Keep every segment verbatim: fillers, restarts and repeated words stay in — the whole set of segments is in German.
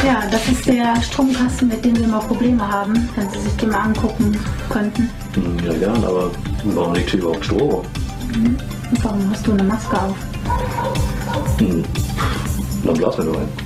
Ja, das ist der Stromkasten, mit dem wir immer Probleme haben, wenn Sie sich den mal angucken könnten. Ja, gern, aber warum liegt hier überhaupt Strom? Mhm. Und warum hast du eine Maske auf? Hm. Dann blasen wir nur ein.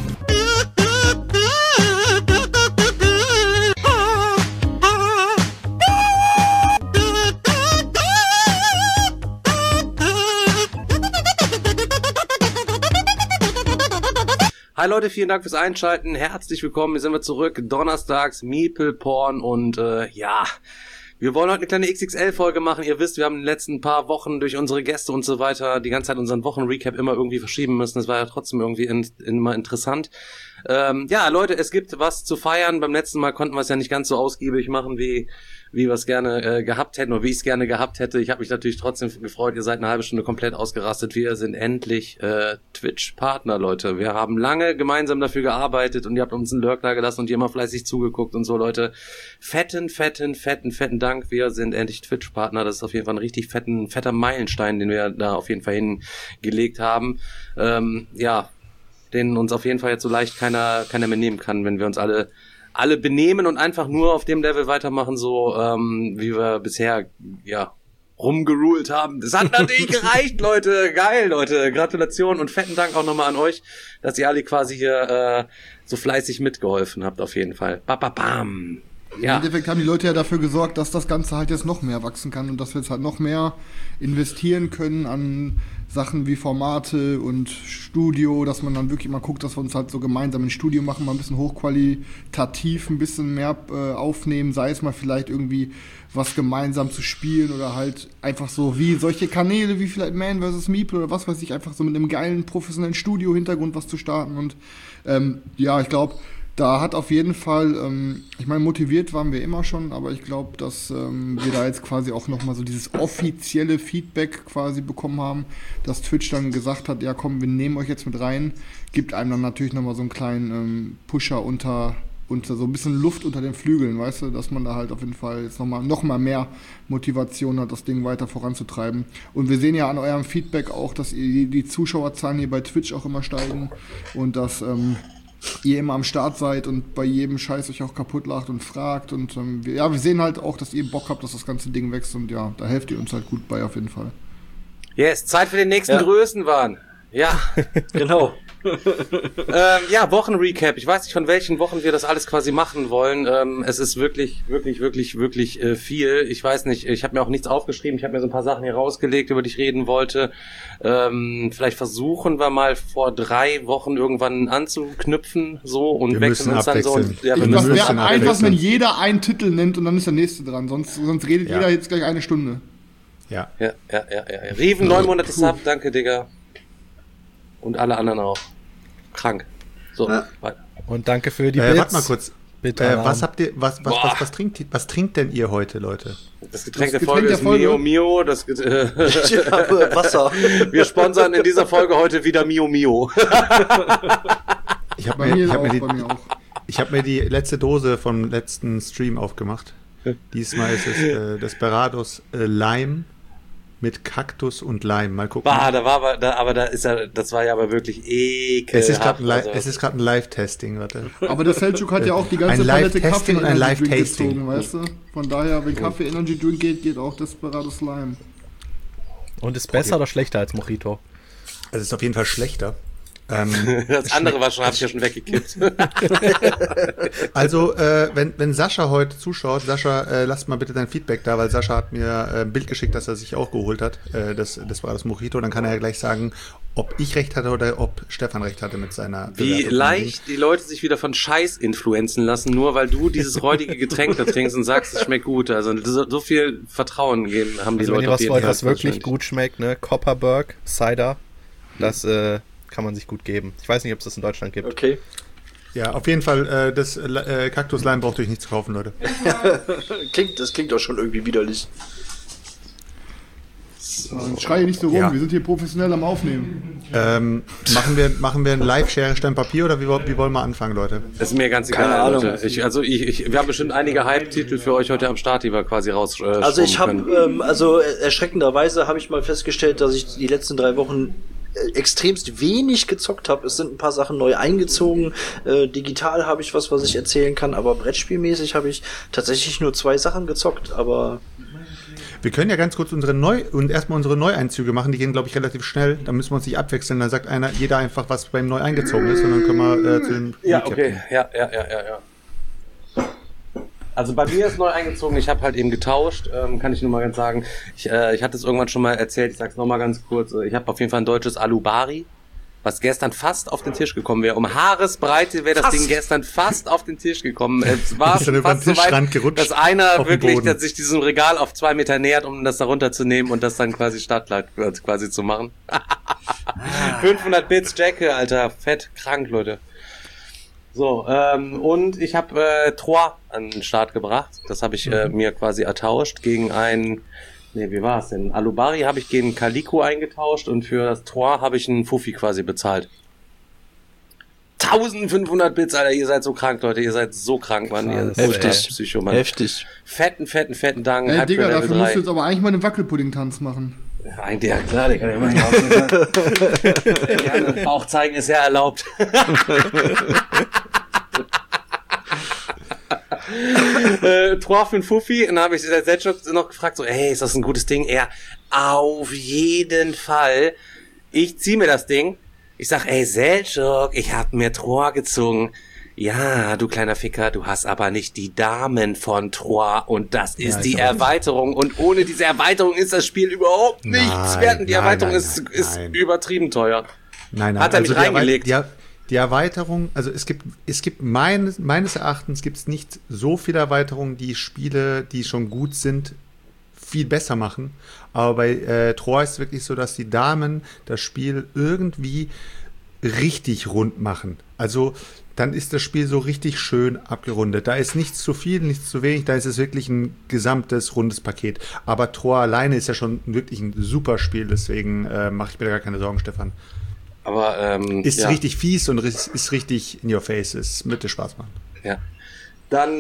Hi Leute, vielen Dank fürs Einschalten, herzlich willkommen, hier sind wir zurück, donnerstags, Meeple Porn und äh, ja, wir wollen heute eine kleine X X L-Folge machen. Ihr wisst, wir haben in den letzten paar Wochen durch unsere Gäste und so weiter die ganze Zeit unseren Wochenrecap immer irgendwie verschieben müssen. Das war ja trotzdem irgendwie in, immer interessant. Ähm, ja, Leute, es gibt was zu feiern. Beim letzten Mal konnten wir es ja nicht ganz so ausgiebig machen, wie wie wir es gerne äh, gehabt hätten oder wie ich es gerne gehabt hätte. Ich habe mich natürlich trotzdem gefreut. Ihr seid eine halbe Stunde komplett ausgerastet. Wir sind endlich äh, Twitch-Partner, Leute. Wir haben lange gemeinsam dafür gearbeitet und ihr habt uns einen Lurk da gelassen und ihr immer fleißig zugeguckt und so, Leute. Fetten, fetten, fetten, fetten Dank. Wir sind endlich Twitch-Partner. Das ist auf jeden Fall ein richtig fetten, fetter Meilenstein, den wir da auf jeden Fall hingelegt haben. Ähm, ja, den uns auf jeden Fall jetzt so leicht keiner keiner mehr nehmen kann, wenn wir uns alle alle benehmen und einfach nur auf dem Level weitermachen, so ähm, wie wir bisher ja rumgeruled haben. Das hat natürlich gereicht, Leute. Geil, Leute. Gratulation und fetten Dank auch nochmal an euch, dass ihr alle quasi hier äh, so fleißig mitgeholfen habt, auf jeden Fall. Ba, ba, bam. Ja. Im Endeffekt haben die Leute ja dafür gesorgt, dass das Ganze halt jetzt noch mehr wachsen kann und dass wir jetzt halt noch mehr investieren können an Sachen wie Formate und Studio, dass man dann wirklich mal guckt, dass wir uns halt so gemeinsam ein Studio machen, mal ein bisschen hochqualitativ ein bisschen mehr äh, aufnehmen, sei es mal vielleicht irgendwie was gemeinsam zu spielen oder halt einfach so wie solche Kanäle wie vielleicht Man versus. Meeple oder was weiß ich, einfach so mit einem geilen professionellen Studio-Hintergrund was zu starten und ähm, ja, ich glaube, da hat auf jeden Fall, ähm, ich meine, motiviert waren wir immer schon, aber ich glaube, dass ähm, wir da jetzt quasi auch nochmal so dieses offizielle Feedback quasi bekommen haben, dass Twitch dann gesagt hat, ja komm, wir nehmen euch jetzt mit rein, gibt einem dann natürlich nochmal so einen kleinen ähm, Pusher unter, unter, so ein bisschen Luft unter den Flügeln, weißt du, dass man da halt auf jeden Fall jetzt nochmal noch mal mehr Motivation hat, das Ding weiter voranzutreiben. Und wir sehen ja an eurem Feedback auch, dass ihr, die Zuschauerzahlen hier bei Twitch auch immer steigen und dass ähm, ihr immer am Start seid und bei jedem Scheiß euch auch kaputt lacht und fragt und ähm, wir, ja, wir sehen halt auch, dass ihr Bock habt, dass das ganze Ding wächst und ja, da helft ihr uns halt gut bei auf jeden Fall. Yes, Zeit für den nächsten ja. Größenwahn. Ja, genau. ähm, ja, Wochenrecap. Ich weiß nicht, von welchen Wochen wir das alles quasi machen wollen. Ähm, es ist wirklich, wirklich, wirklich, wirklich äh, viel. Ich weiß nicht, ich habe mir auch nichts aufgeschrieben. Ich habe mir so ein paar Sachen hier rausgelegt, über die ich reden wollte. Ähm, vielleicht versuchen wir mal vor drei Wochen irgendwann anzuknüpfen so und wir wechseln uns dann so. Und, ja, das wäre einfach, wenn jeder einen Titel nennt und dann ist der nächste dran. Sonst, sonst redet ja. jeder jetzt gleich eine Stunde. Ja. Ja, ja, ja, ja. Riven, neun Monate Sub, danke, Digga. Und alle anderen auch. Krank. So, ja. weiter. Und danke für die äh, Bits. Warte mal kurz. Bitte. Äh, was habt ihr, was, was, was, was trinkt, was trinkt denn ihr heute, Leute? Das Getränk, das der, Folge Getränk der Folge ist Mio Mio. Das, äh, ich habe Wasser. Wir sponsern in dieser Folge heute wieder Mio Mio. Ich habe mir, ich hab mir, die, ich hab mir die letzte Dose vom letzten Stream aufgemacht. Diesmal ist es äh, Desperados äh, Lime mit Kaktus und Lime. Mal gucken. Bah, da war aber, da, aber da ist ja, das war ja aber wirklich ekelhaft. Es ist gerade ein, also. es ist gerade ein Live-Testing, warte. Aber der Selçuk hat ja auch die ganze ein Palette Kaffee und ein Live-Tasting gezogen, weißt du? Von daher, wenn Kaffee Energy Drink geht, geht auch Desperados Lime. Und ist besser okay. oder schlechter als Mojito? Es ist auf jeden Fall schlechter. Ähm, das andere war schon, habe ich ja schon weggekippt. Also, äh, wenn, wenn Sascha heute zuschaut, Sascha, äh, lasst mal bitte dein Feedback da, weil Sascha hat mir äh, ein Bild geschickt, dass er sich auch geholt hat. Äh, das, das war das Mojito. Dann kann er ja gleich sagen, ob ich recht hatte oder ob Stefan recht hatte mit seiner Wie leicht die Leute sich wieder von Scheiß influenzen lassen, nur weil du dieses räudige Getränk da trinkst und sagst, es schmeckt gut. Also so, so viel Vertrauen geben, haben die also Leute. Wenn ihr was wollt, was wirklich gut schmeckt, ne? Copperberg Cider, das äh, kann man sich gut geben. Ich weiß nicht, ob es das in Deutschland gibt. Okay. Ja, auf jeden Fall, äh, das äh, Kaktus-Lime braucht euch nichts kaufen, Leute. klingt, das klingt doch schon irgendwie widerlich. So, schrei nicht so rum, ja. Wir sind hier professionell am Aufnehmen. Ähm, machen wir, machen wir ein Live-Schere, Stein, Papier oder wie, wie wollen wir anfangen, Leute? Das ist mir ganz egal, Keine Ahnung. Leute. Ich, also ich, ich, wir haben bestimmt einige Hype-Titel für euch heute am Start, die wir quasi raus. Äh, also ich habe, ähm, also erschreckenderweise habe ich mal festgestellt, dass ich die letzten drei Wochen extremst wenig gezockt habe. Es sind ein paar Sachen neu eingezogen. Äh, digital habe ich was, was ich erzählen kann, aber brettspielmäßig habe ich tatsächlich nur zwei Sachen gezockt, aber wir können ja ganz kurz unsere Neu- und erstmal unsere Neueinzüge machen. Die gehen, glaube ich, relativ schnell. Da müssen wir uns nicht abwechseln. Da sagt einer, jeder einfach, was beim neu eingezogen ist. Und dann können wir äh, zu dem Ja, Recap okay. gehen. Ja, ja, ja, ja, ja. Also bei mir ist neu eingezogen. Ich habe halt eben getauscht. Ähm, kann ich nur mal ganz sagen. Ich, äh, ich hatte es irgendwann schon mal erzählt. Ich sag's noch mal ganz kurz. Ich habe auf jeden Fall ein deutsches Alubari, was gestern fast auf den Tisch gekommen wäre. Um Haaresbreite wäre das Fast. Ding gestern fast auf den Tisch gekommen. Es war Ist dann über den fast so Tischrand weit, gerutscht, dass einer auf den wirklich Boden. dass sich diesem Regal auf zwei Meter nähert, um das da runterzunehmen und das dann quasi Startlight quasi zu machen. fünfhundert Bits Jacke, Alter. Fett, krank, Leute. So, ähm, und ich habe äh, Trois an den Start gebracht. Das habe ich äh, mir quasi ertauscht gegen ein... Nee, wie war es denn? Alubari habe ich gegen Calico eingetauscht und für das Trois habe ich einen Fuffi quasi bezahlt. eintausendfünfhundert Bits, Alter, ihr seid so krank, Leute, ihr seid so krank, Mann. Ihr seid Heftig. Psycho, Mann. heftig. Fetten, fetten, fetten Dank. Ey, Hype Digga, für Level dafür drei. musst du jetzt aber eigentlich mal einen Wackelpudding-Tanz machen. Ja, eigentlich, ja klar, der kann ja immer nicht Gerne, Bauch zeigen ist ja erlaubt. äh, Trois für den Fuffi, und dann habe ich selbst noch gefragt, so, hey, ist das ein gutes Ding? Er, auf jeden Fall. Ich zieh mir das Ding. Ich sag, ey, Selchuk, ich hab mir Trois gezogen. Ja, du kleiner Ficker, du hast aber nicht die Damen von Trois und das ist Ja, die ist aber Erweiterung und ohne diese Erweiterung ist das Spiel überhaupt nichts Nein, wert und die nein, Erweiterung nein, ist, nein, ist nein. übertrieben teuer. Nein, nein. Hat er mich die Erwei- reingelegt? Die, Er- die Erweiterung, also es gibt, es gibt meines, meines Erachtens gibt es nicht so viele Erweiterungen, die Spiele, die schon gut sind, viel besser machen. Aber bei äh, Trois ist es wirklich so, dass die Damen das Spiel irgendwie richtig rund machen. Also dann ist das Spiel so richtig schön abgerundet. Da ist nichts zu viel, nichts zu wenig, da ist es wirklich ein gesamtes, rundes Paket. Aber Trois alleine ist ja schon wirklich ein super Spiel, deswegen äh, mache ich mir da gar keine Sorgen, Stefan. Aber, ähm, Ist ja. richtig fies und ist, ist richtig in your face, ist mit dir Spaß machen. Ja. Dann,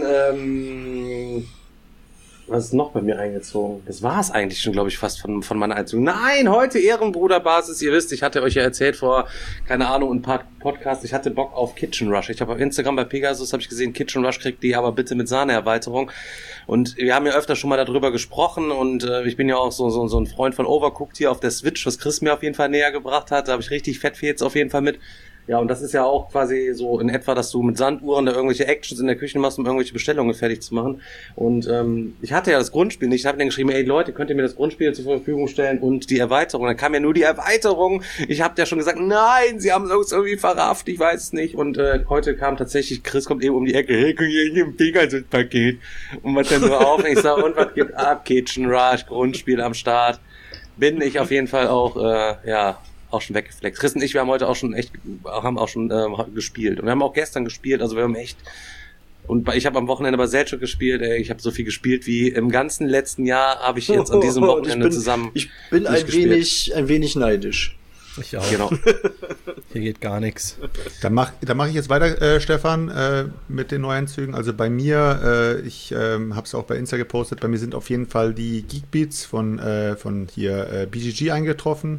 ähm, was ist noch bei mir eingezogen? Das war es eigentlich schon, glaube ich, fast von, von meiner Einzug. Nein, heute Ehrenbruderbasis. Ihr wisst, ich hatte euch ja erzählt vor, keine Ahnung, ein paar Podcasts, ich hatte Bock auf Kitchen Rush. Ich habe auf Instagram bei Pegasus, habe ich gesehen, Kitchen Rush kriegt die aber bitte mit Sahne-Erweiterung. Und wir haben ja öfter schon mal darüber gesprochen und äh, ich bin ja auch so, so, so ein Freund von Overcooked hier auf der Switch, was Chris mir auf jeden Fall näher gebracht hat. Da habe ich richtig Fettfehls auf jeden Fall mit. Ja, und das ist ja auch quasi so in etwa, dass du mit Sanduhren da irgendwelche Actions in der Küche machst, um irgendwelche Bestellungen fertig zu machen. Und ähm, ich hatte ja das Grundspiel nicht. Ich habe dann geschrieben, ey Leute, könnt ihr mir das Grundspiel zur Verfügung stellen und die Erweiterung. Dann kam ja nur die Erweiterung. Ich habe ja schon gesagt, nein, sie haben es irgendwie verrafft, ich weiß es nicht. Und äh, heute kam tatsächlich, Chris kommt eben um die Ecke, hey, guck hier, hier im Pegasus-Paket. Und macht dann nur auf. Und ich sag, und was gibt ab? Kitchen Rush, Grundspiel am Start. Bin ich auf jeden Fall auch, äh, ja... auch schon weggefleckt. Chris und ich, wir haben heute auch schon echt, haben auch schon äh, gespielt. Und wir haben auch gestern gespielt, also wir haben echt, und ich habe am Wochenende bei Selchuk gespielt, ey, ich habe so viel gespielt wie im ganzen letzten Jahr habe ich jetzt an diesem Wochenende ich bin, zusammen Ich bin ein wenig, ein wenig neidisch. Ich auch. Genau. Hier geht gar nichts. Dann mache dann mach ich jetzt weiter, äh, Stefan, äh, mit den Neueinzügen. Also bei mir, äh, ich ähm, habe es auch bei Insta gepostet, bei mir sind auf jeden Fall die Geekbeats von, äh, von hier äh, B G G eingetroffen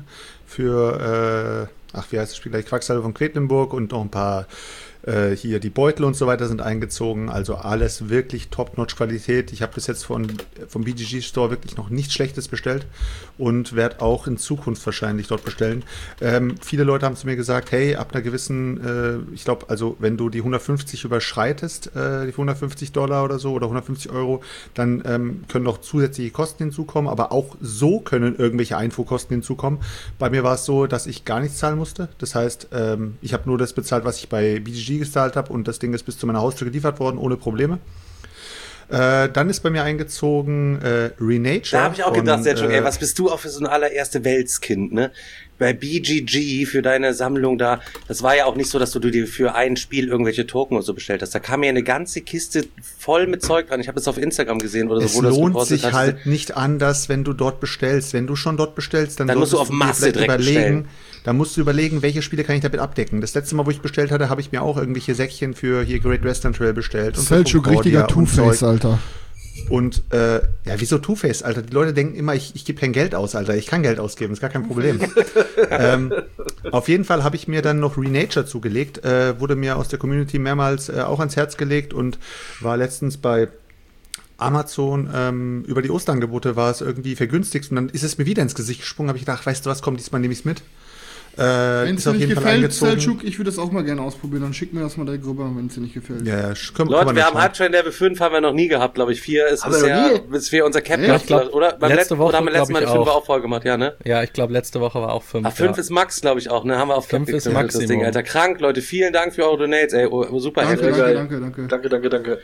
für, äh, ach, wie heißt das Spiel gleich, Quacksalber von Quedlinburg und noch ein paar äh, hier die Beutel und so weiter sind eingezogen. Also alles wirklich Top-Notch-Qualität. Ich habe bis jetzt von, vom B G G Store wirklich noch nichts Schlechtes bestellt und werde auch in Zukunft wahrscheinlich dort bestellen. Ähm, viele Leute haben zu mir gesagt, hey, ab einer gewissen, äh, ich glaube, also wenn du die hundertfünfzig überschreitest, äh, die hundertfünfzig Dollar oder so oder hundertfünfzig Euro, dann ähm, können noch zusätzliche Kosten hinzukommen, aber auch so können irgendwelche Einfuhrkosten hinzukommen. Bei mir war es so, dass ich gar nichts zahlen musste. Das heißt, ähm, ich habe nur das bezahlt, was ich bei B G G gezahlt habe und das Ding ist bis zu meiner Haustür geliefert worden, ohne Probleme. Äh, dann ist bei mir eingezogen äh, Renature. Da habe ich auch von, gedacht, Selchuk, äh, ey, was bist du auch für so ein allererste Weltskind, ne? Bei B G G für deine Sammlung da, das war ja auch nicht so, dass du dir für ein Spiel irgendwelche Token oder so bestellt hast. Da kam ja eine ganze Kiste voll mit Zeug dran. Ich habe das auf Instagram gesehen oder so. Es wo du das lohnt gepostet sich hast. halt nicht anders, wenn du dort bestellst. Wenn du schon dort bestellst, dann, Dann musst du solltest auf dir Masse vielleicht direkt überlegen, bestellen. dann musst du überlegen, welche Spiele kann ich damit abdecken. Das letzte Mal, wo ich bestellt hatte, habe ich mir auch irgendwelche Säckchen für hier Great Western Trail bestellt. und für Selchuk, Concordia richtiger und Two-Face, Zeug. Alter. Und, äh, ja, wieso Two-Face, Alter? Die Leute denken immer, ich, ich gebe kein Geld aus, Alter. Ich kann Geld ausgeben, ist gar kein Problem. ähm, auf jeden Fall habe ich mir dann noch Renature zugelegt, äh, wurde mir aus der Community mehrmals äh, auch ans Herz gelegt und war letztens bei Amazon, ähm, über die Osterangebote war es irgendwie vergünstigt und dann ist es mir wieder ins Gesicht gesprungen, habe ich gedacht, weißt du was, komm, diesmal nehme ich es mit. Äh, wenn es dir nicht gefällt, Selchuk, ich würde das auch mal gerne ausprobieren, dann schick mir das mal direkt rüber, wenn es dir nicht gefällt. Ja, können, Leute, können wir haben Hype Train Level fünf haben wir noch nie gehabt, glaube ich. vier ist bisher, bisher unser Captain, ja, glaub, oder? Beim letzte letzten, Woche, oder haben wir letztes Mal eine fünf auch voll gemacht, ja, ne? Ja, ich glaube, letzte Woche war auch fünf. Ah, fünf ja. ist Max, glaube ich auch, ne? Haben wir auf fünf ist Max, das Ding, Alter. Krank, Leute, vielen Dank für eure Donates, ey, oh, super. Danke, danke, danke, danke, danke. Danke, danke, danke.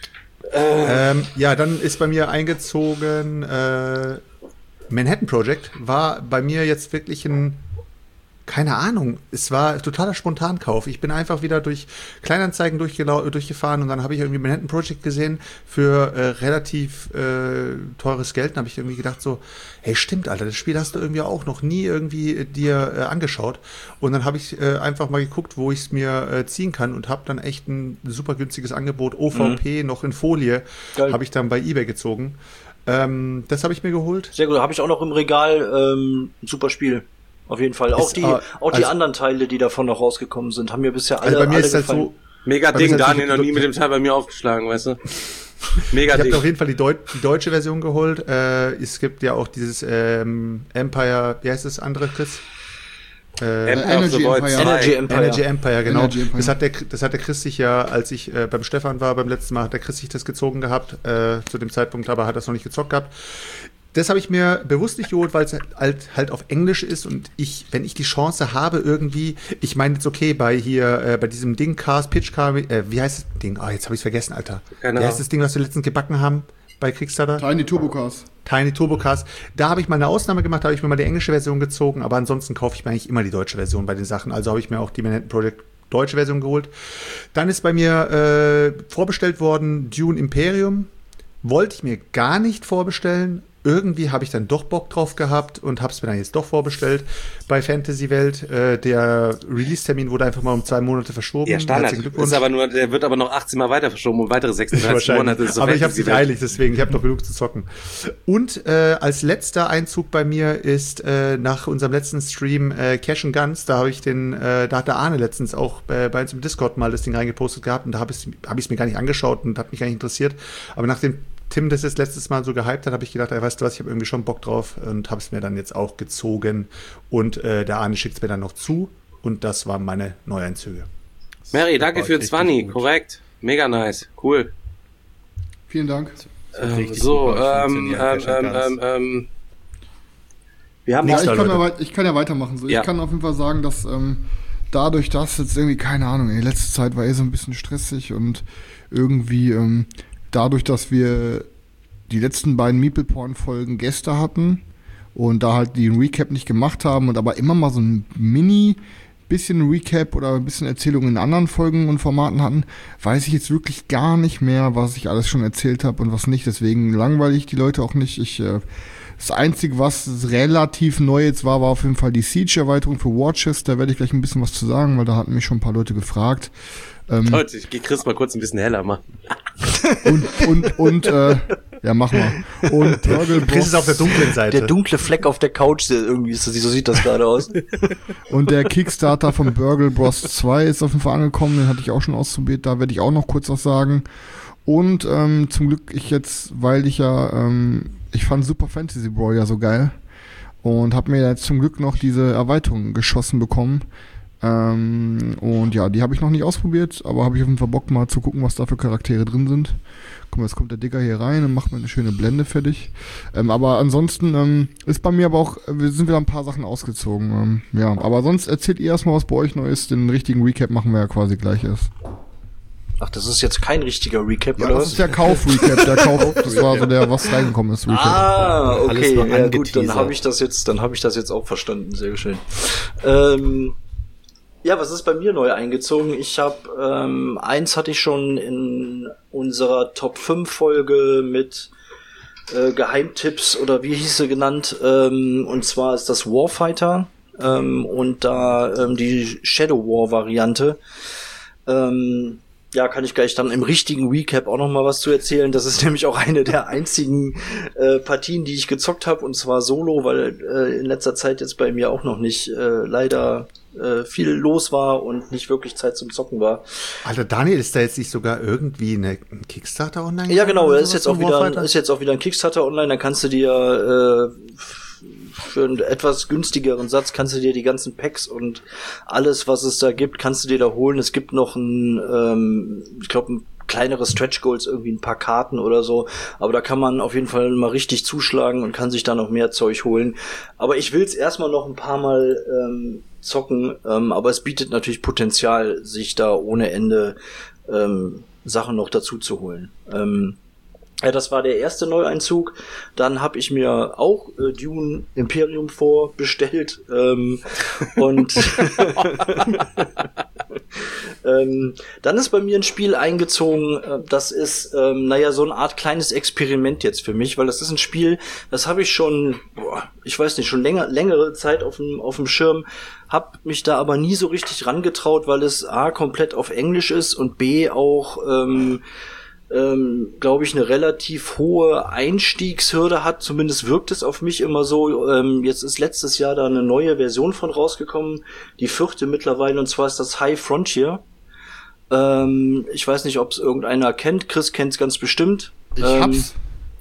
Ähm, ja, dann ist bei mir eingezogen, äh, Manhattan Project war bei mir jetzt wirklich ein, keine Ahnung, es war totaler Spontankauf. Ich bin einfach wieder durch Kleinanzeigen durchgefahren und dann habe ich irgendwie Manhattan Project gesehen für äh, relativ äh, teures Geld. Dann habe ich irgendwie gedacht so, hey, stimmt, Alter, das Spiel hast du irgendwie auch noch nie irgendwie äh, dir äh, angeschaut. Und dann habe ich äh, einfach mal geguckt, wo ich es mir äh, ziehen kann und habe dann echt ein super günstiges Angebot, O V P, mhm. noch in Folie, habe ich dann bei eBay gezogen. Ähm, das habe ich mir geholt. Sehr gut, habe ich auch noch im Regal, ähm, ein super Spiel. Auf jeden Fall. Auch ist, die, äh, auch die also, anderen Teile, die davon noch rausgekommen sind, haben mir bisher alle, also bei mir alle ist das gefallen. so, mega Ding, Daniel noch nie mit dem Teil bei mir aufgeschlagen, weißt du? Mega ich Ding. Ich habe auf jeden Fall die, Deut- die deutsche Version geholt. Äh, es gibt ja auch dieses ähm, Empire, wie heißt das andere, Chris? Äh, Energy Empire. Energy Empire. Energy Empire, genau. Energy Empire. Das hat der, das hat der Chris sich ja, als ich äh, beim Stefan war, beim letzten Mal, hat der Chris sich das gezogen gehabt, äh, zu dem Zeitpunkt, aber hat das noch nicht gezockt gehabt. Das habe ich mir bewusst nicht geholt, weil es halt, halt auf Englisch ist und ich, wenn ich die Chance habe irgendwie, ich meine jetzt okay, bei hier, äh, bei diesem Ding, Cars, Pitch Car, äh, wie heißt das Ding? Ah, oh, jetzt habe ich es vergessen, Alter. Genau. Wie heißt das Ding, was wir letztens gebacken haben bei Kickstarter? Tiny Turbo Cars. Tiny Turbo Cars. Da habe ich mal eine Ausnahme gemacht, da habe ich mir mal die englische Version gezogen, aber ansonsten kaufe ich mir eigentlich immer die deutsche Version bei den Sachen. Also habe ich mir auch die Manhattan Project deutsche Version geholt. Dann ist bei mir äh, vorbestellt worden Dune Imperium. Wollte ich mir gar nicht vorbestellen. Irgendwie habe ich dann doch Bock drauf gehabt und habe es mir dann jetzt doch vorbestellt bei Fantasy Welt. Äh, der Release-Termin wurde einfach mal um zwei Monate verschoben. Ja, Standard. Herzlichen Glückwunsch. Ist aber nur, der wird aber noch achtzehn Mal weiter verschoben um weitere sechsunddreißig Monate. So aber ich habe es nicht eilig, deswegen, ich habe noch genug zu zocken. Und äh, als letzter Einzug bei mir ist äh, nach unserem letzten Stream äh, Cash and Guns. Da habe ich den, äh, da hat der Arne letztens auch bei, bei uns im Discord mal das Ding reingepostet gehabt und da habe ich es hab mir gar nicht angeschaut und hat mich gar nicht interessiert. Aber nach dem Tim das jetzt letztes Mal so gehypt hat, habe ich gedacht, ey, weißt du was, ich habe irgendwie schon Bock drauf und habe es mir dann jetzt auch gezogen und äh, der Arne schickt es mir dann noch zu und das waren meine Neueinzüge. Mary, danke für den zwanzig, korrekt, mega nice, cool. Vielen Dank. Äh, so, ähm, ähm, ähm, ähm, wir haben ja, auch ich, kann ja, ich kann ja weitermachen. So. Ja. Ich kann auf jeden Fall sagen, dass ähm, dadurch, dass jetzt irgendwie, keine Ahnung, die letzte Zeit war eh so ein bisschen stressig und irgendwie ähm, dadurch, dass wir die letzten beiden Meeple-Porn-Folgen Gäste hatten und da halt den Recap nicht gemacht haben und aber immer mal so ein Mini bisschen Recap oder ein bisschen Erzählung in anderen Folgen und Formaten hatten, weiß ich jetzt wirklich gar nicht mehr, was ich alles schon erzählt habe und was nicht. Deswegen langweile ich die Leute auch nicht. Ich äh, das Einzige, was relativ neu jetzt war, war auf jeden Fall die Siege-Erweiterung für Watches. Da werde ich gleich ein bisschen was zu sagen, weil da hatten mich schon ein paar Leute gefragt. Ähm, Leute, ich geh Chris mal kurz ein bisschen heller machen. Und, und, und, äh, ja, mach mal. Und Burgle Bros. Chris ist auf der dunklen Seite. Der dunkle Fleck auf der Couch, der irgendwie ist das, so sieht das gerade aus. Und der Kickstarter von Burgle Bros zwei ist auf jeden Fall angekommen, den hatte ich auch schon ausprobiert, da werde ich auch noch kurz was sagen. Und, ähm, zum Glück ich jetzt, weil ich ja, ähm, ich fand Super Fantasy Brawl ja so geil und habe mir jetzt zum Glück noch diese Erweiterung geschossen bekommen. Ähm, und ja, die habe ich noch nicht ausprobiert, aber habe ich auf jeden Fall Bock mal zu gucken, was da für Charaktere drin sind. Guck mal, jetzt kommt der Digger hier rein und macht mir eine schöne Blende fertig. Ähm, aber ansonsten ähm, ist bei mir aber auch, wir sind wieder ein paar Sachen ausgezogen. Ähm, ja, aber sonst erzählt ihr erstmal, was bei euch neu ist. Den richtigen Recap machen wir ja quasi gleich erst. Ach, das ist jetzt kein richtiger Recap, ja, oder das was? ist der Kauf-Recap. Der Kauf, das war so der, was reingekommen ist, Recap. Ah, okay, ja gut, dann habe ich das jetzt, dann habe ich das jetzt auch verstanden. Sehr schön. Ähm, Ja, was ist bei mir neu eingezogen? Ich habe, ähm, eins hatte ich schon in unserer Top fünf Folge mit äh, Geheimtipps oder wie hieß sie genannt, ähm, und zwar ist das Warfighter ähm, und da ähm, die Shadow War Variante. Ähm, Ja, kann ich gleich dann im richtigen Recap auch noch mal was zu erzählen. Das ist nämlich auch eine der einzigen äh, Partien, die ich gezockt habe, und zwar solo, weil äh, in letzter Zeit jetzt bei mir auch noch nicht äh, leider äh, viel los war und nicht wirklich Zeit zum Zocken war. Alter, Daniel, ist da jetzt nicht sogar irgendwie eine ein Kickstarter online? Ja, genau, ist jetzt auch wieder ist jetzt auch wieder ein Kickstarter online. Da kannst du dir äh, für einen etwas günstigeren Satz kannst du dir die ganzen Packs und alles, was es da gibt, kannst du dir da holen. Es gibt noch ein, ähm, ich glaube, ein kleineres Stretch Goals, irgendwie ein paar Karten oder so. Aber da kann man auf jeden Fall mal richtig zuschlagen und kann sich da noch mehr Zeug holen. Aber ich will es erstmal noch ein paar Mal ähm, zocken. Ähm, aber es bietet natürlich Potenzial, sich da ohne Ende ähm, Sachen noch dazu zu holen. Ähm, Ja, das war der erste Neueinzug. Dann habe ich mir auch äh, Dune Imperium vorbestellt ähm, und ähm, dann ist bei mir ein Spiel eingezogen, äh, das ist, ähm, naja, so eine Art kleines Experiment jetzt für mich, weil das ist ein Spiel, das habe ich schon, boah, ich weiß nicht, schon länger, längere Zeit auf dem auf dem Schirm, hab mich da aber nie so richtig rangetraut, weil es A, komplett auf Englisch ist und B, auch ähm, Ähm, glaube ich, eine relativ hohe Einstiegshürde hat. Zumindest wirkt es auf mich immer so. Ähm, jetzt ist letztes Jahr da eine neue Version von rausgekommen, die vierte mittlerweile, und zwar ist das High Frontier. Ähm, ich weiß nicht, ob es irgendeiner kennt. Chris kennt es ganz bestimmt. Ich ähm, hab's.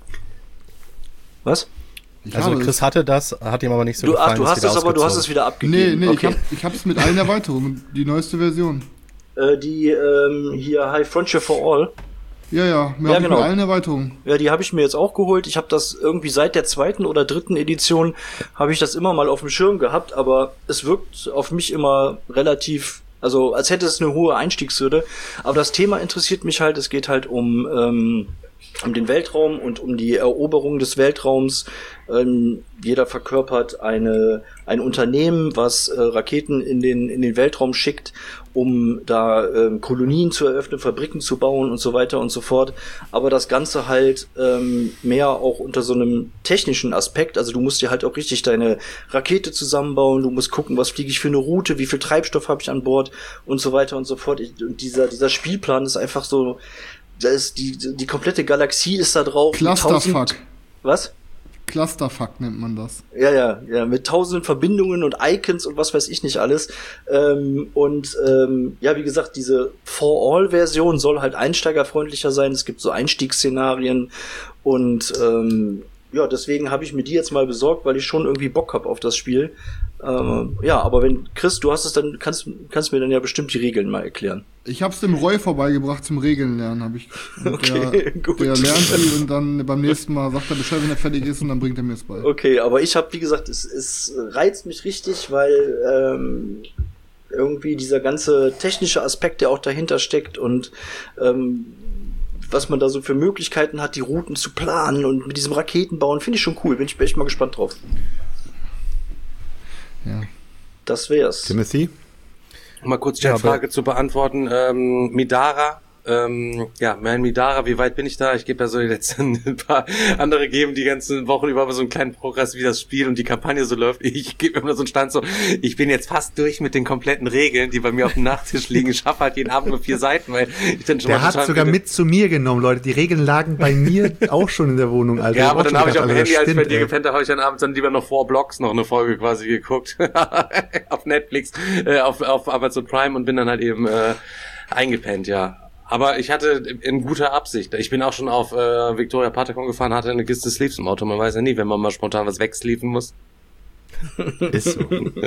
Was? Ich Also Chris hatte das, hat ihm aber nicht so du, gefallen. Ach, du hast es, aber du hast es wieder abgegeben. Nee, nee, okay. ich, hab, ich hab's mit allen Erweiterungen, die neueste Version. Äh, die ähm, hier High Frontier for All. Ja, ja, wir Ja, haben genau. mit allen Erweiterungen. Ja, die habe ich mir jetzt auch geholt. Ich habe das irgendwie seit der zweiten oder dritten Edition habe ich das immer mal auf dem Schirm gehabt, aber es wirkt auf mich immer relativ, also als hätte es eine hohe Einstiegshürde. Aber das Thema interessiert mich halt. Es geht halt um ähm, um den Weltraum und um die Eroberung des Weltraums. Ähm, jeder verkörpert eine ein Unternehmen, was äh, Raketen in den in den Weltraum schickt, um da ähm, Kolonien zu eröffnen, Fabriken zu bauen und so weiter und so fort. Aber das Ganze halt ähm, mehr auch unter so einem technischen Aspekt. Also du musst dir halt auch richtig deine Rakete zusammenbauen. Du musst gucken, was fliege ich für eine Route, wie viel Treibstoff habe ich an Bord und so weiter und so fort. Ich, und dieser dieser Spielplan ist einfach so, da ist die die komplette Galaxie ist da drauf. Clusterfuck. Was? Clusterfuck nennt man das. Ja, ja, ja, mit tausenden Verbindungen und Icons und was weiß ich nicht alles. Ähm, und ähm, ja, wie gesagt, diese For-All-Version soll halt einsteigerfreundlicher sein. Es gibt so Einstiegsszenarien und ähm, ja, deswegen habe ich mir die jetzt mal besorgt, weil ich schon irgendwie Bock hab auf das Spiel. Ähm, ja, aber wenn, Chris, du hast es dann, kannst kannst mir dann ja bestimmt die Regeln mal erklären. Ich hab's dem Roy vorbeigebracht zum Regeln lernen, habe ich. Und Okay, der, gut. der lernt die und dann beim nächsten Mal sagt er Bescheid, wenn er fertig ist, und dann bringt er mir es bei. Okay, aber ich habe, wie gesagt, es, es reizt mich richtig, weil ähm, irgendwie dieser ganze technische Aspekt, der auch dahinter steckt und ähm, was man da so für Möglichkeiten hat, die Routen zu planen und mit diesem Raketenbauen, finde ich schon cool. Bin ich echt mal gespannt drauf. Ja. Das wär's. Timothy? Um mal kurz die Ja, Frage zu beantworten. Ähm, Midara, ähm, ja, mein Midara, wie weit bin ich da? Ich gebe ja so die letzten ein paar andere geben die ganzen Wochen über so einen kleinen Progress, wie das Spiel und die Kampagne so läuft. Ich gebe immer so einen Stand so, ich bin jetzt fast durch mit den kompletten Regeln, die bei mir auf dem Nachttisch liegen. Ich schaffe halt jeden Abend nur vier Seiten, weil ich dann schon Der mal hat sogar mit zu mir genommen, Leute. Die Regeln lagen bei mir auch schon in der Wohnung, Alter. Ja, aber dann habe ich auf dem Handy, als ich bei dir ey. gepennt habe, habe ich dann abends dann lieber noch vor Blocks noch eine Folge quasi geguckt. Auf Netflix, äh, auf, auf Amazon Prime und bin dann halt eben äh, eingepennt, ja. Aber ich hatte in guter Absicht. Ich bin auch schon auf äh, Victoria Patacon gefahren, hatte eine Kiste Sleeves im Auto. Man weiß ja nie, wenn man mal spontan was wegsleeven muss. Ist so.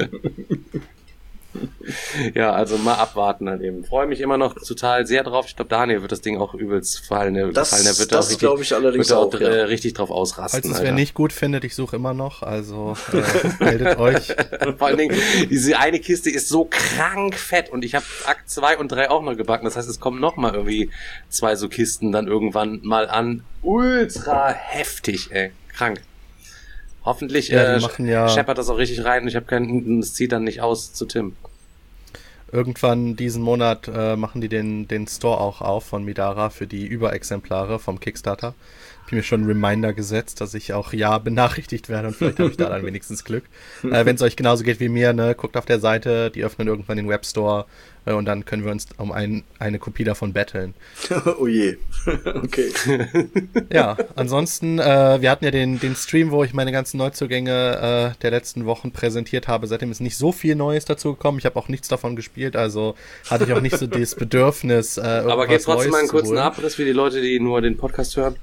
Ja, also mal abwarten dann eben. Freue mich immer noch total sehr drauf. Ich glaube, Daniel wird das Ding auch übelst fallen. Der Das, gefallen. Der wird das glaube ich allerdings wird auch. auch Ja. äh, richtig drauf ausrasten. Falls es Alter. wer nicht gut findet, ich suche immer noch, also äh, meldet euch. Vor allen Dingen, diese eine Kiste ist so krank fett und ich habe Akt zwei und drei auch noch gebacken. Das heißt, es kommen noch mal irgendwie zwei so Kisten dann irgendwann mal an. Ultra heftig, ey. Krank. Hoffentlich Ja, die äh, machen ja- scheppert das auch richtig rein und ich habe keinen, es zieht dann nicht aus zu Tim. Irgendwann diesen Monat äh, machen die den, den Store auch auf von Midara für die Überexemplare vom Kickstarter. ich mir schon einen Reminder gesetzt, dass ich auch ja benachrichtigt werde und vielleicht habe ich da dann wenigstens Glück. Äh, wenn es euch genauso geht wie mir, ne, guckt auf der Seite, die öffnen irgendwann den Webstore äh, und dann können wir uns um ein, eine Kopie davon betteln. Oh je. Okay. Ja, ansonsten, äh, wir hatten ja den, den Stream, wo ich meine ganzen Neuzugänge äh, der letzten Wochen präsentiert habe. Seitdem ist nicht so viel Neues dazu gekommen. Ich habe auch nichts davon gespielt, also hatte ich auch nicht so das Bedürfnis, äh, irgendwas Aber geht trotzdem Neues mal einen zu kurzen holen. Abriss für die Leute, die nur den Podcast hören.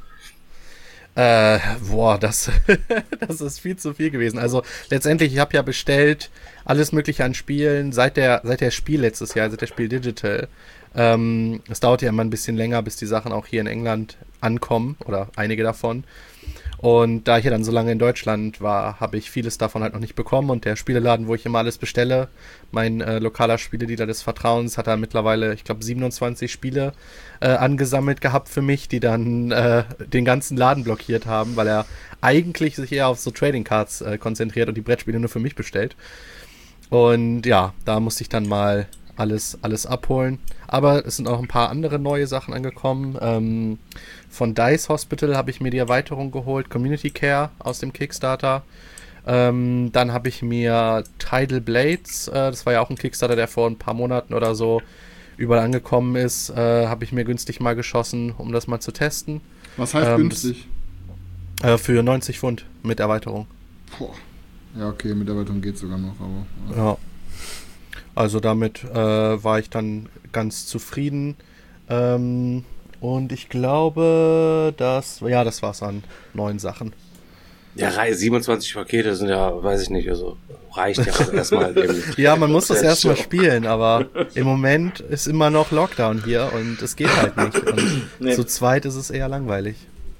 Äh, boah, das, das ist viel zu viel gewesen. Also letztendlich, ich habe ja bestellt alles mögliche an Spielen seit der seit der Spiel letztes Jahr, seit der Spiel Digital. Ähm, es dauert ja immer ein bisschen länger, bis die Sachen auch hier in England ankommen oder einige davon. Und da ich ja dann so lange in Deutschland war, habe ich vieles davon halt noch nicht bekommen. Und der Spieleladen, wo ich immer alles bestelle, mein äh, lokaler Spieledealer des Vertrauens, hat da mittlerweile, ich glaube, siebenundzwanzig Spiele äh, angesammelt gehabt für mich, die dann äh, den ganzen Laden blockiert haben, weil er eigentlich sich eher auf so Trading Cards äh, konzentriert und die Brettspiele nur für mich bestellt. Und ja, da musste ich dann mal alles, alles abholen. Aber es sind auch ein paar andere neue Sachen angekommen. Ähm, von Dice Hospital habe ich mir die Erweiterung geholt, Community Care aus dem Kickstarter. Ähm, dann habe ich mir Tidal Blades, äh, das war ja auch ein Kickstarter, der vor ein paar Monaten oder so überall angekommen ist, äh, habe ich mir günstig mal geschossen, um das mal zu testen. Was heißt ähm, günstig? Das, äh, für neunzig Pfund mit Erweiterung. Boah. Ja, okay, mit Erweiterung geht sogar noch, aber... Ja. Also damit äh, war ich dann ganz zufrieden. Ähm, und ich glaube, das, ja, das war's an neuen Sachen. Ja, siebenundzwanzig Pakete sind ja, weiß ich nicht, also reicht ja erstmal. Ja, man muss das erstmal spielen, aber im Moment ist immer noch Lockdown hier und es geht halt nicht. Und nee. Zu zweit ist es eher langweilig.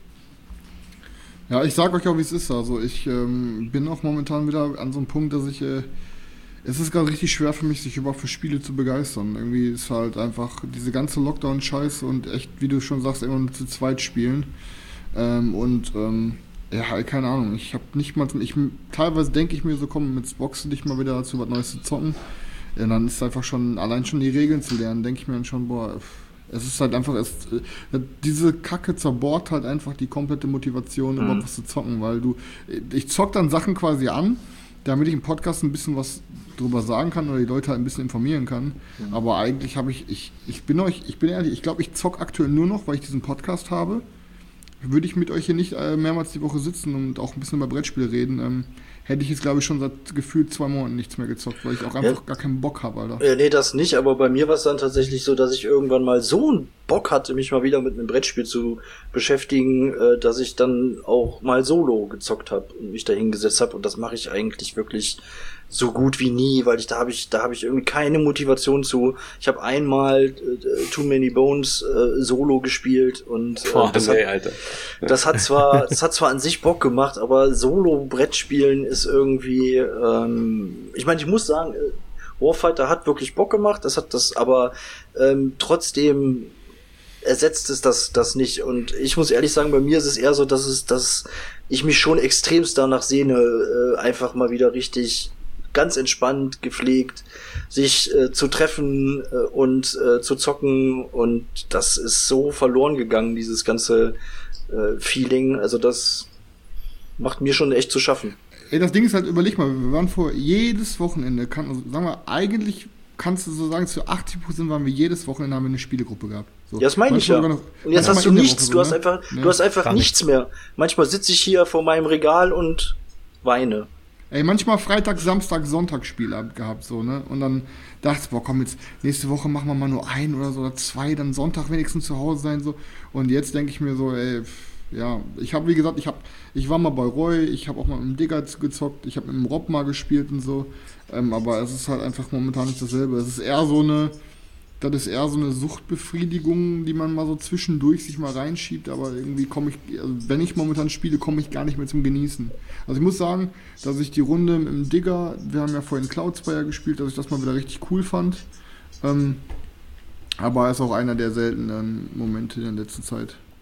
Ja, ich sag euch auch, wie es ist. Also ich ähm, bin auch momentan wieder an so einem Punkt, dass ich... Äh, Es ist gerade richtig schwer für mich, sich überhaupt für Spiele zu begeistern. Irgendwie ist halt einfach diese ganze Lockdown-Scheiße und echt, wie du schon sagst, immer nur zu zweit spielen. Ähm, und ähm, ja, keine Ahnung, ich habe nicht mal, ich, teilweise denke ich mir so, komm, mit Boxen dich mal wieder dazu, was Neues zu zocken. Ja, dann ist einfach schon, allein schon die Regeln zu lernen, denke ich mir dann schon, boah, es ist halt einfach, es, diese Kacke zerbohrt halt einfach die komplette Motivation, mhm. überhaupt was zu zocken, weil du, ich zock dann Sachen quasi an, damit ich im Podcast ein bisschen was drüber sagen kann oder die Leute halt ein bisschen informieren kann. Mhm. Aber eigentlich habe ich, ich, ich bin euch, ich bin ehrlich, ich glaube, ich zock aktuell nur noch, weil ich diesen Podcast habe. Würde ich mit euch hier nicht äh, mehrmals die Woche sitzen und auch ein bisschen über Brettspiele reden, ähm, hätte ich jetzt, glaube ich, schon seit gefühlt zwei Monaten nichts mehr gezockt, weil ich auch einfach ja. gar keinen Bock habe, Alter. Ja, nee, das nicht, aber bei mir war es dann tatsächlich so, dass ich irgendwann mal so einen Bock hatte, mich mal wieder mit einem Brettspiel zu beschäftigen, äh, dass ich dann auch mal solo gezockt habe und mich da hingesetzt habe und das mache ich eigentlich wirklich so gut wie nie, weil ich da habe ich da habe ich irgendwie keine Motivation zu. Ich habe einmal äh, Too Many Bones äh, solo gespielt und äh, Boah, das, nee, hat, Alter. das hat zwar das hat zwar an sich Bock gemacht, aber solo Brettspielen ist irgendwie ähm, ich meine, ich muss sagen, Warfighter hat wirklich Bock gemacht, das hat das aber ähm, trotzdem ersetzt es das das nicht und ich muss ehrlich sagen, bei mir ist es eher so, dass es dass ich mich schon extremst danach sehne, äh, einfach mal wieder richtig ganz entspannt, gepflegt, sich äh, zu treffen äh, und äh, zu zocken und das ist so verloren gegangen, dieses ganze äh, Feeling, also das macht mir schon echt zu schaffen. Ey, das Ding ist halt, überleg mal, wir waren vor jedes Wochenende, kann, also sagen wir, eigentlich kannst du so sagen, zu achtzig Prozent waren wir jedes Wochenende, haben wir eine Spielegruppe gehabt. So. Ja, das meine ich ja. Noch, und jetzt hast du nichts, Woche, du hast ne? einfach, ne? du hast einfach Gar nichts nicht. mehr. Manchmal sitze ich hier vor meinem Regal und weine. Ey, manchmal Freitag, Samstag, Sonntag Spielabend gehabt, so, ne? Und dann dachte ich, boah, komm, jetzt nächste Woche machen wir mal nur ein oder so, oder zwei, dann Sonntag wenigstens zu Hause sein, so. Und jetzt denke ich mir so, ey, ja, ich habe, wie gesagt, ich habe, ich war mal bei Roy, ich habe auch mal mit dem Digger gezockt, ich habe mit dem Rob mal gespielt und so, ähm, aber es ist halt einfach momentan nicht dasselbe. Es ist eher so eine, das ist eher so eine Suchtbefriedigung, die man mal so zwischendurch sich mal reinschiebt, aber irgendwie komme ich, also wenn ich momentan spiele, komme ich gar nicht mehr zum Genießen. Also ich muss sagen, dass ich die Runde im Digger, wir haben ja vorhin Cloudspire gespielt, dass ich das mal wieder richtig cool fand, ähm, aber ist auch einer der seltenen Momente in der letzten Zeit.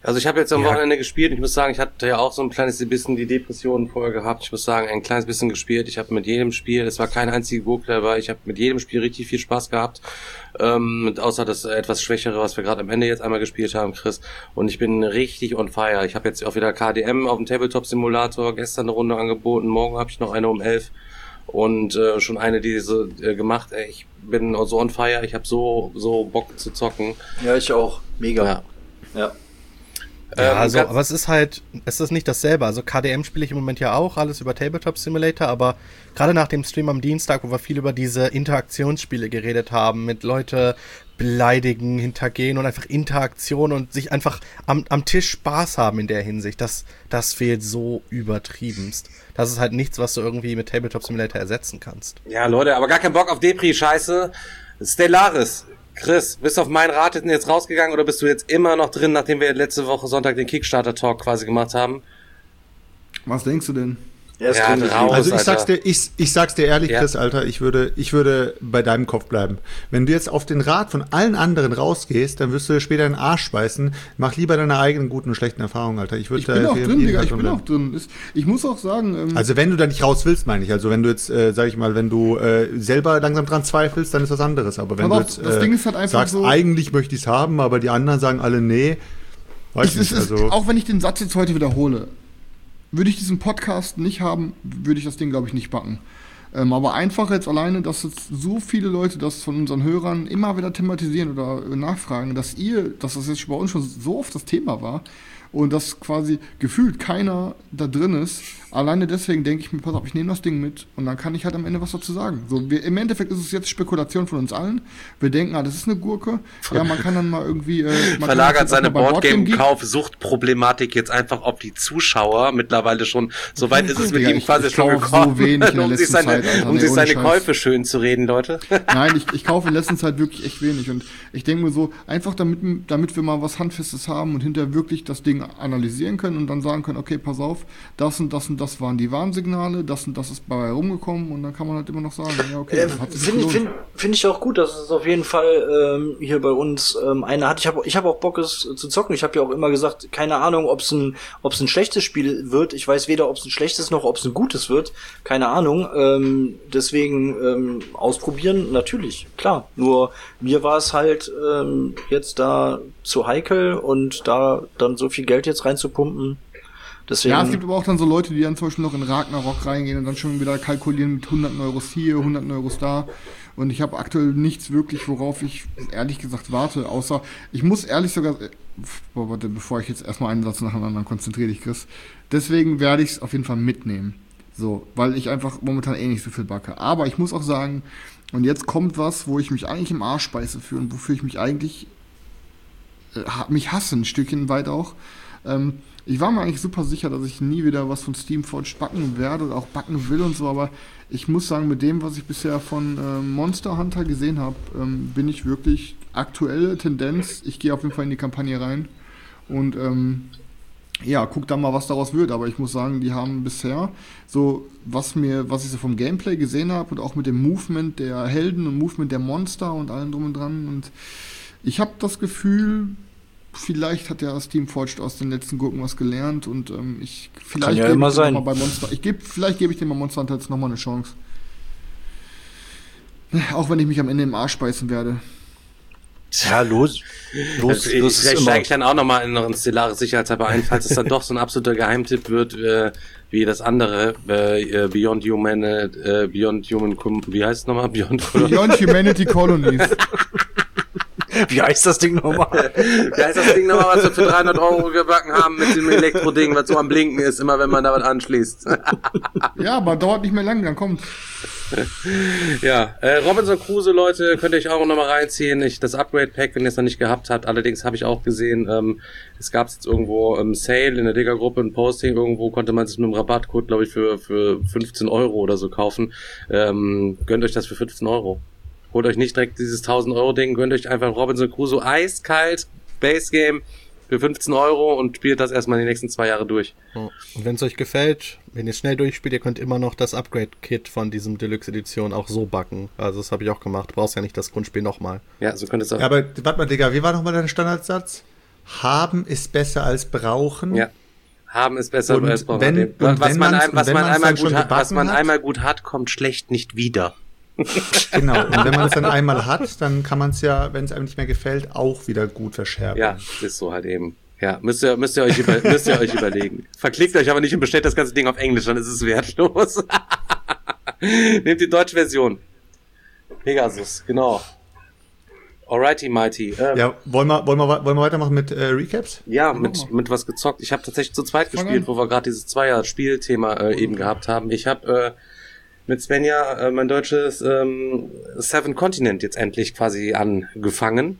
Also ich habe jetzt am Ja. Wochenende gespielt und ich muss sagen, ich hatte ja auch so ein kleines bisschen die Depressionen vorher gehabt. Ich muss sagen, ein kleines bisschen gespielt. Ich habe mit jedem Spiel, es war kein einziger Gurke dabei, ich habe mit jedem Spiel richtig viel Spaß gehabt. Ähm, mit, außer das etwas Schwächere, was wir gerade am Ende jetzt einmal gespielt haben, Chris. Und ich bin richtig on fire. Ich habe jetzt auch wieder K D M auf dem Tabletop-Simulator, gestern eine Runde angeboten, morgen habe ich noch eine um elf. Und äh, schon eine diese äh, gemacht. Ey, ich bin so on fire, ich habe so so Bock zu zocken. Ja, ich auch. Mega. Ja. Ja. Ja, Ähm, also, ganz- aber es ist halt, es ist nicht dasselbe. Also K D M spiele ich im Moment ja auch, alles über Tabletop Simulator, aber gerade nach dem Stream am Dienstag, wo wir viel über diese Interaktionsspiele geredet haben, mit Leute beleidigen, hintergehen und einfach Interaktion und sich einfach am, am Tisch Spaß haben in der Hinsicht, das, das fehlt so übertriebenst. Das ist halt nichts, was du irgendwie mit Tabletop Simulator ersetzen kannst. Ja, Leute, aber gar kein Bock auf Depri-Scheiße. Stellaris. Chris, bist du auf meinen Rat jetzt rausgegangen oder bist du jetzt immer noch drin, nachdem wir letzte Woche Sonntag den Kickstarter-Talk quasi gemacht haben? Was denkst du denn? Er ist Ja, drin raus. Also ich Alter. sag's dir, ich, ich sag's dir ehrlich, Ja. Chris, Alter, ich würde, ich würde bei deinem Kopf bleiben. Wenn du jetzt auf den Rat von allen anderen rausgehst, dann wirst du später einen Arsch speisen. Mach lieber deine eigenen guten und schlechten Erfahrungen, Alter. Ich würde Ich bin auch empfehlen, drin, Digga, jedenfalls ich bin bleiben. auch drin. Ist- Ich muss auch sagen, ähm, Also wenn du da nicht raus willst, meine ich. Also wenn du jetzt, äh, sag ich mal, wenn du äh, selber langsam dran zweifelst, dann ist was anderes. Aber wenn Pass du auf, jetzt das äh, Ding ist halt einfach sagst, so- eigentlich möchte ich es haben, aber die anderen sagen alle nee, weiß es, nicht. es ist, Also auch wenn ich den Satz jetzt heute wiederhole, würde ich diesen Podcast nicht haben, würde ich das Ding, glaube ich, nicht backen. Ähm, aber einfach jetzt alleine, dass jetzt so viele Leute das von unseren Hörern immer wieder thematisieren oder äh, nachfragen, dass ihr, dass das jetzt bei uns schon so oft das Thema war und dass quasi gefühlt keiner da drin ist. Alleine deswegen denke ich mir, pass auf, ich nehme das Ding mit und dann kann ich halt am Ende was dazu sagen. So, wir, im Endeffekt ist es jetzt Spekulation von uns allen. Wir denken, ah, das ist eine Gurke. Ja, man kann dann mal irgendwie... Äh, man kann Verlagert das jetzt seine auch mal bei Boardgame Geek- Boardgame-Kauf-Suchtproblematik jetzt einfach auf die Zuschauer. Mittlerweile schon, so weit ist es mit Digga, ihm ich- quasi ich schon kauf gekommen, so wenig in der um sich letzten seine, Zeit, Alter, um nee, sich ohne seine Scheiß. Käufe schön zu reden, Leute. Nein, ich, ich kaufe in letzter Zeit wirklich echt wenig und ich denke mir so, einfach damit, damit wir mal was Handfestes haben und hinterher wirklich das Ding analysieren können und dann sagen können, okay, pass auf, das und das und das waren die Warnsignale, das und das ist bei rumgekommen und dann kann man halt immer noch sagen, ja okay, Äh, das hat sich Finde gelohnt. find, find ich auch gut, dass es auf jeden Fall ähm, hier bei uns ähm, einer hat. Ich habe ich hab auch Bock, es zu zocken. Ich habe ja auch immer gesagt, keine Ahnung, ob es ein, ob es ein schlechtes Spiel wird. Ich weiß weder, ob es ein schlechtes noch, ob es ein gutes wird. Keine Ahnung. Ähm, deswegen ähm, ausprobieren, natürlich, klar. Nur mir war es halt ähm, jetzt da zu heikel und da dann so viel Geld jetzt reinzupumpen. Deswegen, Ja, es gibt aber auch dann so Leute, die dann zum Beispiel noch in Ragnarok reingehen und dann schon wieder kalkulieren mit hundert Euros hier, hundert Euros da. Und ich habe aktuell nichts wirklich, worauf ich ehrlich gesagt warte, außer, ich muss ehrlich sogar, äh, boah, warte, bevor ich jetzt erstmal einen Satz nach dem anderen konzentriere dich, Chris. Deswegen werde ich es auf jeden Fall mitnehmen. So, weil ich einfach momentan eh nicht so viel backe. Aber ich muss auch sagen, und jetzt kommt was, wo ich mich eigentlich im Arsch beiße für und wofür ich mich eigentlich, äh, ha- mich hasse ein Stückchen weit auch. Ähm, ich war mir eigentlich super sicher, dass ich nie wieder was von Steamforged backen werde oder auch backen will und so, aber ich muss sagen, mit dem, was ich bisher von ähm, Monster Hunter gesehen habe, ähm, bin ich wirklich aktuelle Tendenz. Ich gehe auf jeden Fall in die Kampagne rein und ähm, ja, guck dann mal, was daraus wird. Aber ich muss sagen, die haben bisher so, was mir, was ich so vom Gameplay gesehen habe und auch mit dem Movement der Helden und Movement der Monster und allem drum und dran. Und ich habe das Gefühl, vielleicht hat ja Steamforged aus den letzten Gurken was gelernt und ähm, ich vielleicht Kann ja gebe immer ich dem sein. noch mal bei Monster. Ich gebe, vielleicht gebe ich dem bei Monster Hunter jetzt nochmal eine Chance. Auch wenn ich mich am Ende im Arsch beißen werde. ja, los, los, Also, los ist vielleicht immer. steige ich dann auch nochmal in einen Stellaris Sicherheitshalber ein, falls es dann doch so ein absoluter Geheimtipp wird, äh, wie das andere, äh, Beyond Human, äh, Beyond Human, Com- wie heißt es nochmal? Beyond, Beyond Humanity Colonies. Wie heißt das Ding nochmal? wie heißt das Ding nochmal, was wir für dreihundert Euro gebacken haben mit dem Elektro-Ding, was so am Blinken ist, immer wenn man da was anschließt. Ja, aber dauert nicht mehr lang, dann kommt. Ja, äh, Robinson Crusoe, Leute, könnt ihr euch auch nochmal reinziehen. Ich, das Upgrade-Pack, wenn ihr es noch nicht gehabt habt. Allerdings habe ich auch gesehen, ähm, es gab jetzt irgendwo im Sale in der Digger-Gruppe ein Posting. Irgendwo konnte man sich mit einem Rabattcode, glaube ich, für für fünfzehn Euro oder so kaufen. Ähm, gönnt euch das für fünfzehn Euro. Holt euch nicht direkt dieses tausend Euro Ding, gönnt euch einfach Robinson Crusoe eiskalt, Base Game für fünfzehn Euro und spielt das erstmal die nächsten zwei Jahre durch. Und wenn es euch gefällt, wenn ihr schnell durchspielt, ihr könnt immer noch das Upgrade-Kit von diesem Deluxe-Edition auch so backen. Also das habe ich auch gemacht. Du brauchst ja nicht das Grundspiel nochmal. Ja, so könnt ihr es auch. Ja, aber warte mal, Digga, wie war nochmal dein Standardsatz? haben ist besser als brauchen. Ja. Haben ist besser und als brauchen. Wenn, was, und was wenn man, man's, was wenn man einmal gut hat, was man hat, einmal gut hat, kommt schlecht nicht wieder. Genau, und wenn man es dann einmal hat, dann kann man es ja, wenn es einem nicht mehr gefällt, auch wieder gut verschärfen. Ja, ist so halt eben. Ja, müsst ihr, müsst ihr euch, über, müsst ihr euch überlegen. Verklickt euch aber nicht und bestellt das ganze Ding auf Englisch, dann ist es wertlos. Nehmt die deutsche Version. Pegasus, genau. Alrighty, mighty. Ähm, ja, wollen wir, wollen wir, wollen wir weitermachen mit äh, Recaps? Ja, mit, mit was gezockt. Ich habe tatsächlich zu zweit Fang gespielt, an. wo wir gerade dieses Zweier-Spielthema äh, eben gehabt haben. Ich habe äh, mit Svenja äh, mein deutsches ähm, Seven Continent jetzt endlich quasi angefangen.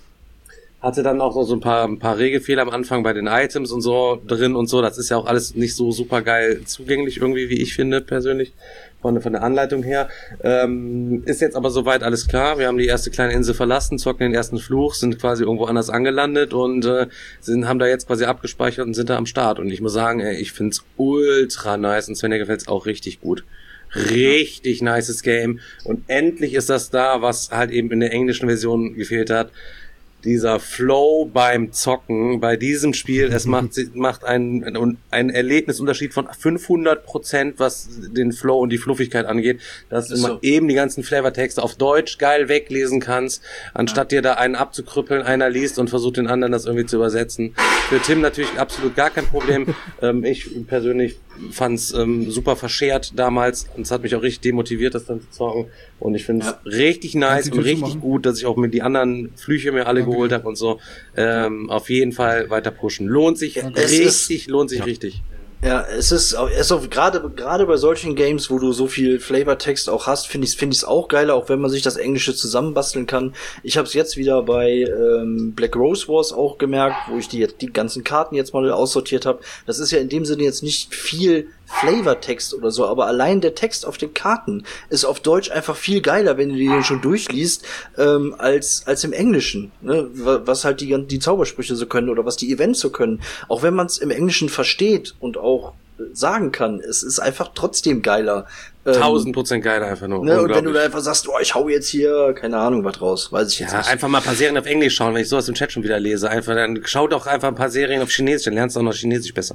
Hatte dann auch noch so ein paar, ein paar Regelfehler am Anfang bei den Items und so drin und so. Das ist ja auch alles nicht so super geil zugänglich irgendwie, wie ich finde persönlich. Von, von der Anleitung her. Ähm, ist jetzt aber soweit alles klar. Wir haben die erste kleine Insel verlassen, zocken den ersten Fluch, sind quasi irgendwo anders angelandet und äh, sind, haben da jetzt quasi abgespeichert und sind da am Start. Und ich muss sagen, ey, ich find's ultra nice und Svenja gefällt's auch richtig gut. Richtig nices Game. Und endlich ist das da, was halt eben in der englischen Version gefehlt hat. Dieser Flow beim Zocken bei diesem Spiel, es macht macht einen einen Erlebnisunterschied von fünfhundert Prozent, was den Flow und die Fluffigkeit angeht, dass du mal eben die ganzen Flavortexte auf Deutsch geil weglesen kannst, anstatt dir da einen abzukrüppeln, einer liest und versucht den anderen das irgendwie zu übersetzen. Für Tim natürlich absolut gar kein Problem. ähm, ich persönlich fand's ähm, super verschert damals und es hat mich auch richtig demotiviert, das dann zu zocken. Und ich finde es ja. richtig nice und richtig gut, dass ich auch mit die anderen Flüche mir alle okay. geholt habe und so. Ähm, auf jeden Fall weiter pushen. Lohnt sich okay. richtig, lohnt sich ja. richtig. Ja, es ist, es ist auch gerade, gerade bei solchen Games, wo du so viel Flavortext auch hast, finde ich, finde ich es auch geiler, auch wenn man sich das Englische zusammenbasteln kann. Ich habe es jetzt wieder bei ähm, Black Rose Wars auch gemerkt, wo ich die die ganzen Karten jetzt mal aussortiert habe. Das ist ja in dem Sinne jetzt nicht viel Flavortext oder so, aber allein der Text auf den Karten ist auf Deutsch einfach viel geiler, wenn du den schon durchliest, ähm, als als im Englischen, ne? Was halt die die Zaubersprüche so können oder was die Events so können. Auch wenn man es im Englischen versteht und auch sagen kann, es ist einfach trotzdem geiler. Tausend Prozent geiler einfach nur. Ne, und wenn du da einfach sagst, oh, ich hau jetzt hier, keine Ahnung, was raus, weiß ich jetzt ja, nicht. Einfach mal ein paar Serien auf Englisch schauen, wenn ich sowas im Chat schon wieder lese. Einfach, dann schau doch einfach ein paar Serien auf Chinesisch, dann lernst du auch noch Chinesisch besser.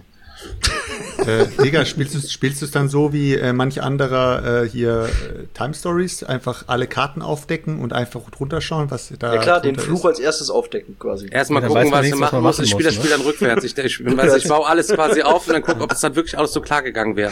äh, Digga, spielst du spielst du es dann so wie äh, manch anderer äh, hier äh, Time Stories, einfach alle Karten aufdecken und einfach drunter schauen, was da ja klar, den Fluch ist? als erstes aufdecken quasi. Erstmal ja, gucken, was nichts, du machen musst. Ich spiele das Spiel ne? dann rückwärts. Ich, ich, also ich baue alles quasi auf und dann gucke, ob es dann wirklich alles so klar gegangen wäre.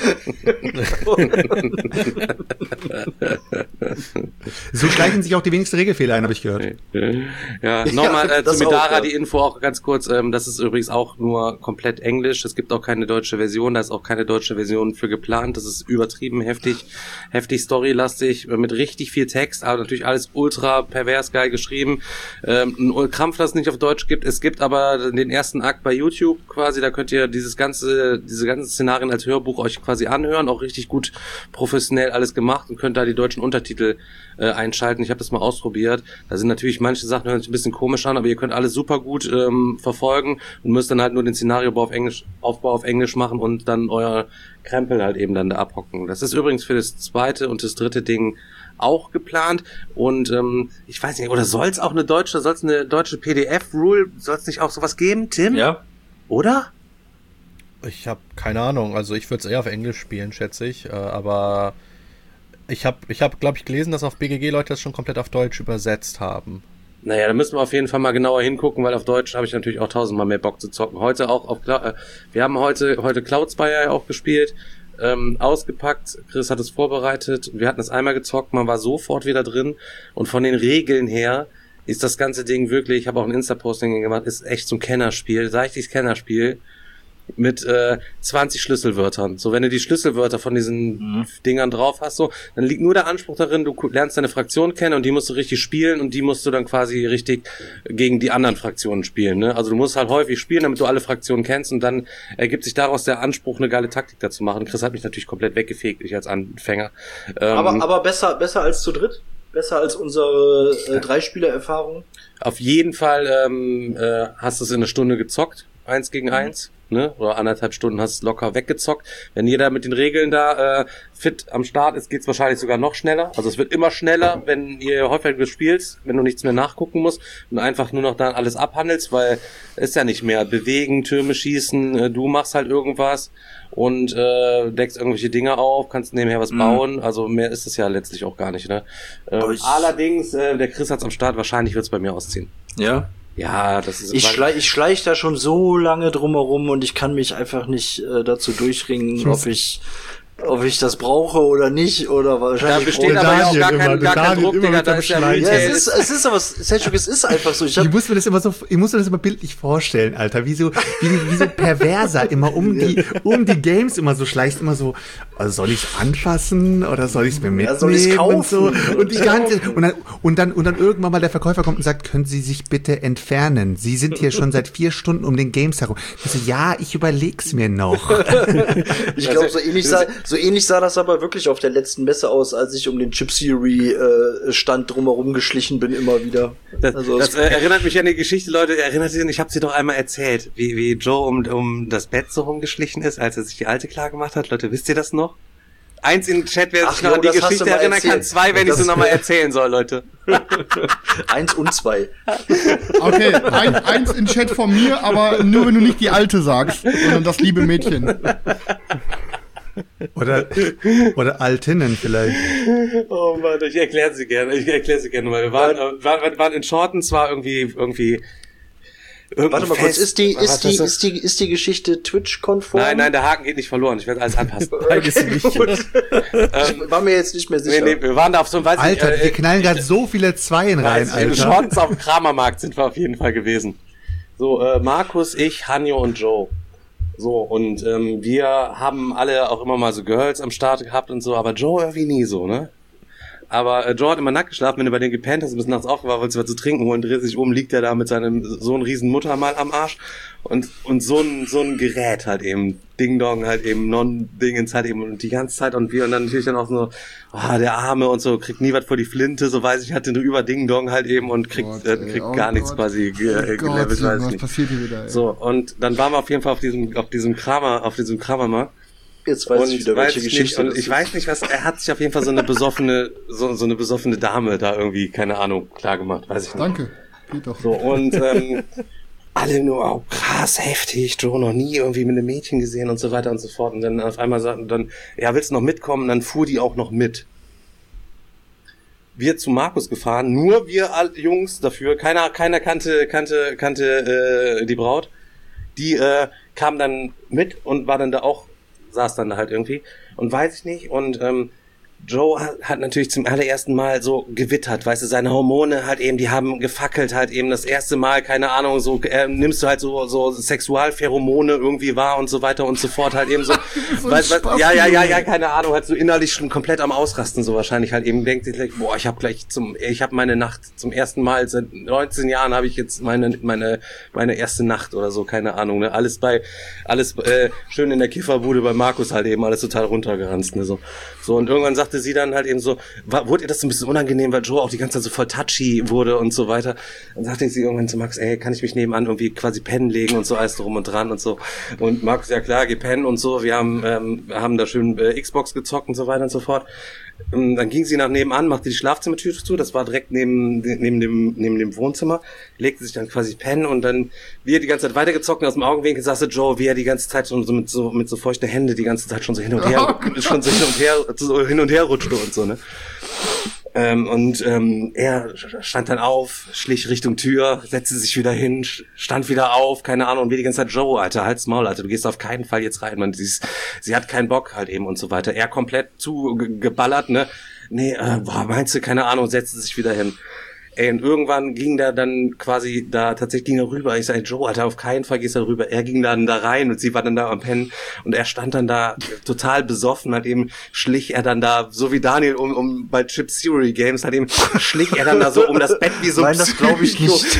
So schleichen sich auch die wenigsten Regelfehler ein, habe ich gehört. Ja, nochmal äh, zu Midara auch, ja. die Info auch ganz kurz. Ähm, das ist übrigens auch nur komplett Englisch. Es gibt auch keine deutsche Version. Da ist auch keine deutsche Version für geplant. Das ist übertrieben heftig, heftig storylastig, mit richtig viel Text, aber natürlich alles ultra pervers geil geschrieben. Ähm, ein Krampf, das es nicht auf Deutsch gibt. Es gibt aber den ersten Akt bei YouTube quasi. Da könnt ihr dieses ganze, diese ganzen Szenarien als Hörbuch euch quasi anhören. Auch richtig gut professionell alles gemacht und könnt da die deutschen Untertitel äh, einschalten. Ich habe das mal ausprobiert. Da sind natürlich manche Sachen hören sich ein bisschen komisch an, aber ihr könnt alles super gut ähm, verfolgen und müsst dann halt nur den Szenariobau auf Englisch, Aufbau auf Englisch machen und dann euer Krempel halt eben dann da abhocken. Das ist übrigens für das zweite und das dritte Ding auch geplant und ähm, ich weiß nicht, oder soll es auch eine deutsche, soll es eine deutsche P D F-Rule, soll es nicht auch sowas geben, Tim? Ja. Oder? Ich habe keine Ahnung, also ich würde es eher auf Englisch spielen, schätze ich, äh, aber ich habe, ich hab, glaube ich, gelesen, dass auf B G G Leute das schon komplett auf Deutsch übersetzt haben. Naja, da müssen wir auf jeden Fall mal genauer hingucken, weil auf Deutsch habe ich natürlich auch tausendmal mehr Bock zu zocken. Heute auch auf, äh, wir haben heute heute Cloudspire ja auch gespielt, ähm, ausgepackt. Chris hat es vorbereitet. Wir hatten es einmal gezockt, man war sofort wieder drin. Und von den Regeln her ist das ganze Ding wirklich, ich habe auch ein Insta-Posting gemacht, ist echt so ein Kennerspiel, seichtes Kennerspiel. Mit äh, zwanzig Schlüsselwörtern. So, wenn du die Schlüsselwörter von diesen mhm. Dingern drauf hast, so, dann liegt nur der Anspruch darin, du lernst deine Fraktion kennen und die musst du richtig spielen und die musst du dann quasi richtig gegen die anderen Fraktionen spielen. Ne? Also du musst halt häufig spielen, damit du alle Fraktionen kennst und dann ergibt sich daraus der Anspruch, eine geile Taktik dazu machen. Chris hat mich natürlich komplett weggefegt, ich als Anfänger. Ähm, aber aber besser besser als zu dritt? Besser als unsere äh, Drei-Spieler-Erfahrung? Auf jeden Fall ähm, äh, hast du es in einer Stunde gezockt. eins gegen eins. Ne? Oder anderthalb Stunden hast du locker weggezockt. Wenn jeder mit den Regeln da äh, fit am Start ist, geht's wahrscheinlich sogar noch schneller. Also es wird immer schneller, wenn ihr häufiger spielst, wenn du nichts mehr nachgucken musst und einfach nur noch dann alles abhandelst, weil es ist ja nicht mehr bewegen, Türme schießen, äh, du machst halt irgendwas und äh, deckst irgendwelche Dinge auf, kannst nebenher was mhm. bauen. Also mehr ist es ja letztlich auch gar nicht. Ne? Ähm, allerdings, äh, der Chris hat's am Start, wahrscheinlich wird's bei mir ausziehen. Ja? Ja, das ist... Ich schleich, ich schleich da schon so lange drumherum und ich kann mich einfach nicht äh, dazu durchringen, ob ich ob ich das brauche oder nicht, oder wahrscheinlich... Da besteht aber ja auch gar kein, gar kein Druck, Digga, da ist ja Retail. Ja, es ist, es ist aber, Selchuk, es ist einfach so. Ich, hab ich muss mir das immer so, ich muss mir das immer bildlich vorstellen, Alter, wie so, wie, wie so Perverser immer um die, um die Games immer so schleicht, immer so, also soll ich's anfassen, oder soll ich's mir mitnehmen? Ja, soll ich's kaufen? Und so, und die ganze, und dann, und dann, und dann irgendwann mal der Verkäufer kommt und sagt, können Sie sich bitte entfernen? Sie sind hier schon seit vier Stunden um den Games herum. Ich so, ja, ich überleg's mir noch. Ich glaube, so ähnlich sah, so ähnlich sah das aber wirklich auf der letzten Messe aus, als ich um den Chip Theory äh, Stand drumherum geschlichen bin, immer wieder. Das, also, das äh, erinnert mich an die Geschichte, Leute, erinnert sich, ich habe sie doch einmal erzählt, wie, wie Joe um, um das Bett so rumgeschlichen ist, als er sich die alte klar gemacht hat. Leute, wisst ihr das noch? Eins in den Chat, wer sich noch an die Geschichte erinnern erzählt. Kann, zwei, wenn das ich sie nochmal erzählen soll, Leute. Eins und zwei. Okay, ein, eins in Chat von mir, aber nur wenn du nicht die alte sagst, sondern das liebe Mädchen. Oder, oder Altinnen vielleicht. Oh Mann, ich erkläre sie gerne, ich erkläre sie gerne mal. Wir waren, äh, waren, waren in Shorten zwar irgendwie, irgendwie, Warte mal kurz, ist die, ist die, ist die, ist die Geschichte Twitch-konform? Nein, nein, der Haken geht nicht verloren. Ich werde alles anpassen. Nein, ist sie nicht. ähm, war mir jetzt nicht mehr sicher. Nee, nee, wir waren da auf so einem, weiß Alter, nicht, äh, wir knallen gerade so viele Zweien rein, Alter. In Shorts auf dem Kramermarkt sind wir auf jeden Fall gewesen. So, äh, Markus, ich, Hanjo und Joe. So, und ähm, wir haben alle auch immer mal so Girls am Start gehabt und so, aber Joe irgendwie nie so, ne? Aber äh, Joe hat immer nackt geschlafen, wenn du bei den gepennt hast und bis nachts aufgewacht, wolltest du was zu trinken holen, dreht sich um, liegt er da mit seinem so einem riesen Muttermal am Arsch und und so ein so ein Gerät halt eben, Ding Dong halt eben, Non-Dingens halt eben und die ganze Zeit und wir und dann natürlich dann auch so, ah, der Arme und so, kriegt nie was vor die Flinte, so weiß ich, hatte drüber Ding Dong halt eben und kriegt Gott, äh, kriegt oh gar Gott. nichts quasi äh, oh gelevelt, weiß was nicht. Passiert hier wieder, ey. So, und dann waren wir auf jeden Fall auf diesem auf diesem Kramer, auf diesem Kramermarkt. Jetzt weiß und ich wieder, welche ich Geschichte nicht, und ich weiß nicht, was, er hat sich auf jeden Fall so eine besoffene, so, so eine besoffene Dame da irgendwie, keine Ahnung, klar gemacht, weiß ich nicht. Danke, geht doch. So, und, ähm, alle nur, oh, krass, heftig, Joe noch nie irgendwie mit einem Mädchen gesehen und so weiter und so fort. Und dann auf einmal sagten dann, ja, willst du noch mitkommen? Und dann fuhr die auch noch mit. Wir zu Markus gefahren, nur wir Jungs dafür, keiner, keiner kannte, kannte, kannte, äh, die Braut. Die, äh, kam dann mit und war dann da auch, saß dann da halt irgendwie und weiß ich nicht und ähm, Joe hat, hat natürlich zum allerersten Mal so gewittert, weißt du, seine Hormone halt eben, die haben gefackelt halt eben das erste Mal, keine Ahnung, so äh, nimmst du halt so so Sexualpheromone irgendwie wahr und so weiter und so fort halt eben so, so weißt, was, ja, ja, ja, ja, keine Ahnung, halt so innerlich schon komplett am Ausrasten so wahrscheinlich halt eben, denkt sich gleich, boah, ich habe gleich zum, ich habe meine Nacht zum ersten Mal seit neunzehn Jahren habe ich jetzt meine meine meine erste Nacht oder so, keine Ahnung, ne, alles bei, alles äh, schön in der Kifferbude bei Markus halt eben, alles total runtergeranzt, ne, so, so und irgendwann sagte sie dann halt eben so, war, wurde ihr das so ein bisschen unangenehm, weil Joe auch die ganze Zeit so voll touchy wurde und so weiter. Dann sagte sie irgendwann zu Max, ey, kann ich mich nebenan irgendwie quasi pennen legen und so, alles drum und dran und so. Und Max, ja klar, geh pennen und so. Wir haben ähm, haben da schön äh, Xbox gezockt und so weiter und so fort. Ähm, dann ging sie nach nebenan, machte die Schlafzimmertür zu, das war direkt neben neben dem neben dem Wohnzimmer, legte sich dann quasi pennen und dann, wie er die ganze Zeit weitergezockt und aus dem Augenwinkel sagte Joe, wie er die ganze Zeit schon so mit so mit so feuchten Händen die ganze Zeit schon so hin und her, oh, schon so hin und her, so hin und her rutschte und so, ne? Ähm, und ähm, er stand dann auf, schlich Richtung Tür, setzte sich wieder hin, stand wieder auf, keine Ahnung, und wie die ganze Zeit, Joe, Alter, halt's Maul, Alter, du gehst auf keinen Fall jetzt rein, man, sie, ist, sie hat keinen Bock halt eben und so weiter. Er komplett zugeballert, ne? Nee, äh, boah, meinst du, keine Ahnung, setzte sich wieder hin. Ey, und irgendwann ging der dann quasi da, tatsächlich ging er rüber. Ich sage, Joe, Alter, auf keinen Fall gehst du rüber. Er ging dann da rein und sie war dann da am Pennen und er stand dann da total besoffen, halt eben schlich er dann da, so wie Daniel um, um bei Chip Theory Games, halt eben schlich er dann da so um das Bett wie so Nein, das glaube ich nicht.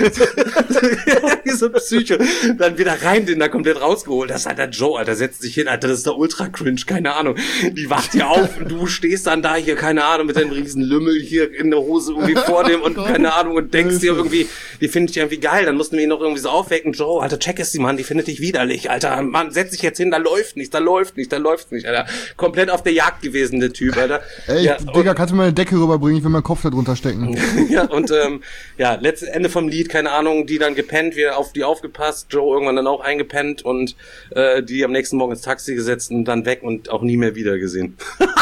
Wie so ein Psycho. Dann wieder rein, den da komplett rausgeholt. Das ist halt der Joe, Alter, setzt sich hin, Alter, das ist der ultra cringe, keine Ahnung. Die wacht hier auf und du stehst dann da hier, keine Ahnung, mit deinem riesen Lümmel hier in der Hose irgendwie vor dem und keine keine Ahnung, und denkst dir irgendwie, die finde ich irgendwie geil, dann musst du mich noch irgendwie so aufwecken, Joe, Alter, check es die, Mann, die findet dich widerlich, Alter, Mann, setz dich jetzt hin, da läuft nicht, da läuft nicht, da läuft nicht, Alter. Komplett auf der Jagd gewesen, der Typ, Alter. Ey, ja, Digga, kannst du mal eine Decke rüberbringen, ich will meinen Kopf da drunter stecken. Ja, und ähm, ja, letztes Ende vom Lied, keine Ahnung, die dann gepennt, wir auf die aufgepasst, Joe irgendwann dann auch eingepennt und äh, die am nächsten Morgen ins Taxi gesetzt und dann weg und auch nie mehr wieder gesehen.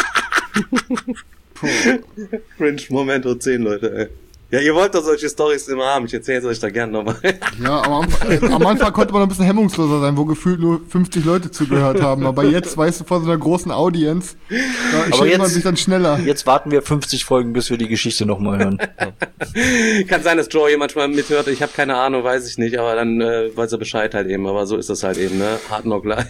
Cringe Momento zehn, Leute, ey. Ja, ihr wollt doch solche Storys immer haben. Ich erzähle es euch da gerne nochmal. Ja, am Anfang, äh, am Anfang konnte man ein bisschen hemmungsloser sein, wo gefühlt nur fünfzig Leute zugehört haben. Aber jetzt, weißt du, vor so einer großen Audienz, da schämt man sich dann schneller. Jetzt warten wir fünfzig Folgen, bis wir die Geschichte nochmal hören. Kann sein, dass Joe hier manchmal mithört. Ich habe keine Ahnung, weiß ich nicht. Aber dann äh, weiß er Bescheid halt eben. Aber so ist das halt eben, ne? Hard Knock Live.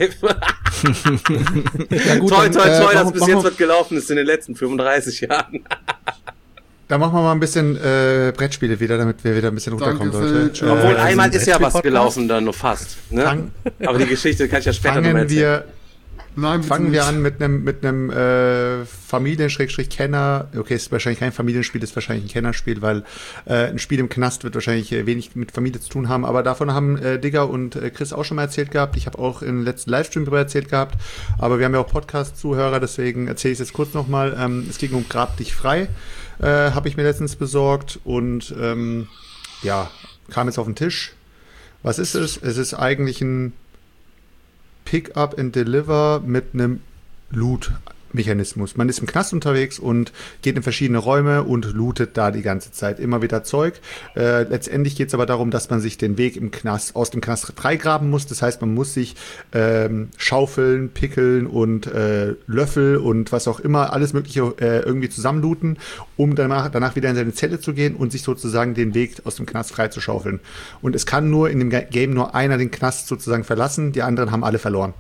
Ja, gut, toi, toi, toi, äh, dass bis jetzt was gelaufen ist in den letzten fünfunddreißig Jahren. Da machen wir mal ein bisschen äh, Brettspiele wieder, damit wir wieder ein bisschen runterkommen, Leute. Äh, Obwohl einmal ist ja was gelaufen, dann nur fast. Ne? Fang, Aber die Geschichte kann ich ja später fangen noch erzählen. Wir, Nein, fangen nicht. wir an mit einem mit einem äh, Familien-Kenner. Okay, ist wahrscheinlich kein Familienspiel, ist wahrscheinlich ein Kennerspiel, weil äh, ein Spiel im Knast wird wahrscheinlich äh, wenig mit Familie zu tun haben. Aber davon haben äh, Digger und äh, Chris auch schon mal erzählt gehabt. Ich habe auch im letzten Livestream darüber erzählt gehabt. Aber wir haben ja auch Podcast-Zuhörer, deswegen erzähle ich es jetzt kurz nochmal. Ähm, es ging um Grab dich frei. Äh, habe ich mir letztens besorgt und ähm, ja, kam jetzt auf den Tisch. Was ist es? Es ist eigentlich ein Pick-up and Deliver mit einem Loot-Mechanismus. Man ist im Knast unterwegs und geht in verschiedene Räume und lootet da die ganze Zeit immer wieder Zeug. Äh, letztendlich geht es aber darum, dass man sich den Weg im Knast aus dem Knast freigraben muss. Das heißt, man muss sich ähm, Schaufeln, Pickeln und äh, Löffel und was auch immer, alles Mögliche äh, irgendwie zusammenlooten, um danach, danach wieder in seine Zelle zu gehen und sich sozusagen den Weg aus dem Knast frei zu schaufeln. Und es kann nur in dem Game nur einer den Knast sozusagen verlassen, die anderen haben alle verloren.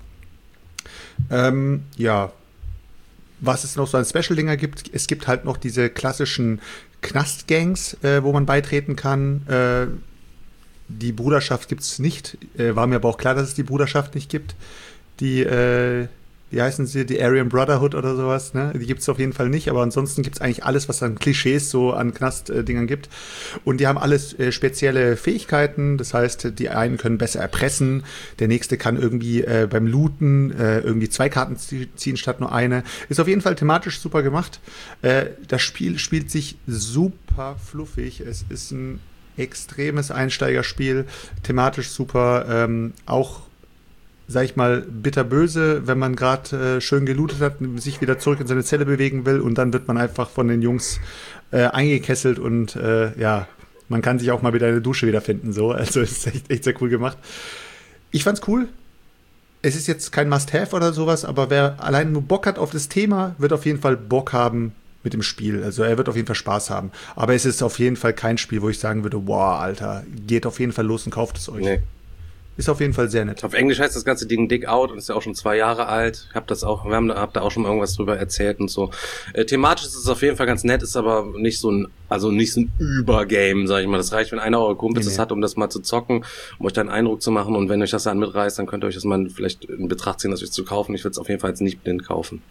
Ähm, ja, was es noch so an Special-Dinger gibt, es gibt halt noch diese klassischen Knastgangs, äh, wo man beitreten kann. Äh, die Bruderschaft gibt's nicht. Äh, war mir aber auch klar, dass es die Bruderschaft nicht gibt. Die, äh, wie heißen sie? Die Aryan Brotherhood oder sowas, ne? Die gibt's auf jeden Fall nicht, aber ansonsten gibt's eigentlich alles, was an Klischees so an Knastdingern gibt. Und die haben alles äh, spezielle Fähigkeiten. Das heißt, die einen können besser erpressen, der nächste kann irgendwie äh, beim Looten äh, irgendwie zwei Karten ziehen statt nur eine. Ist auf jeden Fall thematisch super gemacht. Äh, das Spiel spielt sich super fluffig. Es ist ein extremes Einsteigerspiel, thematisch super, ähm, auch sag ich mal, bitterböse, wenn man gerade äh, schön gelootet hat, sich wieder zurück in seine Zelle bewegen will und dann wird man einfach von den Jungs äh, eingekesselt und äh, ja, man kann sich auch mal wieder in der Dusche wiederfinden, so. Also es ist echt, echt sehr cool gemacht. Ich fand's cool. Es ist jetzt kein Must-Have oder sowas, aber wer allein nur Bock hat auf das Thema, wird auf jeden Fall Bock haben mit dem Spiel. Also er wird auf jeden Fall Spaß haben. Aber es ist auf jeden Fall kein Spiel, wo ich sagen würde, wow, Alter, geht auf jeden Fall los und kauft es euch. Nee. Ist auf jeden Fall sehr nett. Auf Englisch heißt das ganze Ding Dig Out und ist ja auch schon zwei Jahre alt. Ich hab das auch, wir haben da, hab da auch schon mal irgendwas drüber erzählt und so. Äh, thematisch ist es auf jeden Fall ganz nett, ist aber nicht so ein, also nicht so ein Übergame, sag ich mal. Das reicht, wenn einer eurer Kumpels nee, nee. das hat, um das mal zu zocken, um euch da einen Eindruck zu machen. Und wenn euch das dann mitreißt, dann könnt ihr euch das mal vielleicht in Betracht ziehen, das euch zu kaufen. Ich würde es auf jeden Fall jetzt nicht blind kaufen.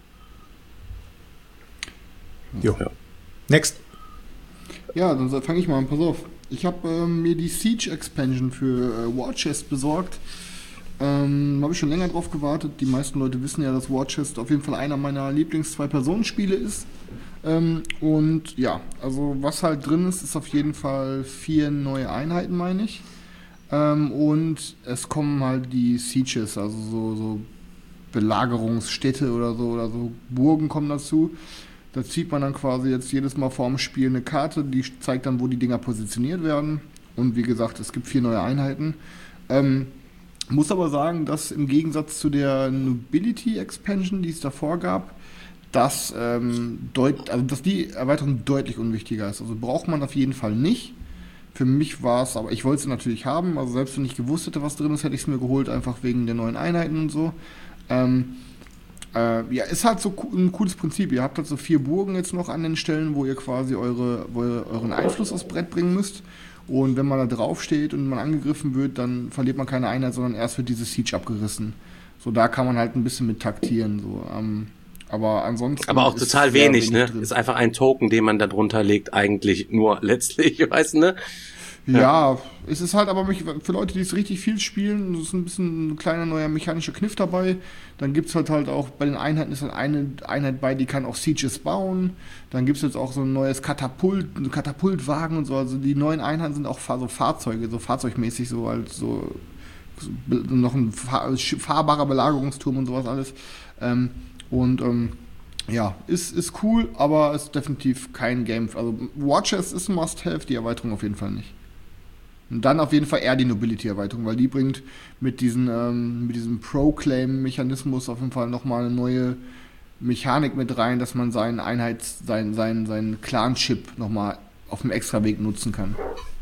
Jo. Ja. Next. Ja, dann fange ich mal an, pass auf. Ich habe ähm, mir die Siege Expansion für äh, War Chest besorgt. Ähm, habe ich schon länger drauf gewartet. Die meisten Leute wissen ja, dass War Chest auf jeden Fall einer meiner Lieblings-Zwei-Personen-Spiele ist. Ähm, und ja, also was halt drin ist, ist auf jeden Fall vier neue Einheiten, meine ich. Ähm, und es kommen halt die Sieges, also so, so Belagerungsstädte oder so, oder so Burgen kommen dazu. Da zieht man dann quasi jetzt jedes Mal vorm Spiel eine Karte, die zeigt dann, wo die Dinger positioniert werden. Und wie gesagt, es gibt vier neue Einheiten. Ähm, muss aber sagen, dass im Gegensatz zu der Nobility Expansion, die es davor gab, dass, ähm, deut- also dass die Erweiterung deutlich unwichtiger ist. Also braucht man auf jeden Fall nicht. Für mich war es, aber ich wollte es natürlich haben. Also selbst wenn ich gewusst hätte, was drin ist, hätte ich es mir geholt, einfach wegen der neuen Einheiten und so. Ähm, Äh, ja, ist halt so ein cooles Prinzip. Ihr habt halt so vier Burgen jetzt noch an den Stellen, wo ihr quasi eure, wo ihr euren Einfluss aufs Brett bringen müsst. Und wenn man da drauf steht und man angegriffen wird, dann verliert man keine Einheit, sondern erst wird diese Siege abgerissen. So, da kann man halt ein bisschen mit taktieren. So. Ähm, Aber ansonsten. Aber auch total wenig, wenig, ne? Drin. Ist einfach ein Token, den man da drunter legt, eigentlich nur letztlich, weißt du, ne? Ja, ja, es ist halt aber für Leute, die es richtig viel spielen, ist ein bisschen ein kleiner neuer mechanischer Kniff dabei. Dann gibt's halt halt auch, bei den Einheiten ist halt eine Einheit bei, die kann auch Sieges bauen. Dann gibt's jetzt auch so ein neues Katapult, ein Katapultwagen und so. Also die neuen Einheiten sind auch so Fahrzeuge, so fahrzeugmäßig, so als so, so noch ein fahr, fahrbarer Belagerungsturm und sowas alles. Ähm, und ähm, ja, ist, ist cool, aber ist definitiv kein Game. Also Watchers ist ein Must-Have, die Erweiterung auf jeden Fall nicht. Und dann auf jeden Fall eher die Nobility-Erweiterung, weil die bringt mit, diesen, ähm, mit diesem Proclaim-Mechanismus auf jeden Fall nochmal eine neue Mechanik mit rein, dass man seinen Einheits-, seinen, seinen, seinen Clan-Chip nochmal auf dem Extraweg nutzen kann.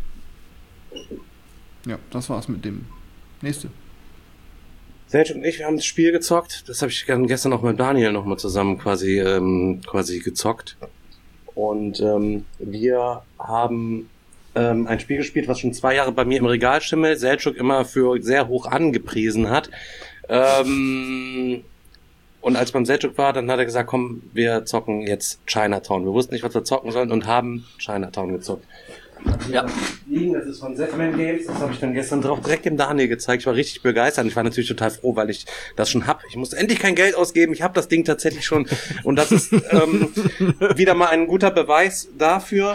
Ja, das war's mit dem. Nächste. Sergio und ich, wir haben das Spiel gezockt. Das habe ich gestern noch mit Daniel nochmal zusammen quasi, ähm, quasi gezockt. Und ähm, wir haben ähm, ein Spiel gespielt, was schon zwei Jahre bei mir im Regal schimmelt, Selçuk immer für sehr hoch angepriesen hat. Ähm, und als beim Selçuk war, dann hat er gesagt, komm, wir zocken jetzt Chinatown. Wir wussten nicht, was wir zocken sollen und haben Chinatown gezockt. Ja. Das ist von Zetman Games, das habe ich dann gestern drauf direkt dem Daniel gezeigt. Ich war richtig begeistert. Ich war natürlich total froh, weil ich das schon hab. Ich musste endlich kein Geld ausgeben. Ich habe das Ding tatsächlich schon. Und das ist ähm, wieder mal ein guter Beweis dafür,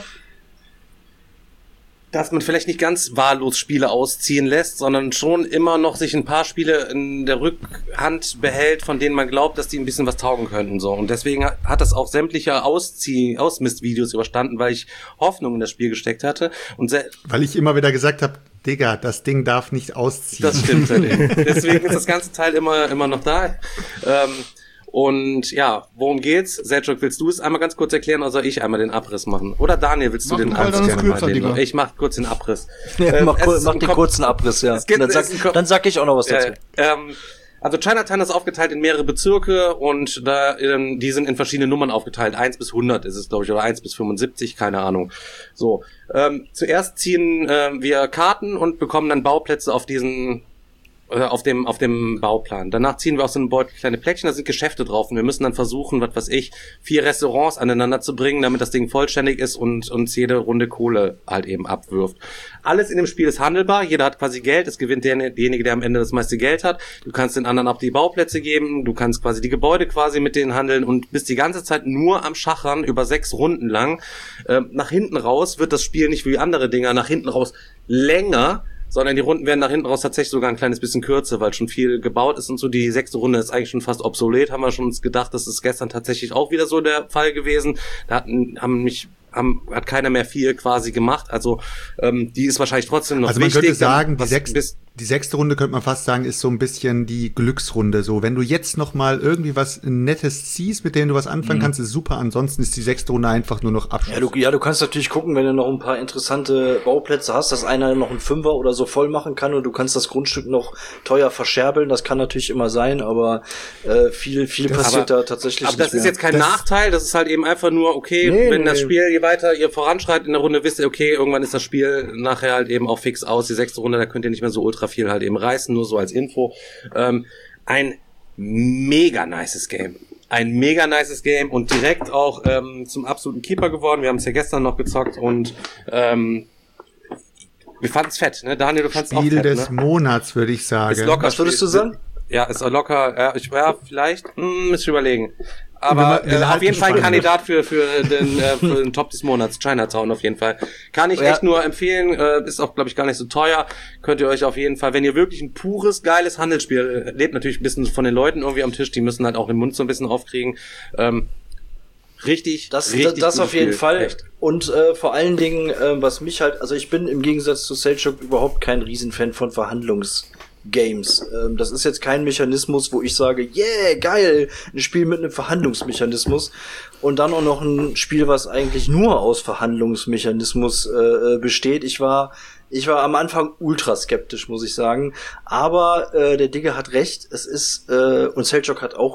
dass man vielleicht nicht ganz wahllos Spiele ausziehen lässt, sondern schon immer noch sich ein paar Spiele in der Rückhand behält, von denen man glaubt, dass die ein bisschen was taugen könnten. So. Und deswegen hat das auch sämtliche Auszieh- Ausmistvideos überstanden, weil ich Hoffnung in das Spiel gesteckt hatte. Und se- weil ich immer wieder gesagt habe, Digga, das Ding darf nicht ausziehen. Das stimmt. Deswegen ist das ganze Teil immer immer noch da. Ähm, Und ja, worum geht's? Selçuk, willst du es einmal ganz kurz erklären oder soll ich einmal den Abriss machen? Oder Daniel, willst du mach den Abriss gerne mal den? Ich mach kurz den Abriss. Ja, äh, mach kur- mach den kurzen Abriss, ja. Gibt, dann, sag, Ko- dann sag ich auch noch was dazu. Äh, ähm, also Chinatown ist aufgeteilt in mehrere Bezirke und da ähm, die sind in verschiedene Nummern aufgeteilt. eins bis hundert ist es, glaube ich, oder eins bis fünfundsiebzig, keine Ahnung. So, ähm, zuerst ziehen äh, wir Karten und bekommen dann Bauplätze auf diesen auf dem auf dem Bauplan. Danach ziehen wir aus so einem Beutel kleine Plättchen, da sind Geschäfte drauf und wir müssen dann versuchen, was weiß ich, vier Restaurants aneinander zu bringen, damit das Ding vollständig ist und uns jede Runde Kohle halt eben abwirft. Alles in dem Spiel ist handelbar, jeder hat quasi Geld, es gewinnt derjenige, der am Ende das meiste Geld hat. Du kannst den anderen auch die Bauplätze geben, du kannst quasi die Gebäude quasi mit denen handeln und bist die ganze Zeit nur am Schachern über sechs Runden lang. Ähm, nach hinten raus wird das Spiel nicht wie andere Dinger nach hinten raus länger, sondern die Runden werden nach hinten raus tatsächlich sogar ein kleines bisschen kürzer, weil schon viel gebaut ist und so. Die sechste Runde ist eigentlich schon fast obsolet, haben wir schon uns gedacht, das ist gestern tatsächlich auch wieder so der Fall gewesen. Da hatten, haben mich, haben, hat keiner mehr viel quasi gemacht, also ähm, die ist wahrscheinlich trotzdem noch also man wichtig. Könnte sagen, was, die, sechs, bis, die sechste Runde könnte man fast sagen, ist so ein bisschen die Glücksrunde. So, wenn du jetzt noch mal irgendwie was Nettes ziehst, mit dem du was anfangen mhm. kannst, ist super. Ansonsten ist die sechste Runde einfach nur noch Abschluss. Ja, du, ja, du kannst natürlich gucken, wenn du noch ein paar interessante Bauplätze hast, dass einer noch einen Fünfer oder so voll machen kann und du kannst das Grundstück noch teuer verscherbeln. Das kann natürlich immer sein, aber äh, viel, viel das passiert aber, da tatsächlich aber nicht das ist mehr. Jetzt kein das Nachteil. Das ist halt eben einfach nur, okay, nee, wenn nee, das Spiel je weiter ihr voranschreitet in der Runde, wisst ihr, okay, irgendwann ist das Spiel nachher halt eben auch fix aus. Die sechste Runde, da könnt ihr nicht mehr so ultra viel halt eben reißen. Nur so als Info. Ähm, ein mega nices Game. Ein mega nices Game und direkt auch ähm, zum absoluten Keeper geworden. Wir haben es ja gestern noch gezockt und ähm, wir fanden es fett, ne? Daniel, du fandest es auch fett, Spiel des ne? Monats, würde ich sagen. Ist locker. Was würdest du sagen? Ja, ist locker. Ja, ich, ja vielleicht. Hm, müsste ich überlegen. Aber wir, wir äh, auf jeden Fall ein Kandidat für für den, äh, für den Top des Monats, Chinatown auf jeden Fall. Kann ich ja. echt nur empfehlen, äh, ist auch, glaube ich, gar nicht so teuer. Könnt ihr euch auf jeden Fall, wenn ihr wirklich ein pures, geiles Handelsspiel, lebt natürlich ein bisschen von den Leuten irgendwie am Tisch, die müssen halt auch den Mund so ein bisschen aufkriegen. Ähm, richtig, das, richtig das auf jeden Spiel. Fall. Echt. Und äh, vor allen Dingen, äh, was mich halt, also ich bin im Gegensatz zu Selçuk überhaupt kein Riesenfan von Verhandlungs- Games. Ähm, das ist jetzt kein Mechanismus, wo ich sage, yeah, geil, ein Spiel mit einem Verhandlungsmechanismus und dann auch noch ein Spiel, was eigentlich nur aus Verhandlungsmechanismus äh, besteht. Ich war ich war am Anfang ultra skeptisch, muss ich sagen, aber äh, der Digge hat recht, es ist, äh, und Selçuk hat auch recht,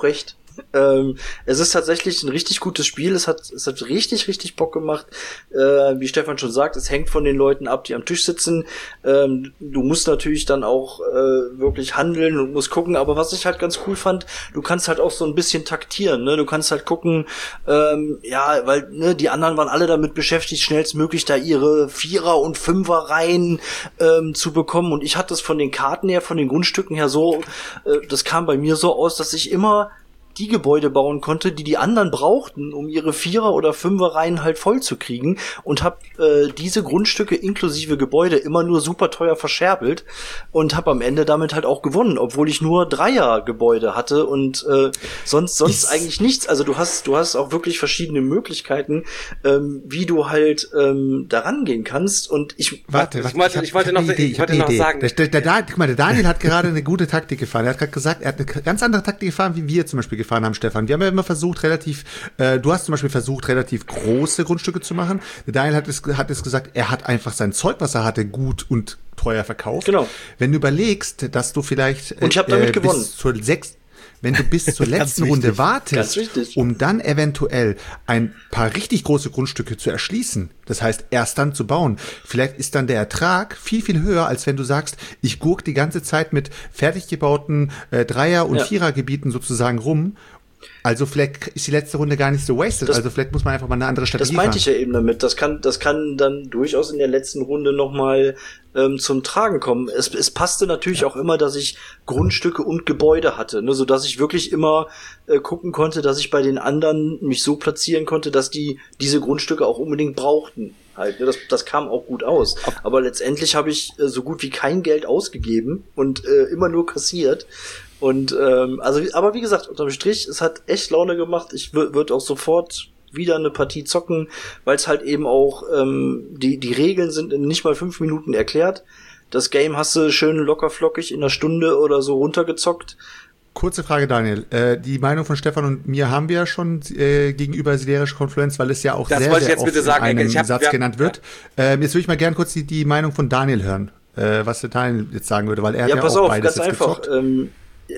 Ähm, es ist tatsächlich ein richtig gutes Spiel. Es hat, es hat richtig, richtig Bock gemacht. Äh, wie Stefan schon sagt, es hängt von den Leuten ab, die am Tisch sitzen. Ähm, du musst natürlich dann auch äh, wirklich handeln und musst gucken. Aber was ich halt ganz cool fand, du kannst halt auch so ein bisschen taktieren. Ne? Du kannst halt gucken, ähm, ja, weil ne, die anderen waren alle damit beschäftigt, schnellstmöglich da ihre Vierer- und Fünfer-Reihen ähm, zu bekommen. Und ich hatte es von den Karten her, von den Grundstücken her so, äh, das kam bei mir so aus, dass ich immer die Gebäude bauen konnte, die die anderen brauchten, um ihre Vierer- oder Fünfer-Reihen halt voll zu kriegen, und habe äh, diese Grundstücke inklusive Gebäude immer nur super teuer verscherbelt und habe am Ende damit halt auch gewonnen, obwohl ich nur Dreier-Gebäude hatte und äh, sonst sonst ich eigentlich nichts. Also du hast du hast auch wirklich verschiedene Möglichkeiten, ähm, wie du halt ähm, daran gehen kannst. Und ich warte, ich wollte, ich, ich wollte noch, Idee, ich wollte noch Idee. sagen. Der, der, der, der, guck mal, der Daniel hat gerade eine gute Taktik gefahren. Er hat gerade gesagt, er hat eine ganz andere Taktik gefahren, wie wir zum Beispiel gefahren haben, Stefan. Wir haben ja immer versucht, relativ, äh, du hast zum Beispiel versucht, relativ große Grundstücke zu machen. Der Daniel hat es, hat es gesagt, er hat einfach sein Zeug, was er hatte, gut und teuer verkauft. Genau. Wenn du überlegst, dass du vielleicht äh, und ich habe damit gewonnen. Bis zur sechs Wenn du bis zur letzten Runde wartest, um dann eventuell ein paar richtig große Grundstücke zu erschließen, das heißt erst dann zu bauen, vielleicht ist dann der Ertrag viel, viel höher, als wenn du sagst, ich gurk die ganze Zeit mit fertig gebauten äh, Dreier- und ja. Vierergebieten sozusagen rum. Also vielleicht ist die letzte Runde gar nicht so wasted, das, also vielleicht muss man einfach mal eine andere Strategie fahren. Das meinte fahren. ich ja eben damit. Das kann, das kann dann durchaus in der letzten Runde nochmal ähm, zum Tragen kommen. Es, es passte natürlich ja. auch immer, dass ich Grundstücke und Gebäude hatte, ne, so dass ich wirklich immer äh, gucken konnte, dass ich bei den anderen mich so platzieren konnte, dass die diese Grundstücke auch unbedingt brauchten. Halt, ne, das, das kam auch gut aus. Aber letztendlich habe ich äh, so gut wie kein Geld ausgegeben und äh, immer nur kassiert. Und ähm, also, aber wie gesagt, unterm Strich, es hat echt Laune gemacht. Ich würde würd auch sofort wieder eine Partie zocken, weil es halt eben auch ähm, die die Regeln sind in nicht mal fünf Minuten erklärt. Das Game hast du schön lockerflockig in einer Stunde oder so runtergezockt. Kurze Frage, Daniel. Äh, die Meinung von Stefan und mir haben wir ja schon äh, gegenüber Siderische Confluence, weil es ja auch das sehr, wollte sehr ich jetzt oft bitte sagen, in einem ich hab, Satz wir, genannt wird. Ja. Ähm, jetzt würde ich mal gerne kurz die, die Meinung von Daniel hören, äh, was der Daniel jetzt sagen würde, weil er ja, hat ja pass auch auf, beides ganz jetzt einfach. gezockt. Ähm,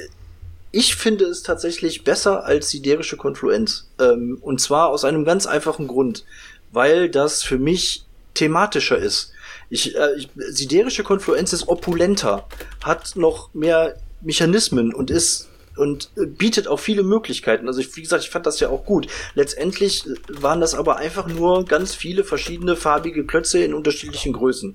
ich finde es tatsächlich besser als Siderische Confluence. Ähm, und zwar aus einem ganz einfachen Grund, weil das für mich thematischer ist. Ich, äh, ich, Siderische Confluence ist opulenter, hat noch mehr Mechanismen und ist und bietet auch viele Möglichkeiten. Also ich, wie gesagt, ich fand das ja auch gut. Letztendlich waren das aber einfach nur ganz viele verschiedene farbige Klötze in unterschiedlichen Größen.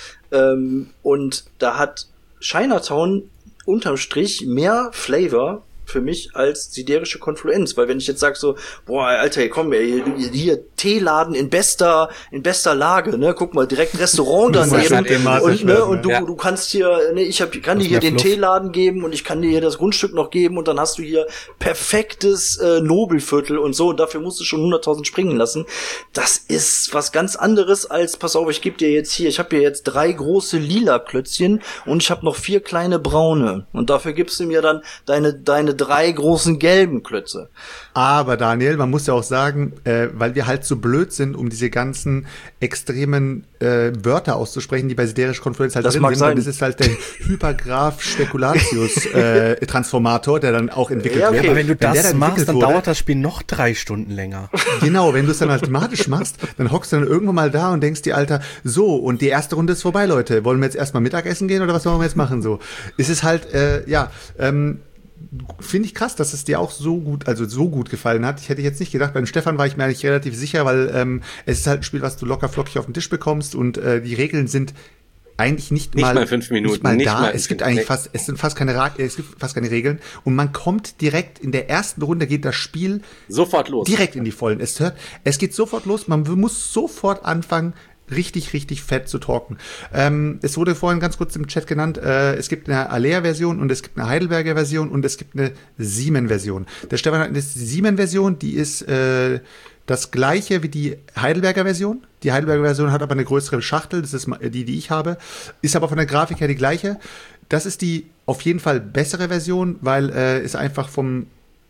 Ähm, und da hat Chinatown unterm Strich mehr Flavor für mich als Siderische Confluence, weil wenn ich jetzt sag so, boah, Alter, komm, ey, hier Teeladen in bester in bester Lage, ne, guck mal, direkt ein Restaurant daneben und ne, und du ja. du kannst hier, ne, ich hab, kann dir hier den Fluff. Teeladen geben und ich kann dir hier das Grundstück noch geben und dann hast du hier perfektes äh, Nobelviertel und so, und dafür musst du schon hunderttausend springen lassen. Das ist was ganz anderes als, pass auf, ich gebe dir jetzt hier, ich habe hier jetzt drei große lila Klötzchen und ich habe noch vier kleine braune und dafür gibst du mir dann deine deine drei großen gelben Klötze. Aber Daniel, man muss ja auch sagen, äh, weil wir halt so blöd sind, um diese ganzen extremen äh, Wörter auszusprechen, die bei Siderisch Confluence halt das drin mag sind, sein. weil das ist halt der Hypergraph Spekulatius äh, Transformator, der dann auch entwickelt ja, okay. wird. Aber wenn du wenn das dann machst, dann wurde, dauert das Spiel noch drei Stunden länger. Genau, wenn du es dann automatisch machst, dann hockst du dann irgendwann mal da und denkst dir, Alter, so, und die erste Runde ist vorbei, Leute. Wollen wir jetzt erstmal Mittagessen gehen oder was wollen wir jetzt machen? So, es ist halt, äh, ja, ähm, finde ich krass, dass es dir auch so gut, also so gut gefallen hat. Ich hätte jetzt nicht gedacht, beim Stefan war ich mir eigentlich relativ sicher, weil ähm, es ist halt ein Spiel, was du locker flockig auf den Tisch bekommst und äh, die Regeln sind eigentlich nicht, nicht mal, mal fünf Minuten, nicht mal nicht da. Mal es gibt eigentlich fast, es sind fast keine, es gibt fast keine Regeln und man kommt direkt in der ersten Runde geht das Spiel sofort los, direkt in die Vollen. Es hört, es geht sofort los. Man muss sofort anfangen, richtig, richtig fett zu talken. Ähm, es wurde vorhin ganz kurz im Chat genannt, äh, es gibt eine Alea-Version und es gibt eine Heidelberger-Version und es gibt eine Siemen-Version. Der Stefan hat eine Siemen-Version, die ist äh, das gleiche wie die Heidelberger-Version. Die Heidelberger-Version hat aber eine größere Schachtel, das ist die, die ich habe, ist aber von der Grafik her die gleiche. Das ist die auf jeden Fall bessere Version, weil äh, es einfach vom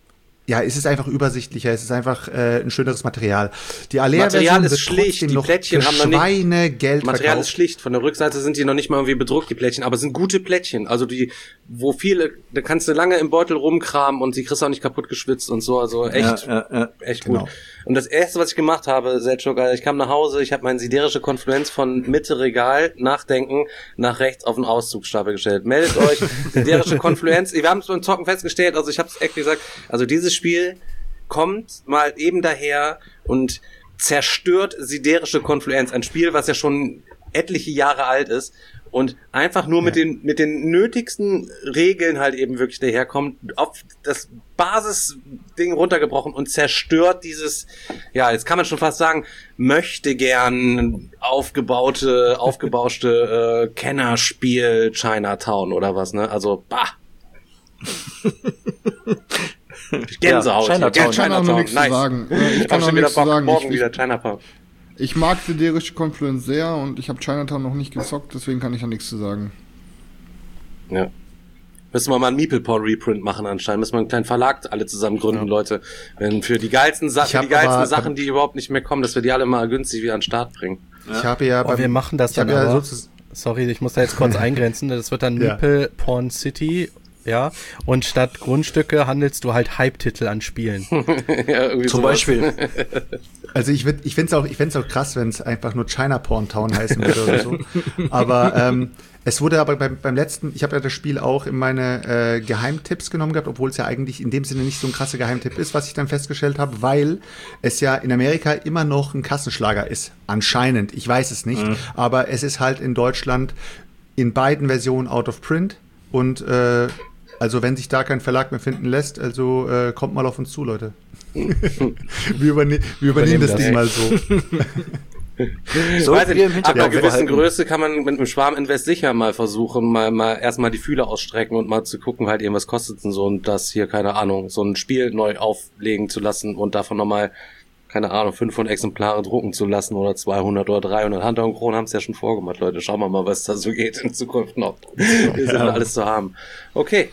ja, es ist einfach übersichtlicher, es ist einfach äh, ein schöneres Material. Die Alea-Version Material ist wird schlicht, die noch Plättchen haben noch nicht, Geld Material verkauft. ist schlicht, von der Rückseite sind die noch nicht mal irgendwie bedruckt, die Plättchen, aber es sind gute Plättchen, also die, wo viele, da kannst du lange im Beutel rumkramen und die kriegst du auch nicht kaputt geschwitzt und so, also echt, ja, ja, ja. echt genau. gut. Und das erste, was ich gemacht habe, Selchuk, ich kam nach Hause, ich habe meine siderische Konfluenz von Mitte Regal, Nachdenken, nach rechts auf den Auszugsstapel gestellt. Meldet euch, siderische Konfluenz, wir haben es beim Zocken festgestellt, also ich habe es echt gesagt, also dieses Spiel kommt mal eben daher und zerstört siderische Konfluenz, ein Spiel, was ja schon etliche Jahre alt ist und einfach nur ja. mit den mit den nötigsten Regeln halt eben wirklich daherkommt, auf das Basisding runtergebrochen und zerstört dieses, ja, jetzt kann man schon fast sagen, möchte gern aufgebaute, aufgebauschte äh, Kennerspiel Chinatown oder was, ne? Also, bah! Gänsehaut. Ja, Chinatown. Ich kann auch noch nichts nice. zu sagen. Ich kann auch nichts zu sagen. Morgen Ich, wieder Chinatown. ich mag siderische Confluence sehr und ich habe Chinatown noch nicht gezockt, deswegen kann ich ja nichts zu sagen. Ja. Müssen wir mal einen Meeple-Porn-Reprint machen anscheinend. Müssen wir einen kleinen Verlag alle zusammen gründen, ja. Leute. Wenn für die geilsten, Sa für die geilsten aber, Sachen, die überhaupt nicht mehr kommen, dass wir die alle mal günstig wieder an den Start bringen. Ja. Ich habe ja oh, wir machen das dann aber. Ja sorry, ich muss da jetzt kurz eingrenzen. Das wird dann ja. Meeple Porn City. Ja, und statt Grundstücke handelst du halt Hype-Titel an Spielen. ja, Zum sowas. Beispiel. Also ich, ich finde es auch, ich find's auch krass, wenn es einfach nur China Porn Town heißen würde oder so. Aber ähm, es wurde aber beim, beim letzten, ich habe ja das Spiel auch in meine äh, Geheimtipps genommen gehabt, obwohl es ja eigentlich in dem Sinne nicht so ein krasser Geheimtipp ist, was ich dann festgestellt habe, weil es ja in Amerika immer noch ein Kassenschlager ist. Anscheinend, ich weiß es nicht. Mhm. Aber es ist halt in Deutschland in beiden Versionen out of print und äh, also wenn sich da kein Verlag mehr finden lässt, also äh, kommt mal auf uns zu, Leute. wir, überne- wir übernehmen das, das Ding mal so. so weiß ich, ab einer gewissen Größe kann man mit einem Schwarminvest sicher mal versuchen, mal, mal erstmal die Fühler ausstrecken und mal zu gucken, halt eben, was kostet denn so und das hier, keine Ahnung, so ein Spiel neu auflegen zu lassen und davon nochmal, keine Ahnung, fünfhundert Exemplare drucken zu lassen oder zweihundert oder dreihundert. Hunter und Kron haben es ja schon vorgemacht, Leute. Schauen wir mal, was da so geht in Zukunft noch. Wir sind ja. alles zu haben. Okay.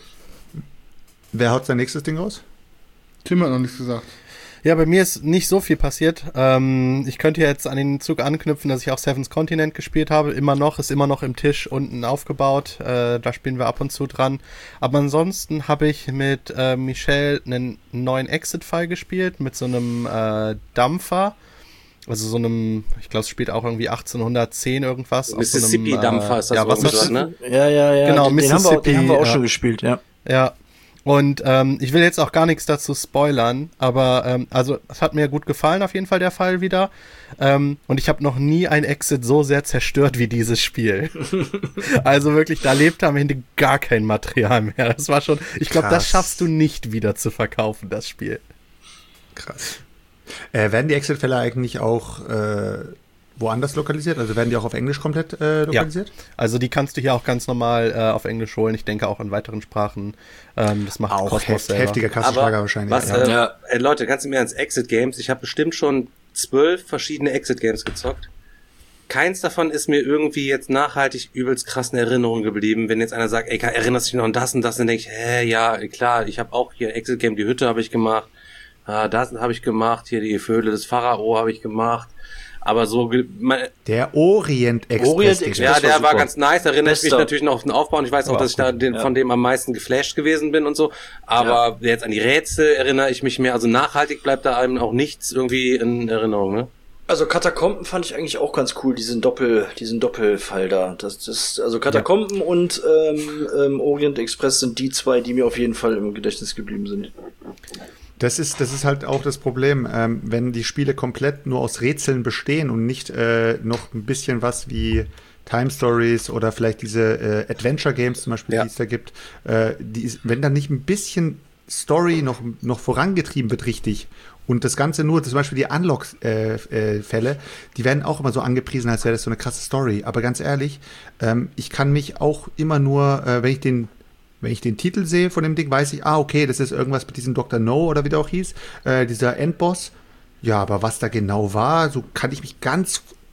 Wer haut sein nächstes Ding raus? Tim hat noch nichts gesagt. Ja, bei mir ist nicht so viel passiert. Ähm, ich könnte jetzt an den Zug anknüpfen, dass ich auch Seven's Continent gespielt habe. Immer noch, ist immer noch im Tisch unten aufgebaut. Äh, da spielen wir ab und zu dran. Aber ansonsten habe ich mit äh, Michelle einen neuen Exit-File gespielt, mit so einem äh, Dampfer. Also so einem, ich glaube, es spielt auch irgendwie achtzehnhundertzehn irgendwas. Mississippi-Dampfer äh, ist das ja, was dran, ne? Ja, ja, ja. Genau, den, Mississippi. Den haben wir, den haben wir auch ja. schon gespielt, ja. Ja. Und ähm, ich will jetzt auch gar nichts dazu spoilern, aber ähm, also es hat mir gut gefallen, auf jeden Fall der Fall wieder. Ähm, und ich habe noch nie ein Exit so sehr zerstört wie dieses Spiel. Also wirklich, da lebt am Ende gar kein Material mehr. Das war schon, ich glaube, das schaffst du nicht wieder zu verkaufen, das Spiel. Krass. Äh, werden die Exit-Fälle eigentlich auch äh, woanders lokalisiert? Also werden die auch auf Englisch komplett äh, lokalisiert? Ja. Also die kannst du hier auch ganz normal äh, auf Englisch holen. Ich denke auch in weiteren Sprachen. Ähm, das macht auch Cosmos heft, selber. heftiger Kassenschlager wahrscheinlich. Was, ja. äh, ja. Äh, Leute, ganz im Ernst, Exit Games. Ich habe bestimmt schon zwölf verschiedene Exit Games gezockt. Keins davon ist mir irgendwie jetzt nachhaltig übelst krass in Erinnerung geblieben. Wenn jetzt einer sagt, ey, erinnerst du dich noch an das und das, dann denke ich, hä, ja, klar, ich habe auch hier Exit Game, die Hütte habe ich gemacht. Ah, das habe ich gemacht, hier die Vögel des Pharao habe ich gemacht. Aber so... Mein, der Orient Express. Orient Express ja, der war, war ganz nice. Da erinnere ich mich natürlich noch auf den Aufbau. Und ich weiß auch, dass ich da den, ja. von dem am meisten geflasht gewesen bin und so. Aber ja. jetzt an die Rätsel erinnere ich mich mehr. Also nachhaltig bleibt da einem auch nichts irgendwie in Erinnerung, ne? Also Katakomben fand ich eigentlich auch ganz cool, diesen Doppel, diesen Doppelfall da. Das, das, also Katakomben ja. und ähm, ähm, Orient Express sind die zwei, die mir auf jeden Fall im Gedächtnis geblieben sind. Das ist, das ist halt auch das Problem, ähm, wenn die Spiele komplett nur aus Rätseln bestehen und nicht äh, noch ein bisschen was wie Time Stories oder vielleicht diese äh, Adventure Games zum Beispiel, ja. die es da gibt, äh, die ist, wenn dann nicht ein bisschen Story noch, noch vorangetrieben wird richtig und das Ganze nur, zum Beispiel die Unlock-Fälle, äh, äh, die werden auch immer so angepriesen, als wäre das so eine krasse Story. Aber ganz ehrlich, ähm, ich kann mich auch immer nur, äh, wenn ich den Wenn ich den Titel sehe von dem Ding, weiß ich, ah, okay, das ist irgendwas mit diesem Doktor No oder wie der auch hieß, äh, dieser Endboss. Ja, aber was da genau war, so kann ich mich ganz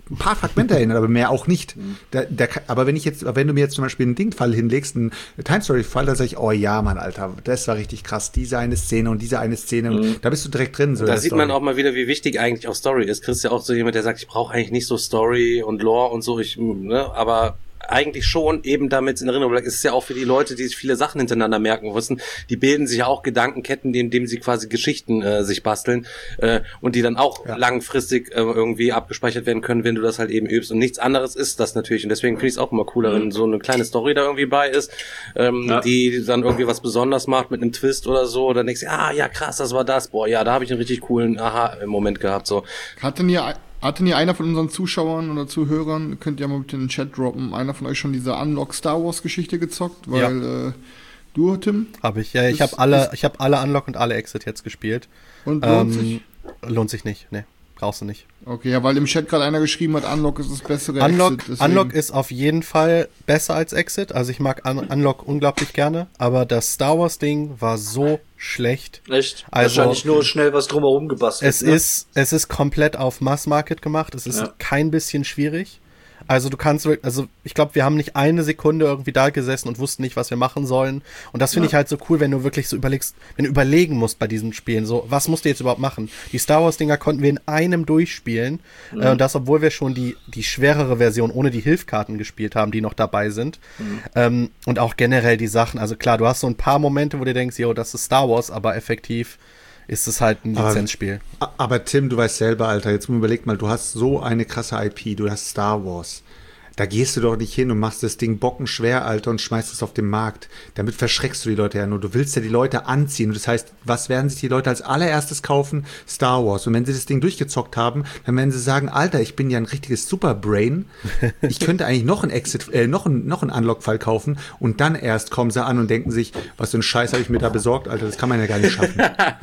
ein paar Fragmente erinnert, aber mehr auch nicht. Da, da, aber wenn ich jetzt, wenn du mir jetzt zum Beispiel einen Ding-Fall hinlegst, einen Time-Story-Fall, dann sage ich, oh ja, Mann, Alter, das war richtig krass. Diese eine Szene und diese eine Szene, mhm. da bist du direkt drin. So da sieht Story. Man auch mal wieder, wie wichtig eigentlich auch Story ist. Chris ist ja auch so jemand, der sagt, ich brauche eigentlich nicht so Story und Lore und so, ich, ne, aber eigentlich schon, eben damit in Erinnerung bleibt. Es ist ja auch für die Leute, die sich viele Sachen hintereinander merken müssen, die bilden sich ja auch Gedankenketten, indem sie quasi Geschichten äh, sich basteln äh, und die dann auch ja. langfristig äh, irgendwie abgespeichert werden können, wenn du das halt eben übst. Und nichts anderes ist das natürlich. Und deswegen finde ich es auch immer cooler, wenn so eine kleine Story da irgendwie bei ist, ähm, ja. die dann irgendwie was besonders macht mit einem Twist oder so. Oder dann denkst du, ah, ja krass, das war das. Boah, ja, da habe ich einen richtig coolen Aha-Moment gehabt. So. Hatten ihr... Hatte nie einer von unseren Zuschauern oder Zuhörern, könnt ihr mal mit in den Chat droppen, einer von euch schon diese Unlock Star Wars Geschichte gezockt? Weil ja. äh, du, Tim? Habe ich, ja. Ich habe alle, ich habe alle Unlock und alle Exit jetzt gespielt. Und lohnt ähm, sich? Lohnt sich nicht, ne. Brauchst du nicht. Okay, ja, weil im Chat gerade einer geschrieben hat, Unlock ist das bessere Unlock, Exit. Unlock ist auf jeden Fall besser als Exit. Also ich mag Un- Unlock unglaublich gerne, aber das Star Wars Ding war so schlecht. Echt? Also, wahrscheinlich nur schnell was drumherum gebastelt. Es ne? ist, es ist komplett auf Mass Market gemacht. Es ist ja. kein bisschen schwierig. Also du kannst, also ich glaube, wir haben nicht eine Sekunde irgendwie da gesessen und wussten nicht, was wir machen sollen. Und das finde ja. ich halt so cool, wenn du wirklich so überlegst, wenn du überlegen musst bei diesen Spielen, so, was musst du jetzt überhaupt machen? Die Star Wars Dinger konnten wir in einem durchspielen. Mhm. Äh, und das, obwohl wir schon die, die schwerere Version ohne die Hilfkarten gespielt haben, die noch dabei sind. Mhm. Ähm, und auch generell die Sachen, also klar, du hast so ein paar Momente, wo du denkst, jo, das ist Star Wars, aber effektiv ist es halt ein Lizenzspiel. Aber, aber Tim, du weißt selber, Alter, jetzt überleg mal, du hast so eine krasse I P, du hast Star Wars. Da gehst du doch nicht hin und machst das Ding bockenschwer, Alter, und schmeißt es auf den Markt. Damit verschreckst du die Leute ja nur. Du willst ja die Leute anziehen. Und das heißt, was werden sich die Leute als allererstes kaufen? Star Wars. Und wenn sie das Ding durchgezockt haben, dann werden sie sagen, Alter, ich bin ja ein richtiges Superbrain. Ich könnte eigentlich noch einen Exit, äh, noch einen, noch einen Unlock-Fall kaufen. Und dann erst kommen sie an und denken sich, was für ein Scheiß habe ich mir da besorgt, Alter, das kann man ja gar nicht schaffen.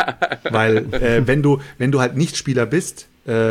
Weil, äh, wenn du, wenn du halt nicht Spieler bist,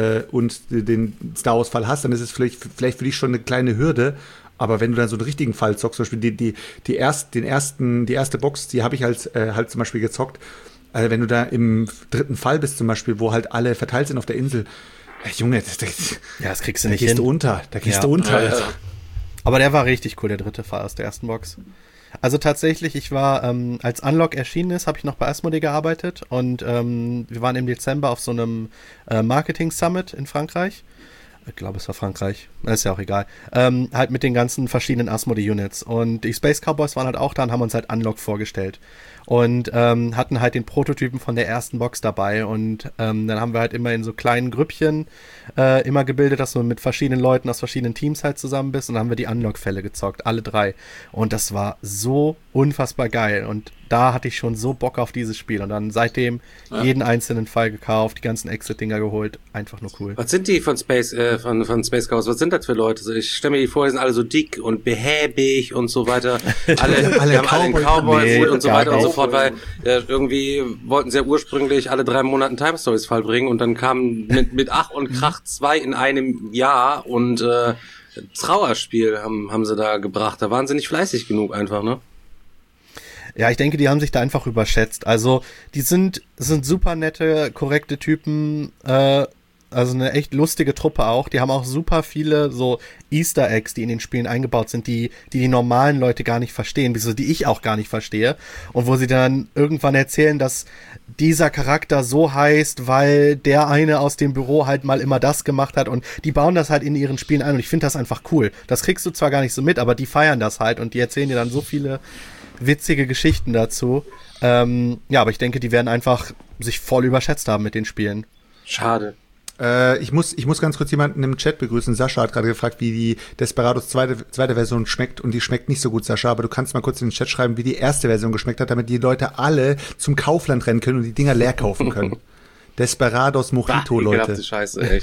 und den Star Wars Fall hast, dann ist es vielleicht, vielleicht für dich schon eine kleine Hürde, aber wenn du dann so einen richtigen Fall zockst, zum Beispiel die, die, die, erst, den ersten, die erste Box, die habe ich halt, äh, halt zum Beispiel gezockt, also wenn du da im dritten Fall bist zum Beispiel, wo halt alle verteilt sind auf der Insel, äh, Junge, das, das, ja, das kriegst du da nicht gehst hin. du unter, da gehst ja. du unter. Ja, ja. Aber der war richtig cool, der dritte Fall aus der ersten Box. Also tatsächlich, ich war, ähm, als Unlock erschienen ist, habe ich noch bei Asmodee gearbeitet und ähm, wir waren im Dezember auf so einem äh, Marketing-Summit in Frankreich. Ich glaube, es war Frankreich. Ist ja auch egal. Ähm, halt mit den ganzen verschiedenen Asmodee-Units. Und die Space Cowboys waren halt auch da und haben uns halt Unlock vorgestellt. Und ähm, hatten halt den Prototypen von der ersten Box dabei. Und ähm, dann haben wir halt immer in so kleinen Grüppchen äh, immer gebildet, dass du mit verschiedenen Leuten aus verschiedenen Teams halt zusammen bist. Und dann haben wir die Unlock-Fälle gezockt, alle drei. Und das war so unfassbar geil. Und da hatte ich schon so Bock auf dieses Spiel. Und dann seitdem ja. jeden einzelnen Fall gekauft, die ganzen Exit-Dinger geholt. Einfach nur cool. Was sind die von Space, äh, von, von Space Cowboys? Was sind das für Leute? Ich stelle mir die vor, die sind alle so dick und behäbig und so weiter. Alle, alle, haben alle einen Cowboy nee, und so weiter und so fort, weil äh, irgendwie wollten sie ja ursprünglich alle drei Monate einen Time Stories Fall bringen und dann kamen mit, mit Ach und Krach zwei in einem Jahr und äh, Trauerspiel haben, haben sie da gebracht. Da waren sie nicht fleißig genug einfach, ne? Ja, ich denke, die haben sich da einfach überschätzt. Also, die sind, sind super nette, korrekte Typen, äh, also eine echt lustige Truppe auch. Die haben auch super viele so Easter Eggs, die in den Spielen eingebaut sind, die die, die normalen Leute gar nicht verstehen, wieso die ich auch gar nicht verstehe. Und wo sie dann irgendwann erzählen, dass dieser Charakter so heißt, weil der eine aus dem Büro halt mal immer das gemacht hat und die bauen das halt in ihren Spielen ein und ich finde das einfach cool. Das kriegst du zwar gar nicht so mit, aber die feiern das halt und die erzählen dir dann so viele witzige Geschichten dazu. Ähm, ja, aber ich denke, die werden einfach sich voll überschätzt haben mit den Spielen. Schade. Äh, ich muss, ich muss ganz kurz jemanden im Chat begrüßen. Sascha hat gerade gefragt, wie die Desperados zweite, zweite Version schmeckt und die schmeckt nicht so gut, Sascha, aber du kannst mal kurz in den Chat schreiben, wie die erste Version geschmeckt hat, damit die Leute alle zum Kaufland rennen können und die Dinger leer kaufen können. Desperados Mojito, bah, Leute. Scheiße, echt.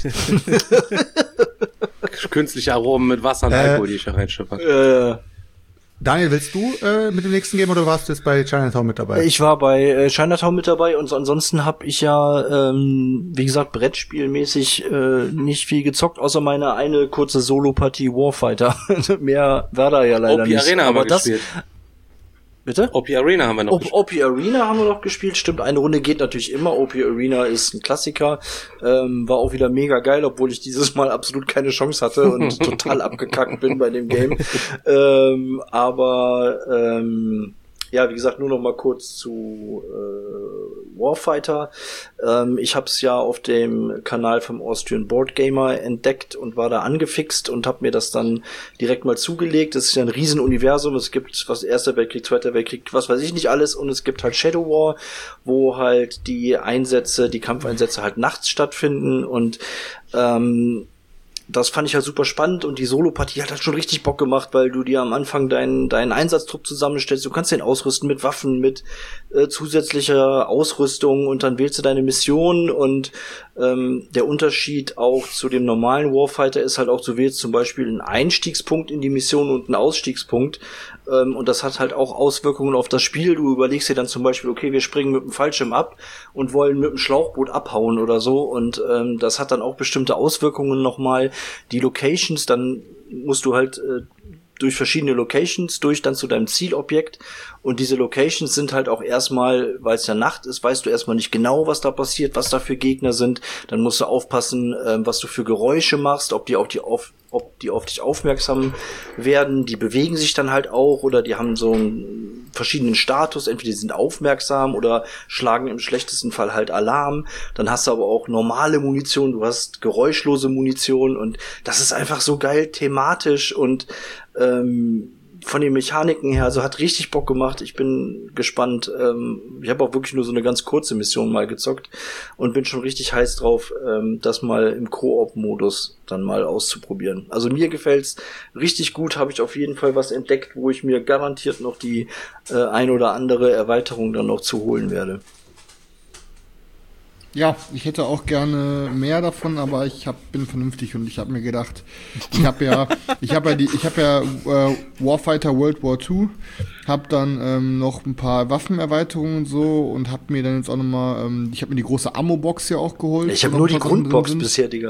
Künstliche Aromen mit Wasser und äh, Alkohol, die ich da reinschippern. Äh. Daniel, willst du äh, mit dem nächsten Game oder warst du jetzt bei Chinatown mit dabei? Ich war bei äh, Chinatown mit dabei und ansonsten habe ich ja, ähm, wie gesagt, Brettspielmäßig äh, nicht viel gezockt, außer meine eine kurze Solo-Partie Warfighter. Mehr war da ja leider O P nicht. Arena aber haben wir das, gespielt. Bitte? O P Arena haben wir noch O P, O P Arena haben wir noch gespielt, stimmt. Eine Runde geht natürlich immer. O P Arena ist ein Klassiker. Ähm, war auch wieder mega geil, obwohl ich dieses Mal absolut keine Chance hatte und total abgekackt bin bei dem Game. Ähm, aber ähm, ja, wie gesagt, nur noch mal kurz zu äh, Warfighter. Ähm, ich habe es ja auf dem Kanal vom Austrian Board Gamer entdeckt und war da angefixt und habe mir das dann direkt mal zugelegt. Es ist ja ein Riesenuniversum. Es gibt was Erster Weltkrieg, Zweiter Weltkrieg, was weiß ich nicht alles. Und es gibt halt Shadow War, wo halt die Einsätze, die Kampfeinsätze halt nachts stattfinden. Und ähm, das fand ich halt super spannend und die Solo-Partie hat halt schon richtig Bock gemacht, weil du dir am Anfang deinen deinen Einsatztrupp zusammenstellst. Du kannst den ausrüsten mit Waffen, mit äh, zusätzlicher Ausrüstung und dann wählst du deine Mission und ähm, der Unterschied auch zu dem normalen Warfighter ist halt auch, du wählst zum Beispiel einen Einstiegspunkt in die Mission und einen Ausstiegspunkt ähm, und das hat halt auch Auswirkungen auf das Spiel. Du überlegst dir dann zum Beispiel, okay, wir springen mit dem Fallschirm ab und wollen mit dem Schlauchboot abhauen oder so und ähm, das hat dann auch bestimmte Auswirkungen nochmal. Die Locations, dann musst du halt äh, durch verschiedene Locations durch dann zu deinem Zielobjekt und diese Locations sind halt auch erstmal, weil es ja Nacht ist, weißt du erstmal nicht genau, was da passiert, was da für Gegner sind, dann musst du aufpassen, äh, was du für Geräusche machst, ob die auf die auf ob die auf dich aufmerksam werden, die bewegen sich dann halt auch oder die haben so einen verschiedenen Status, entweder die sind aufmerksam oder schlagen im schlechtesten Fall halt Alarm, dann hast du aber auch normale Munition, du hast geräuschlose Munition und das ist einfach so geil thematisch und ähm, von den Mechaniken her, also hat richtig Bock gemacht. Ich bin gespannt. Ähm, ich habe auch wirklich nur so eine ganz kurze Mission mal gezockt und bin schon richtig heiß drauf, ähm, das mal im Koop-Modus dann mal auszuprobieren. Also mir gefällt's richtig gut. Habe ich auf jeden Fall was entdeckt, wo ich mir garantiert noch die äh, ein oder andere Erweiterung dann noch zu holen werde. Ja, ich hätte auch gerne mehr davon, aber ich hab, bin vernünftig und ich habe mir gedacht, ich habe ja, ich habe ja die, ich habe ja äh, Warfighter World War Two, habe dann ähm, noch ein paar Waffenerweiterungen und so und habe mir dann jetzt auch nochmal, ähm, ich habe mir die große Ammo-Box ja auch geholt. Ich habe nur die Grundbox bisher, Digga.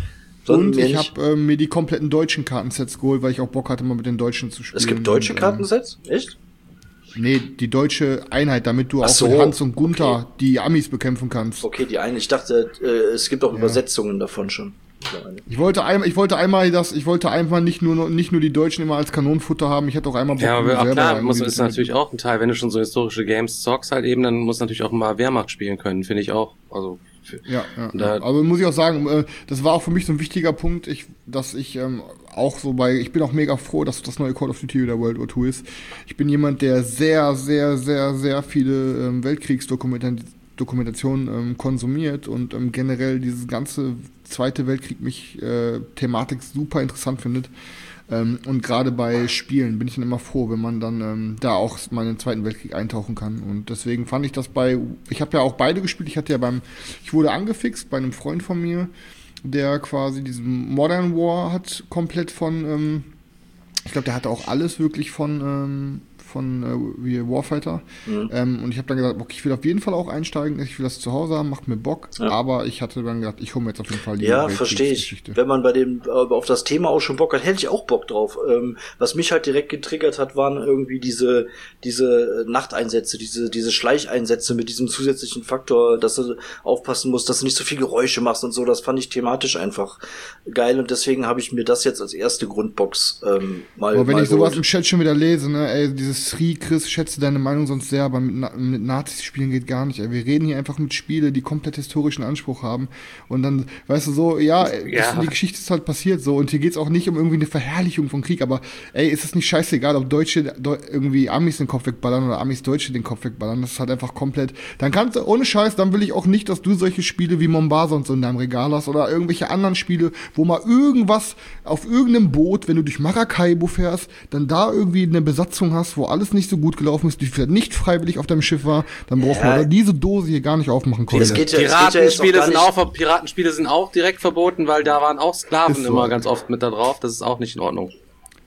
Und ich habe ähm, mir die kompletten deutschen Kartensets geholt, weil ich auch Bock hatte, mal mit den Deutschen zu spielen. Es gibt deutsche und, ähm, Kartensets? Echt? Nee, die deutsche Einheit, damit du Ach auch so, mit Hans und Gunther okay. die Amis bekämpfen kannst. Okay, die eine. Ich dachte, äh, es gibt auch ja. Übersetzungen davon schon. Ich wollte einmal, ich wollte einmal das, ich wollte einfach nicht nur nicht nur die Deutschen immer als Kanonenfutter haben. Ich hätte auch einmal Bock, ja, aber selber klar, muss ist natürlich auch ein Teil. Wenn du schon so historische Games zockst halt eben, dann musst du natürlich auch mal Wehrmacht spielen können, finde ich auch. Also für, ja, ja, da, ja. Aber muss ich auch sagen, das war auch für mich so ein wichtiger Punkt, ich, dass ich ähm, auch so bei, ich bin auch mega froh, dass das neue Call of Duty wieder World War Two ist. Ich bin jemand, der sehr, sehr, sehr, sehr viele ähm, Weltkriegsdokumentationen Dokumentation ähm, konsumiert und ähm, generell dieses ganze Zweite Weltkrieg mich äh, Thematik super interessant findet. Ähm, und gerade bei Spielen bin ich dann immer froh, wenn man dann ähm, da auch mal in den Zweiten Weltkrieg eintauchen kann. Und deswegen fand ich das bei, ich habe ja auch beide gespielt, ich hatte ja beim, ich wurde angefixt bei einem Freund von mir, der quasi diesen Modern War hat komplett von, ähm, ich glaube, der hatte auch alles wirklich von, ähm, von äh, wie Warfighter. Mhm. Ähm, und ich habe dann gesagt, okay, ich will auf jeden Fall auch einsteigen, ich will das zu Hause haben, macht mir Bock. Ja. Aber ich hatte dann gedacht, ich hole mir jetzt auf jeden Fall die Ja, verstehe ich. Wenn man bei dem äh, auf das Thema auch schon Bock hat, hätte ich auch Bock drauf. Ähm, was mich halt direkt getriggert hat, waren irgendwie diese diese Nachteinsätze, diese diese Schleicheinsätze mit diesem zusätzlichen Faktor, dass du aufpassen musst, dass du nicht so viel Geräusche machst und so. Das fand ich thematisch einfach geil und deswegen habe ich mir das jetzt als erste Grundbox ähm, mal Aber wenn mal ich sowas geholt. im Chat schon wieder lese, ne, ey, dieses Sri, Chris, schätze deine Meinung sonst sehr, aber mit, Na- mit Nazis spielen geht gar nicht. Ey. Wir reden hier einfach mit Spiele, die komplett historischen Anspruch haben. Und dann, weißt du, so, ja, ja. Das, die Geschichte ist halt passiert so. Und hier geht's auch nicht um irgendwie eine Verherrlichung von Krieg. Aber, ey, ist es nicht scheißegal, ob Deutsche Deu- irgendwie Amis den Kopf wegballern oder Amis Deutsche den Kopf wegballern. Das ist halt einfach komplett. Dann kannst du, ohne Scheiß, dann will ich auch nicht, dass du solche Spiele wie Mombasa und so in deinem Regal hast oder irgendwelche anderen Spiele, wo mal irgendwas auf irgendeinem Boot, wenn du durch Maracaibo fährst, dann da irgendwie eine Besatzung hast, wo alles nicht so gut gelaufen ist, die vielleicht nicht freiwillig auf deinem Schiff war, dann braucht Ja. man diese Dose hier gar nicht aufmachen können. Es geht ja, es geht ja jetzt auch Piratenspiele gar sind nicht. auch, Piratenspiele sind auch direkt verboten, weil da waren auch Sklaven Ist so. immer ganz oft mit da drauf. Das ist auch nicht in Ordnung.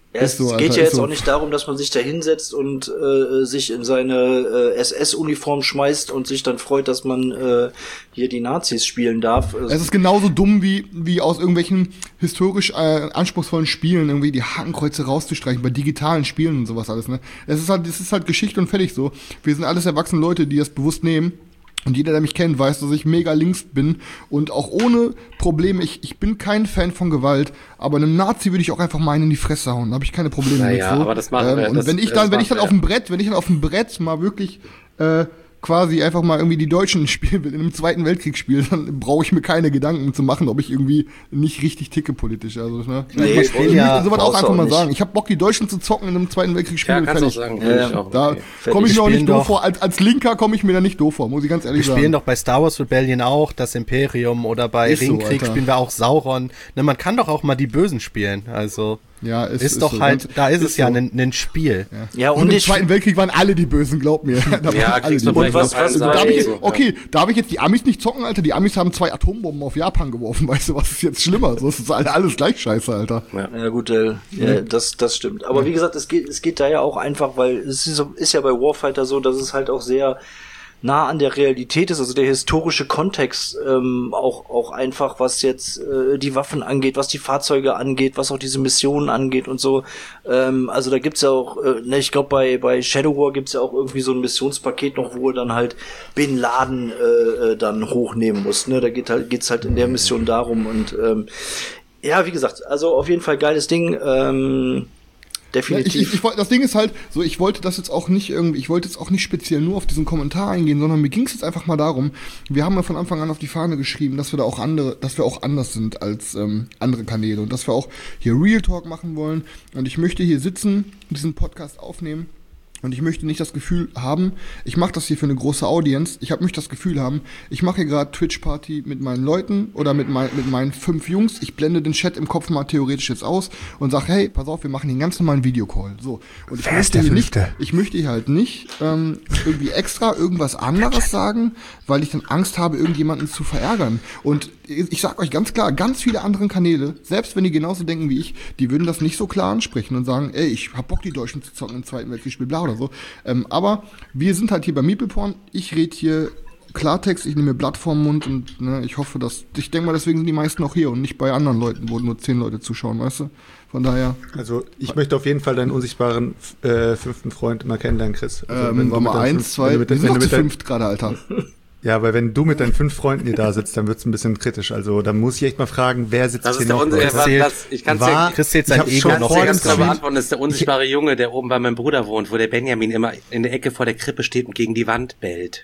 Ja, es so, geht Alter, ja jetzt so. auch nicht darum, dass man sich da hinsetzt und äh, sich in seine äh, S S-Uniform schmeißt und sich dann freut, dass man äh, hier die Nazis spielen darf. Es ist genauso dumm, wie wie aus irgendwelchen historisch äh, anspruchsvollen Spielen irgendwie die Hakenkreuze rauszustreichen, bei digitalen Spielen und sowas alles. Ne? Es ist halt, es ist halt Geschichte und fertig so. Wir sind alles erwachsene Leute, die das bewusst nehmen. Und jeder, der mich kennt, weiß, dass ich mega links bin und auch ohne Probleme, ich, ich bin kein Fan von Gewalt, aber einem Nazi würde ich auch einfach mal einen in die Fresse hauen, da habe ich keine Probleme naja, mit. So. Aber das machen wir. Ähm, und das, wenn ich dann, wenn ich dann auf dem Brett, wenn ich dann auf dem Brett mal wirklich äh, quasi einfach mal irgendwie die Deutschen spielen will, in einem Zweiten Weltkrieg spielen, dann brauche ich mir keine Gedanken zu machen, ob ich irgendwie nicht richtig ticke politisch. Also, ne? Nee, ich möchte ja, sowas auch einfach auch mal nicht. sagen. Ich habe Bock, die Deutschen zu zocken in einem Zweiten Weltkrieg spielen. Ja, kannst du sagen. Ja, ja, da okay. komme ich mir auch nicht doof vor. Als, als Linker komme ich mir da nicht doof vor, muss ich ganz ehrlich wir sagen. Wir spielen doch bei Star Wars Rebellion auch das Imperium oder bei ist Ringkrieg so, spielen wir auch Sauron. Ne, man kann doch auch mal die Bösen spielen, also... Ja, ist, ist, ist doch so. halt, ganz, da ist, ist es ja so. ein, ein Spiel. Ja, ja und, und im Zweiten Weltkrieg waren alle die Bösen, glaub mir. Da ja, alle die und was, was darf ich, okay, darf ich jetzt die Amis nicht zocken, Alter? Die Amis haben zwei Atombomben auf Japan geworfen, weißt du, was ist jetzt schlimmer? So, das ist alles gleich scheiße, Alter. Ja, ja gut, äh, ja, das, das stimmt. Aber ja. wie gesagt, es geht, es geht da ja auch einfach, weil es ist, ist ja bei Warfighter so, dass es halt auch sehr nah an der Realität ist, also der historische Kontext, ähm, auch auch einfach, was jetzt äh, die Waffen angeht, was die Fahrzeuge angeht, was auch diese Missionen angeht und so. Ähm, also da gibt's ja auch, äh, ne, ich glaube bei bei Shadow War gibt's ja auch irgendwie so ein Missionspaket noch, wo er dann halt Bin Laden äh, dann hochnehmen muss. Ne, da geht halt geht's halt in der Mission darum und ähm, ja, wie gesagt, also auf jeden Fall geiles Ding. Ähm, Definitiv. Ja, ich, ich, ich, das Ding ist halt, so ich wollte das jetzt auch nicht irgendwie, ich wollte jetzt auch nicht speziell nur auf diesen Kommentar eingehen, sondern mir ging es jetzt einfach mal darum, wir haben ja von Anfang an auf die Fahne geschrieben, dass wir da auch andere, dass wir auch anders sind als ähm, andere Kanäle und dass wir auch hier Real Talk machen wollen und ich möchte hier sitzen, diesen Podcast aufnehmen. Und ich möchte nicht das Gefühl haben, ich mache das hier für eine große Audience, ich habe möchte das Gefühl haben, ich mache hier gerade Twitch-Party mit meinen Leuten oder mit, mein, mit meinen fünf Jungs, ich blende den Chat im Kopf mal theoretisch jetzt aus und sage, hey, pass auf, wir machen hier einen ganz normalen Videocall. So. Und ich Wer möchte, hier nicht, Fünfte? ich möchte hier halt nicht ähm, irgendwie extra irgendwas anderes sagen, weil ich dann Angst habe, irgendjemanden zu verärgern. Und ich sag euch ganz klar, ganz viele andere Kanäle, selbst wenn die genauso denken wie ich, die würden das nicht so klar ansprechen und sagen, ey, ich hab Bock, die Deutschen zu zocken im Zweiten Weltkrieg, spiel bla oder so. Ähm, aber wir sind halt hier bei MeeplePorn, ich rede hier Klartext, ich nehme Blatt vorm Mund und ne, ich hoffe, dass, ich denke mal, deswegen sind die meisten auch hier und nicht bei anderen Leuten, wo nur zehn Leute zuschauen, weißt du? Von daher. Also ich möchte auf jeden Fall deinen unsichtbaren äh, fünften Freund mal kennenlernen, Chris. Also, ähm, wenn wir mal eins, zwei, wir sind doch zu fünft gerade, Alter. Ja, weil wenn du mit deinen fünf Freunden hier da sitzt, dann wird's ein bisschen kritisch. Also da muss ich echt mal fragen, wer sitzt das hier ist der noch? Unsichtbare, das das, ich kann's war, ja, Chris jetzt sein ich Ego noch ganz klar beantworten, das ist der unsichtbare ich, Junge, der oben bei meinem Bruder wohnt, wo der Benjamin immer in der Ecke vor der Krippe steht und gegen die Wand bellt.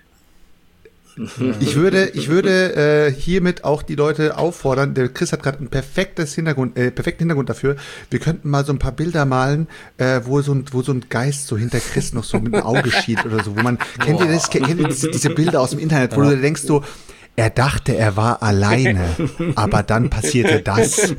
Ich würde, ich würde äh, hiermit auch die Leute auffordern. Der Chris hat gerade ein perfektes Hintergrund, äh, perfekten Hintergrund dafür. Wir könnten mal so ein paar Bilder malen, äh, wo so ein, wo so ein Geist so hinter Chris noch so mit dem Auge schielt oder so. Wo man kennt ihr das? Kennt ihr diese, diese Bilder aus dem Internet, wo ja. du denkst so, er dachte, er war alleine, aber dann passierte das.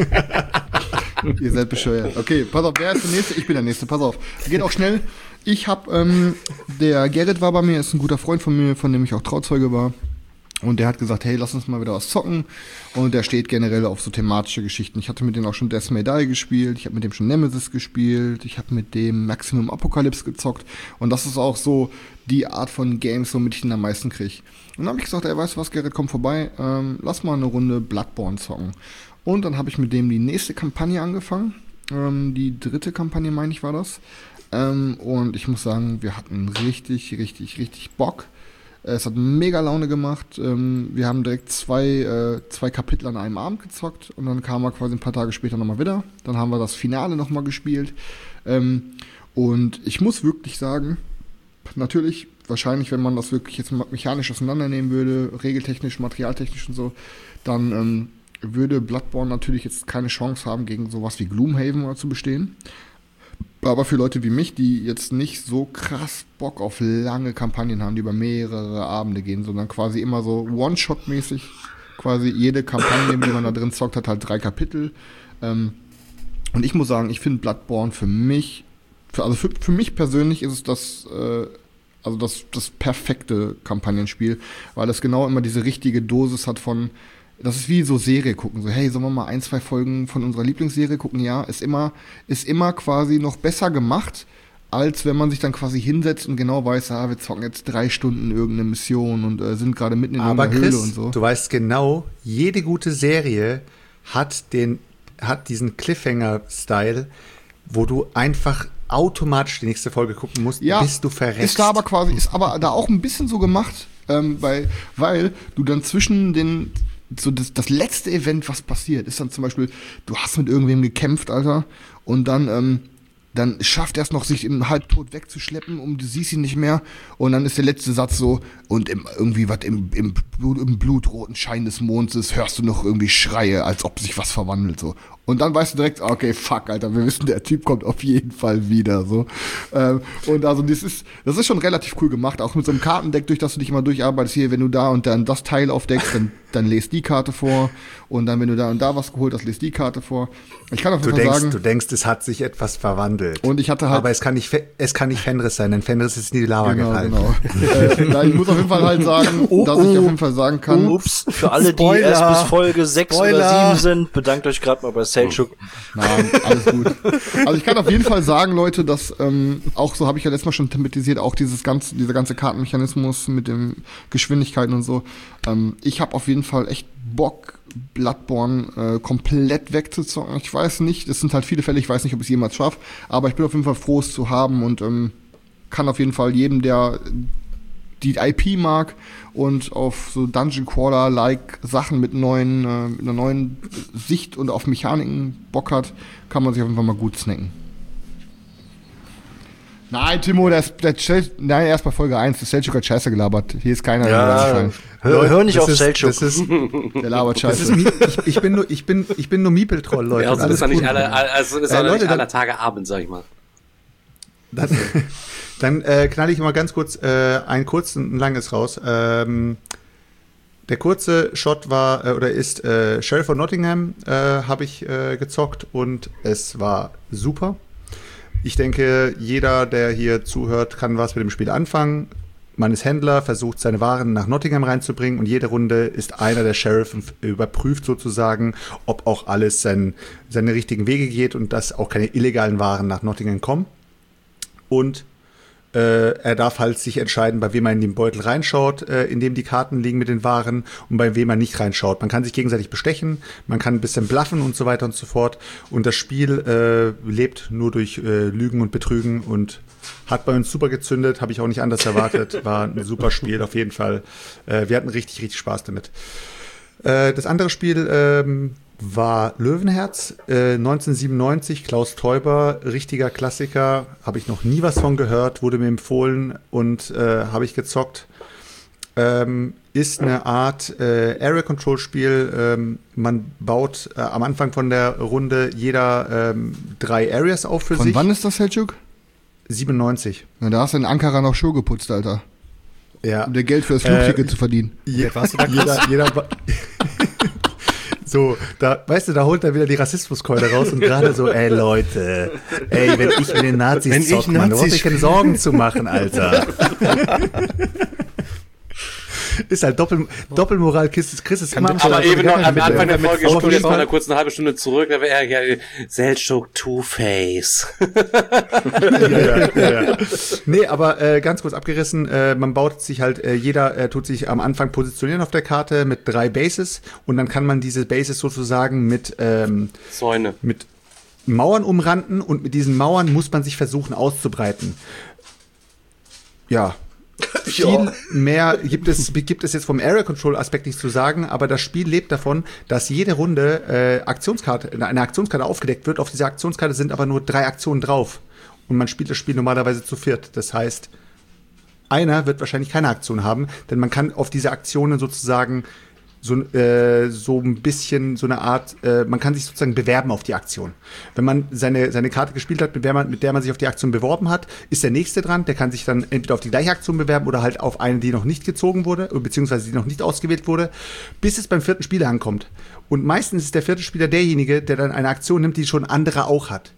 Ihr seid bescheuert. Okay, pass auf, wer ist der Nächste? Ich bin der Nächste, pass auf. Geht auch schnell. Ich hab, ähm, der Gerrit war bei mir, ist ein guter Freund von mir, von dem ich auch Trauzeuge war. Und der hat gesagt, hey, lass uns mal wieder was zocken. Und der steht generell auf so thematische Geschichten. Ich hatte mit dem auch schon Death May Die gespielt, ich habe mit dem schon Nemesis gespielt, ich habe mit dem Maximum Apocalypse gezockt. Und das ist auch so die Art von Games, womit ich ihn am meisten kriege. Und dann habe ich gesagt, ey, weißt du was, Gerrit, komm vorbei, ähm, lass mal eine Runde Bloodborne zocken. Und dann habe ich mit dem die nächste Kampagne angefangen. Ähm, die dritte Kampagne, meine ich, war das. Ähm, und ich muss sagen, wir hatten richtig, richtig, richtig Bock. Es hat mega Laune gemacht. Ähm, wir haben direkt zwei, äh, zwei Kapitel an einem Abend gezockt. Und dann kamen wir quasi ein paar Tage später nochmal wieder. Dann haben wir das Finale nochmal gespielt. Ähm, und ich muss wirklich sagen, natürlich, wahrscheinlich, wenn man das wirklich jetzt mechanisch auseinandernehmen würde, regeltechnisch, materialtechnisch und so, dann ähm, würde Bloodborne natürlich jetzt keine Chance haben, gegen sowas wie Gloomhaven oder zu bestehen. Aber für Leute wie mich, die jetzt nicht so krass Bock auf lange Kampagnen haben, die über mehrere Abende gehen, sondern quasi immer so One-Shot-mäßig, quasi jede Kampagne, die man da drin zockt, hat halt drei Kapitel. Ähm, und ich muss sagen, ich finde Bloodborne für mich, für, also für, für mich persönlich ist es das, äh, also das, das perfekte Kampagnenspiel, weil es genau immer diese richtige Dosis hat von das ist wie so Serie gucken. So, hey, sollen wir mal ein, zwei Folgen von unserer Lieblingsserie gucken? Ja, ist immer, ist immer quasi noch besser gemacht, als wenn man sich dann quasi hinsetzt und genau weiß, ah, wir zocken jetzt drei Stunden irgendeine Mission und äh, sind gerade mitten in Aber irgendeiner Chris, Höhle und so. Du weißt genau, jede gute Serie hat den, hat diesen Cliffhanger-Style, wo du einfach automatisch die nächste Folge gucken musst, ja, bis du verreckst. Ist da aber quasi, ist aber da auch ein bisschen so gemacht, ähm, weil, weil du dann zwischen den, so das, das letzte Event, was passiert, ist dann zum Beispiel, du hast mit irgendwem gekämpft, Alter, und dann, ähm, dann schafft er es noch, sich im Halbtod wegzuschleppen und du siehst ihn nicht mehr. Und dann ist der letzte Satz so, und im, irgendwie was im, im, Blut, im blutroten Schein des Monds ist, hörst du noch irgendwie Schreie, als ob sich was verwandelt, so. Und dann weißt du direkt, okay, fuck, Alter, wir wissen, der Typ kommt auf jeden Fall wieder, so. Ähm, und also, das ist, das ist schon relativ cool gemacht, auch mit so einem Kartendeck, durch das du dich immer durcharbeitest. Hier, wenn du da und dann das Teil aufdeckst, dann, dann lest die Karte vor. Und dann, wenn du da und da was geholt hast, lest die Karte vor. Ich kann auf jeden Fall sagen. Du denkst, es hat sich etwas verwandelt. Und ich hatte halt. Aber es kann nicht, es kann nicht Fenris sein, denn Fenris ist in die Lava genau, gefallen. Genau. äh, ich muss auf jeden Fall halt sagen, oh, dass ich auf jeden Fall sagen kann. Ups, für alle, die Spoiler. erst bis Folge sechs Spoiler. oder sieben sind, bedankt euch gerade mal bei Selchuk. Nein, alles gut. Also ich kann auf jeden Fall sagen, Leute, dass ähm, auch so habe ich ja letztes Mal schon thematisiert, auch dieses ganze, dieser ganze Kartenmechanismus mit den Geschwindigkeiten und so. Ähm, ich habe auf jeden Fall echt Bock, Bloodborne äh, komplett wegzuzocken. Ich weiß nicht, es sind halt viele Fälle, ich weiß nicht, ob ich es jemals schaffe, aber ich bin auf jeden Fall froh, es zu haben und ähm, kann auf jeden Fall jedem, der die I P mag und auf so Dungeon Crawler-like Sachen mit neuen, äh, mit einer neuen Sicht und auf Mechaniken Bock hat, kann man sich auf jeden Fall mal gut snacken. Nein, Timo, der, der nein, erst bei Folge eins, der Selchuk hat Scheiße gelabert. Hier ist keiner. Ja, hör, hör nicht das auf ist, Selchuk. Das ist, der labert Scheiße. Das ist, ich, ich bin nur, ich bin, ich bin nur Miepel-Troll, Leute. Ja, also alles das ist gut. nicht alle, also das ist äh, auch Leute, nicht aller dann, Tage Abend, sag ich mal. Dann, dann äh, knall ich mal ganz kurz äh, ein kurzes und ein langes raus. Ähm, der kurze Shot war, äh, oder ist äh, Sheriff of Nottingham, äh, habe ich äh, gezockt und es war super. Ich denke, jeder, der hier zuhört, kann was mit dem Spiel anfangen. Man ist Händler, versucht seine Waren nach Nottingham reinzubringen und jede Runde ist einer der Sheriff und überprüft sozusagen, ob auch alles sein, seine richtigen Wege geht und dass auch keine illegalen Waren nach Nottingham kommen. Und äh, er darf halt sich entscheiden, bei wem er in den Beutel reinschaut, äh, in dem die Karten liegen mit den Waren und bei wem er nicht reinschaut. Man kann sich gegenseitig bestechen, man kann ein bisschen bluffen und so weiter und so fort. Und das Spiel äh, lebt nur durch äh, Lügen und Betrügen und hat bei uns super gezündet, habe ich auch nicht anders erwartet. War ein super Spiel auf jeden Fall. Äh, wir hatten richtig, richtig Spaß damit. Äh, das andere Spiel ähm, war Löwenherz, äh, neunzehnhundertsiebenundneunzig, Klaus Teuber, richtiger Klassiker, habe ich noch nie was von gehört, wurde mir empfohlen und äh, habe ich gezockt. Ähm, ist eine Art äh, Area-Control-Spiel. Ähm, man baut äh, am Anfang von der Runde jeder ähm, drei Areas auf für von sich. Von wann ist das, Selchuk? siebenundneunzig. Na, da hast du in Ankara noch Schuhe geputzt, Alter. Ja. Um dir Geld für das Flugticket äh, zu verdienen. Je, warst du da jeder, jeder So, da, weißt du, da holt er wieder die Rassismuskeule raus und gerade so, ey Leute, ey, wenn ich mit den Nazis wenn zock, ich man, Nazis du brauchst dir keine Sorgen zu machen, Alter. Ist halt Doppel, Doppelmoral, Chris, Chris ist immer am Aber eben noch am Anfang der mit, Folge, ich spule jetzt mal kurz eine halbe Stunde zurück, da wäre er ja Selchuk Two-Face. ja, ja, ja, ja. Nee, aber äh, ganz kurz abgerissen, äh, man baut sich halt, äh, jeder äh, tut sich am Anfang positionieren auf der Karte mit drei Bases und dann kann man diese Bases sozusagen mit ähm, Zäune. mit Mauern umranden und mit diesen Mauern muss man sich versuchen auszubreiten. Ja. Viel ja. mehr gibt es, gibt es jetzt vom Area-Control-Aspekt nicht zu sagen, aber das Spiel lebt davon, dass jede Runde äh, Aktionskarte, eine Aktionskarte aufgedeckt wird. Auf dieser Aktionskarte sind aber nur drei Aktionen drauf. Und man spielt das Spiel normalerweise zu viert. Das heißt, einer wird wahrscheinlich keine Aktion haben, denn man kann auf diese Aktionen sozusagen so, äh, so ein bisschen so eine Art, äh, man kann sich sozusagen bewerben auf die Aktion. Wenn man seine, seine Karte gespielt hat, mit der, man, mit der man sich auf die Aktion beworben hat, ist der Nächste dran, der kann sich dann entweder auf die gleiche Aktion bewerben oder halt auf eine, die noch nicht gezogen wurde, beziehungsweise die noch nicht ausgewählt wurde, bis es beim vierten Spieler ankommt. Und meistens ist der vierte Spieler derjenige, der dann eine Aktion nimmt, die schon andere auch hat.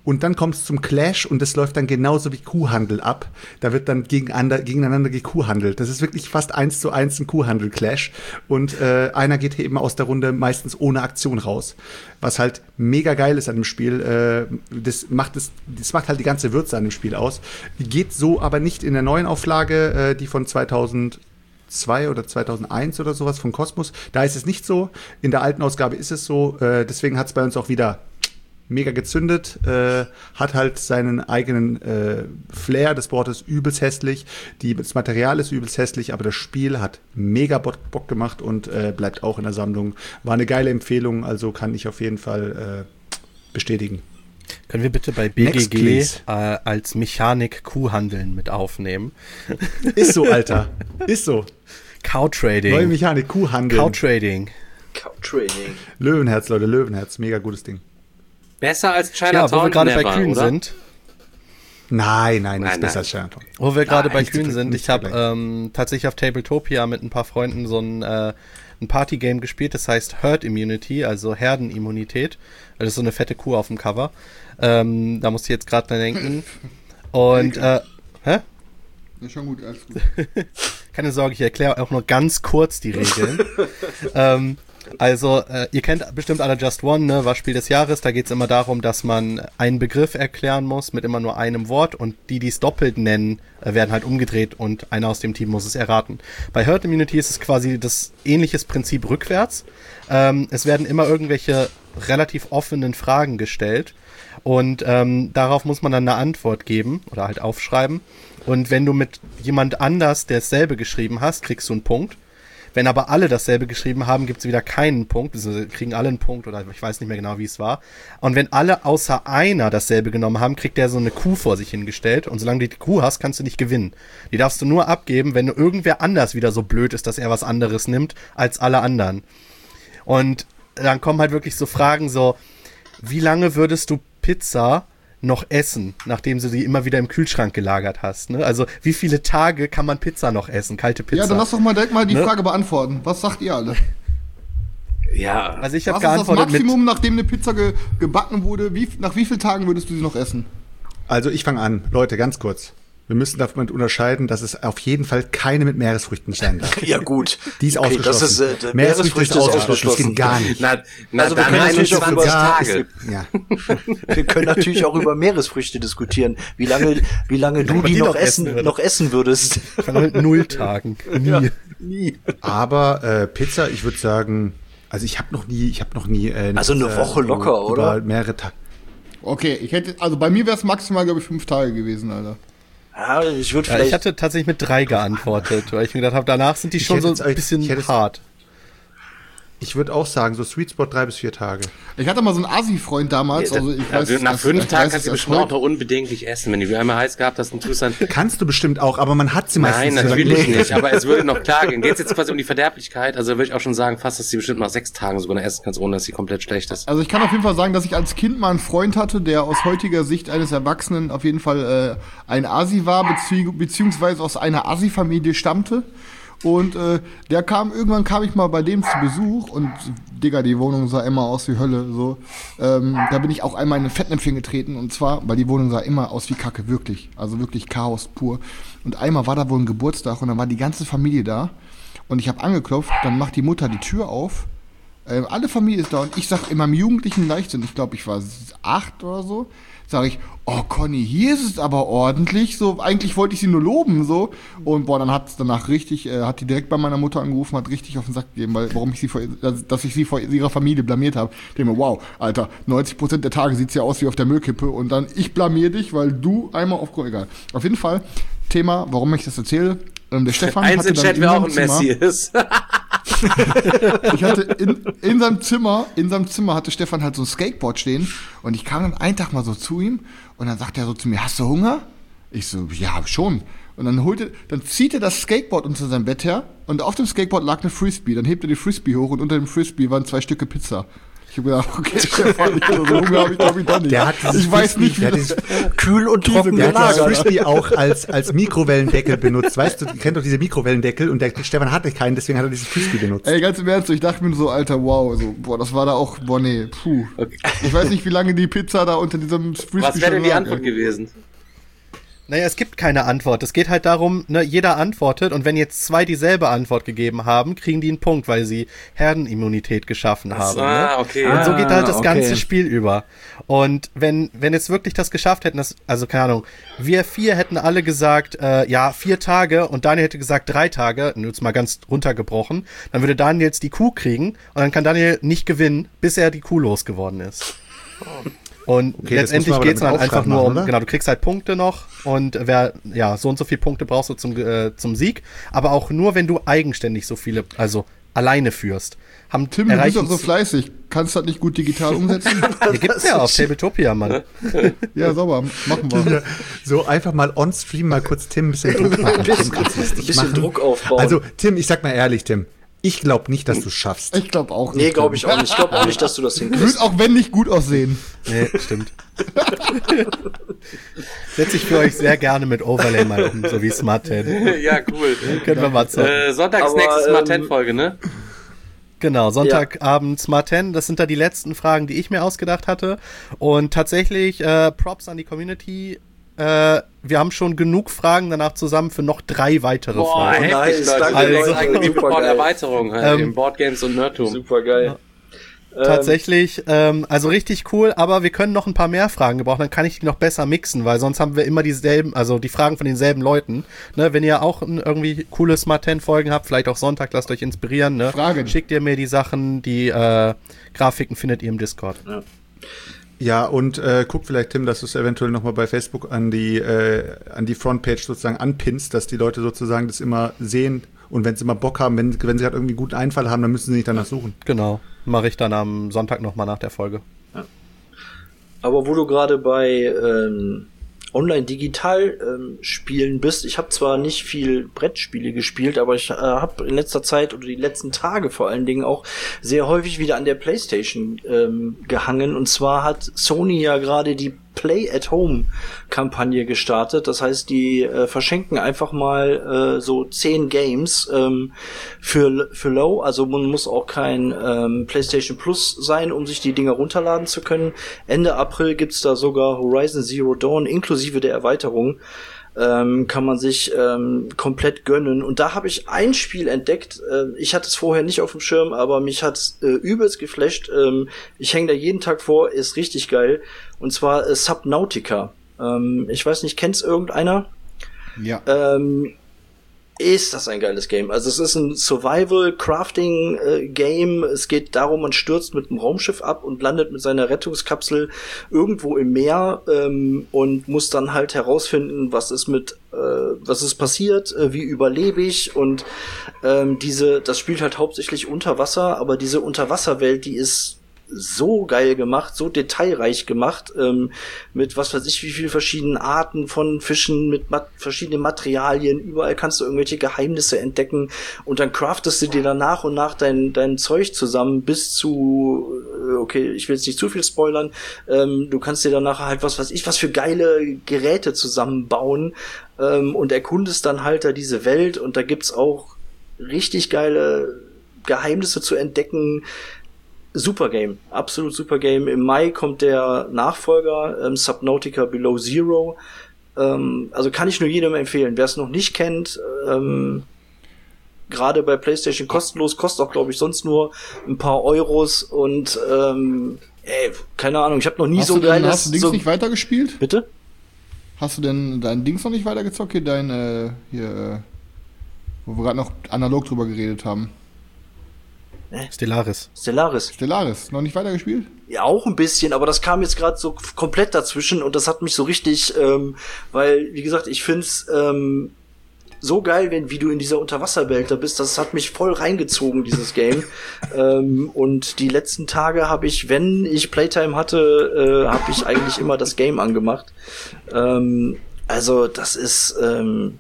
Und dann kommt es zum Clash und das läuft dann genauso wie Kuhhandel ab. Da wird dann gegeneinander, gegeneinander gekuhhandelt. Das ist wirklich fast eins zu eins ein Kuhhandel-Clash. Und äh, einer geht eben aus der Runde meistens ohne Aktion raus. Was halt mega geil ist an dem Spiel. Äh, das macht das, das macht halt die ganze Würze an dem Spiel aus. Die geht so aber nicht in der neuen Auflage, äh, die von zweitausendzwei oder zweitausendeins oder sowas von Kosmos. Da ist es nicht so. In der alten Ausgabe ist es so. Äh, deswegen hat es bei uns auch wieder mega gezündet, äh, hat halt seinen eigenen äh, Flair. Das Board ist übelst hässlich, die, das Material ist übelst hässlich, aber das Spiel hat mega Bock, Bock gemacht und äh, bleibt auch in der Sammlung. War eine geile Empfehlung, also kann ich auf jeden Fall äh, bestätigen. Können wir bitte bei B G G äh, als Mechanik Kuhhandeln mit aufnehmen? Ist so, Alter. Ist so. Cow-Trading. Neue Mechanik, Kuhhandeln. Cow-Trading. Cow-Trading. Löwenherz, Leute, Löwenherz. Mega gutes Ding. Besser als Chinatown. Ja, wo wir gerade bei never, Kühn oder? sind. Nein, nein, nicht Nein, besser nein. als Chinatown. Wo wir gerade bei nicht Kühn zu- sind, nicht ich zu habe vergleichen. ähm, tatsächlich auf Tabletopia mit ein paar Freunden so ein, äh, ein Partygame gespielt, das heißt Herd Immunity, also Herdenimmunität. Das ist so eine fette Kuh auf dem Cover. Ähm, da musste ich jetzt gerade dran denken. Und, äh, hä? Ja, schon gut, alles gut. Keine Sorge, ich erkläre auch nur ganz kurz die Regeln. ähm, also, äh, ihr kennt bestimmt alle Just One, ne? War Spiel des Jahres. Da geht es immer darum, dass man einen Begriff erklären muss mit immer nur einem Wort und die, die es doppelt nennen, äh, werden halt umgedreht und einer aus dem Team muss es erraten. Bei Herd Immunity ist es quasi das ähnliches Prinzip rückwärts. Ähm, es werden immer irgendwelche relativ offenen Fragen gestellt und ähm, darauf muss man dann eine Antwort geben oder halt aufschreiben. Und wenn du mit jemand anders, der dasselbe geschrieben hast, kriegst du einen Punkt. Wenn aber alle dasselbe geschrieben haben, gibt es wieder keinen Punkt. Also kriegen alle einen Punkt oder ich weiß nicht mehr genau, wie es war. Und wenn alle außer einer dasselbe genommen haben, kriegt der so eine Kuh vor sich hingestellt. Und solange du die Kuh hast, kannst du nicht gewinnen. Die darfst du nur abgeben, wenn irgendwer anders wieder so blöd ist, dass er was anderes nimmt als alle anderen. Und dann kommen halt wirklich so Fragen so, wie lange würdest du Pizza noch essen, nachdem du sie immer wieder im Kühlschrank gelagert hast, ne? Also, wie viele Tage kann man Pizza noch essen, kalte Pizza? Ja, dann lass doch mal direkt mal die Ne? Frage beantworten. Was sagt ihr alle? Ja, Also, ich habe Was ist das geantwortet mit, Maximum, nachdem eine Pizza ge gebacken wurde? Wie, nach wie vielen Tagen würdest du sie noch essen? Also ich fange an. Leute, ganz kurz. Wir müssen davon unterscheiden, dass es auf jeden Fall keine mit Meeresfrüchten sein darf. Ja, gut. Die ist Okay, ausgeschlossen. das ist, äh, der Meeresfrüchte ist Meeresfrüchte ist ausgeschlossen. Das ausgeschlossen. geht gar nicht. na, na Also wir dann können natürlich auch einundzwanzig über- Tage. Ja. Wir können natürlich auch über Meeresfrüchte diskutieren. Wie lange, wie lange du man die die noch noch essen essen, würde. noch essen würdest. von halt null Tagen. Nie. Nie. Aber äh, Pizza, ich würde sagen, also ich habe noch nie, ich habe noch nie. Äh, Also eine Pizza Woche so locker, oder? Über mehrere Tage. Okay, ich hätte, also bei mir wäre es maximal, glaube ich, fünf Tage gewesen, Alter. Ja, ich würde Ja, vielleicht. ich hatte tatsächlich mit drei geantwortet, weil ich mir gedacht habe, danach sind die Ich schon hätte so jetzt ein euch- bisschen ich hätte es- hart. Ich würde auch sagen, so Sweet Spot drei bis vier Tage. Ich hatte mal so einen Asi-Freund damals, Ja, also ich ja, weiß, nach das- fünf ich Tagen weiß kannst du es bestimmt erst auch noch unbedinglich essen. Wenn du einmal heiß gehabt hast, dann tust du dann... Kannst du bestimmt auch, aber man hat sie meistens. Nein, so lange- natürlich Nee. nicht, aber es würde noch klar gehen. Geht es jetzt quasi um die Verderblichkeit? Also würde ich auch schon sagen, fast, dass sie bestimmt nach sechs Tagen sogar noch essen kannst, ohne dass sie komplett schlecht ist. Also ich kann auf jeden Fall sagen, dass ich als Kind mal einen Freund hatte, der aus heutiger Sicht eines Erwachsenen auf jeden Fall äh, ein Asi war, bezieh beziehungsweise aus einer Asi-Familie stammte. Und äh, der kam, irgendwann kam ich mal bei dem zu Besuch und Digga, die Wohnung sah immer aus wie Hölle. So, ähm, da bin ich auch einmal in ein Fettnäpfchen getreten und zwar, weil die Wohnung sah immer aus wie Kacke, wirklich. Also wirklich Chaos pur. Und einmal war da wohl ein Geburtstag und dann war die ganze Familie da. Und ich habe angeklopft, dann macht die Mutter die Tür auf. Ähm, alle Familie ist da und ich sag in meinem jugendlichen Leichtsinn, ich glaube, ich war acht oder so, sage ich, oh Conny, hier ist es aber ordentlich, so, eigentlich wollte ich sie nur loben, so, und boah, dann hat's danach richtig, äh, hat die direkt bei meiner Mutter angerufen, hat richtig auf den Sack gegeben, weil, warum ich sie vor, dass, dass ich sie vor ihrer Familie blamiert habe. Ich denke mir, wow, Alter, neunzig Prozent der Tage sieht's ja aus wie auf der Müllkippe und dann, ich blamier dich, weil du einmal auf, egal. Auf jeden Fall, Thema, warum ich das erzähle, ähm, der Stefan Eins hatte im dann Chat, in wer auch seinem ein Zimmer- Messi ist. Ich hatte in, in seinem Zimmer, in seinem Zimmer hatte Stefan halt so ein Skateboard stehen und ich kam dann einen Tag mal so zu ihm und dann sagt er so zu mir, hast du Hunger? Ich so, ja, schon. Und dann holte, dann zieht er das Skateboard unter sein Bett her und auf dem Skateboard lag eine Frisbee. Dann hebt er die Frisbee hoch und unter dem Frisbee waren zwei Stücke Pizza. Ich Ich habe gedacht, okay, Stefan, so Hunger habe ich glaube ich doch nicht. Der hat ich weiß nicht, wie das kühl und trocken der hat das Frisbee auch als, als Mikrowellendeckel benutzt. Weißt du, du kennst doch diese Mikrowellendeckel und der Stefan hatte keinen, deswegen hat er dieses Frisbee benutzt. Ey, ganz im Ernst, ich dachte mir so, Alter, wow, so, boah, das war da auch, boah, nee, puh. Okay. Ich weiß nicht, wie lange die Pizza da unter diesem Frisbee Was wäre denn die lag, Antwort ey. gewesen? Naja, es gibt keine Antwort. Es geht halt darum, ne, jeder antwortet und wenn jetzt zwei dieselbe Antwort gegeben haben, kriegen die einen Punkt, weil sie Herdenimmunität geschaffen Ach, haben. ah, ne? okay. Und so geht halt das Ah, okay. ganze Spiel über. Und wenn wenn jetzt wirklich das geschafft hätten, das, also keine Ahnung, wir vier hätten alle gesagt, äh, ja, vier Tage und Daniel hätte gesagt drei Tage, nur jetzt mal ganz runtergebrochen, dann würde Daniel jetzt die Kuh kriegen und dann kann Daniel nicht gewinnen, bis er die Kuh losgeworden ist. Und Okay, letztendlich geht's dann einfach nur um, oder? genau, du kriegst halt Punkte noch und wer, ja, so und so viele Punkte brauchst du zum, äh, zum Sieg, aber auch nur, wenn du eigenständig so viele, also alleine führst. Haben Tim, du bist erreichen doch so fleißig. Kannst du das nicht gut digital umsetzen? Hier gibt's ja auf Tabletopia, Mann. Ja, sauber, machen wir. So einfach mal on-stream mal kurz Tim ein bisschen Druck machen. Tim, kannst du das nicht bisschen machen? Druck aufbauen. Also, Tim, ich sag mal ehrlich, Tim, ich glaube nicht, dass du schaffst. Ich glaube auch nicht. Nee, glaube ich auch nicht. Ich glaube auch nicht, dass du das Wird hinkriegst. auch wenn nicht gut aussehen. Nee, stimmt. Setze ich für euch sehr gerne mit Overlay mal um, so wie Smart zehn. Ja, cool. Können wir mal zocken. Äh, Sonntags Aber, nächste Smart ähm, zehn Folge, ne? Genau, Sonntagabend Smart zehn, das sind da die letzten Fragen, die ich mir ausgedacht hatte. Und tatsächlich, äh, Props an die Community. Äh, wir haben schon genug Fragen danach zusammen für noch drei weitere Boah, Fragen. heftig, Nice, Leute. danke, Also, Leute. irgendwie Super von geil. Erweiterung halt, Ähm, im Boardgames und Nerdtum. Super geil. Tatsächlich, ähm, also richtig cool, aber wir können noch ein paar mehr Fragen gebrauchen, dann kann ich die noch besser mixen, weil sonst haben wir immer dieselben, also die Fragen von denselben Leuten. Ne, wenn ihr auch n- irgendwie coole Smart zehn Folgen habt, vielleicht auch Sonntag, lasst euch inspirieren, ne? Fragen. Schickt ihr mir die Sachen, die äh, Grafiken findet ihr im Discord. Ja. Ja, und äh, guck vielleicht, Tim, dass du es eventuell nochmal bei Facebook an die äh, an die Frontpage sozusagen anpinnst, dass die Leute sozusagen das immer sehen und wenn sie immer Bock haben, wenn, wenn sie halt irgendwie einen guten Einfall haben, dann müssen sie nicht danach suchen. Genau, mache ich dann am Sonntag nochmal nach der Folge. Aber wo du gerade bei ähm, Online-Digital-Spielen bist, ich habe zwar nicht viel Brettspiele gespielt, aber ich äh, habe in letzter Zeit oder die letzten Tage vor allen Dingen auch sehr häufig wieder an der PlayStation ähm, gehangen. Und zwar hat Sony ja gerade die Play-at-Home-Kampagne gestartet. Das heißt, die äh, verschenken einfach mal äh, so zehn Games ähm, für für low. Also man muss auch kein ähm, PlayStation Plus sein, um sich die Dinger runterladen zu können. Ende April gibt's da sogar Horizon Zero Dawn inklusive der Erweiterung. Ähm, kann man sich ähm, komplett gönnen. Und da habe ich ein Spiel entdeckt. Äh, ich hatte es vorher nicht auf dem Schirm, aber mich hat's äh, übelst geflasht. Ähm, ich hänge da jeden Tag vor, ist richtig geil. Und zwar äh, Subnautica. Ähm, ich weiß nicht, kennt's irgendeiner? Ja. Ähm, ist das ein geiles Game. Also es ist ein Survival-Crafting-Game. Äh, es geht darum, man stürzt mit einem Raumschiff ab und landet mit seiner Rettungskapsel irgendwo im Meer ähm, und muss dann halt herausfinden, was ist mit, äh, was ist passiert, äh, wie überlebe ich. Und ähm, diese, das spielt halt hauptsächlich unter Wasser, aber diese Unterwasserwelt, die ist so geil gemacht, so detailreich gemacht, ähm, mit was weiß ich wie viel verschiedenen Arten von Fischen, mit mat- verschiedenen Materialien, überall kannst du irgendwelche Geheimnisse entdecken und dann craftest du dir dann nach und nach dein, dein Zeug zusammen bis zu, äh, okay, ich will jetzt nicht zu viel spoilern, ähm, du kannst dir dann nachher halt was weiß ich, was für geile Geräte zusammenbauen ähm, und erkundest dann halt da diese Welt und da gibt's auch richtig geile Geheimnisse zu entdecken. Super Game, absolut super Game. Im Mai kommt der Nachfolger, ähm, Subnautica Below Zero. Ähm, also kann ich nur jedem empfehlen. Wer es noch nicht kennt, ähm, gerade bei PlayStation kostenlos, kostet auch, glaube ich, sonst nur ein paar Euros und ähm, ey, keine Ahnung, ich habe noch nie Hast so du denn, geiles... hast du Dings so nicht weitergespielt? Bitte? Hast du denn dein Dings noch nicht weitergezockt? Hier dein, äh, hier, äh, wo wir gerade noch analog drüber geredet haben. Stellaris. Stellaris. Stellaris, noch nicht weitergespielt? Ja, auch ein bisschen, aber das kam jetzt gerade so komplett dazwischen und das hat mich so richtig, ähm, weil, wie gesagt, ich find's ähm, so geil, wenn wie du in dieser Unterwasserwelt da bist, das hat mich voll reingezogen, dieses Game. ähm, und die letzten Tage habe ich, wenn ich Playtime hatte, äh, habe ich eigentlich immer das Game angemacht. Ähm, also das ist, ähm,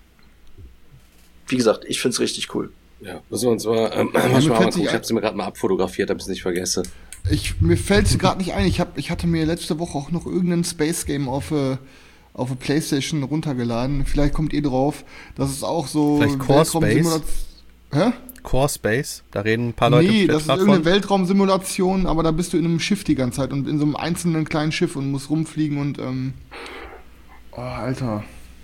wie gesagt, ich find's richtig cool. Ja, müssen wir uns mal, ähm, manchmal mal gucken. Ich habe sie mir gerade mal abfotografiert, damit ich es nicht vergesse. Ich, mir fällt es gerade nicht ein. Ich, hab, ich hatte mir letzte Woche auch noch irgendein Space Game auf äh, auf der PlayStation runtergeladen. Vielleicht kommt ihr drauf. Das ist auch so Vielleicht Core Space? Hä? Core Space? Da reden ein paar Leute Nee, das ist irgendeine von. Weltraumsimulation, aber da bist du in einem Schiff die ganze Zeit und in so einem einzelnen kleinen Schiff und musst rumfliegen und ähm oh, Alter.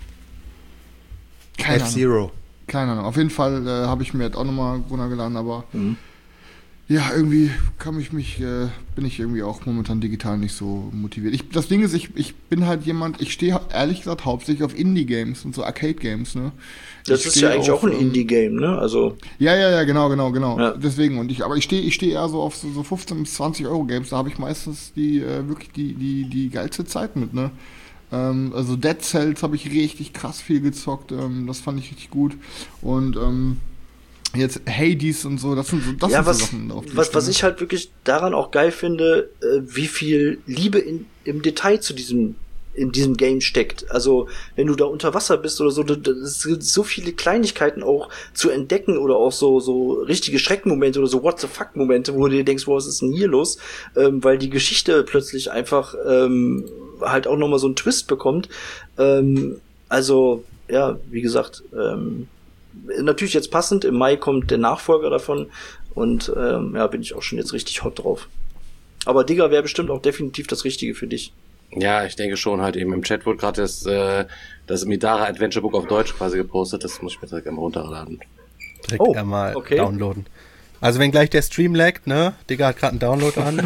Keine F-Zero. Ahnung. Keine Ahnung. Auf jeden Fall äh, habe ich mir jetzt auch nochmal runtergeladen, aber Mhm. ja, irgendwie kann ich mich, äh, bin ich irgendwie auch momentan digital nicht so motiviert. Ich, das Ding ist, ich, ich bin halt jemand, ich stehe ehrlich gesagt hauptsächlich auf Indie-Games und so Arcade-Games, ne? Das Ich ist stehe ja eigentlich auf, auch ein ähm, Indie-Game, ne? Also. Ja, ja, ja, genau, genau, genau. Ja. Deswegen, und ich, aber ich stehe ich stehe eher so auf so, so fünfzehn bis zwanzig Euro Games, da habe ich meistens die, äh, wirklich die, die, die geilste Zeit mit, ne? Ähm, also Dead Cells habe ich richtig krass viel gezockt, ähm, das fand ich richtig gut. Und, ähm, jetzt Hades und so, das sind so, das ja, sind was, so Sachen, auf die was, ich was stehe. ich halt wirklich daran auch geil finde, äh, wie viel Liebe in, im Detail zu diesem, in diesem Game steckt. Also, wenn du da unter Wasser bist oder so, da, da, es gibt so viele Kleinigkeiten auch zu entdecken oder auch so, so richtige Schreckmomente oder so What the fuck Momente, wo du dir denkst, was ist denn hier los? Ähm, weil die Geschichte plötzlich einfach, ähm, halt auch nochmal so einen Twist bekommt. Ähm, also, ja, wie gesagt, ähm, natürlich jetzt passend, im Mai kommt der Nachfolger davon und ähm, ja, bin ich auch schon jetzt richtig hot drauf. Aber Digga wäre bestimmt auch definitiv das Richtige für dich. Ja, ich denke schon, halt eben im Chat wurde gerade das, äh, das Midara Adventure Book auf Deutsch quasi gepostet, das muss ich mir direkt einmal runterladen. Direkt Oh, einmal okay. downloaden. Also wenn gleich der Stream laggt, ne? Digga hat gerade einen Download an.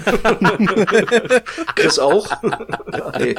Chris auch? Nee.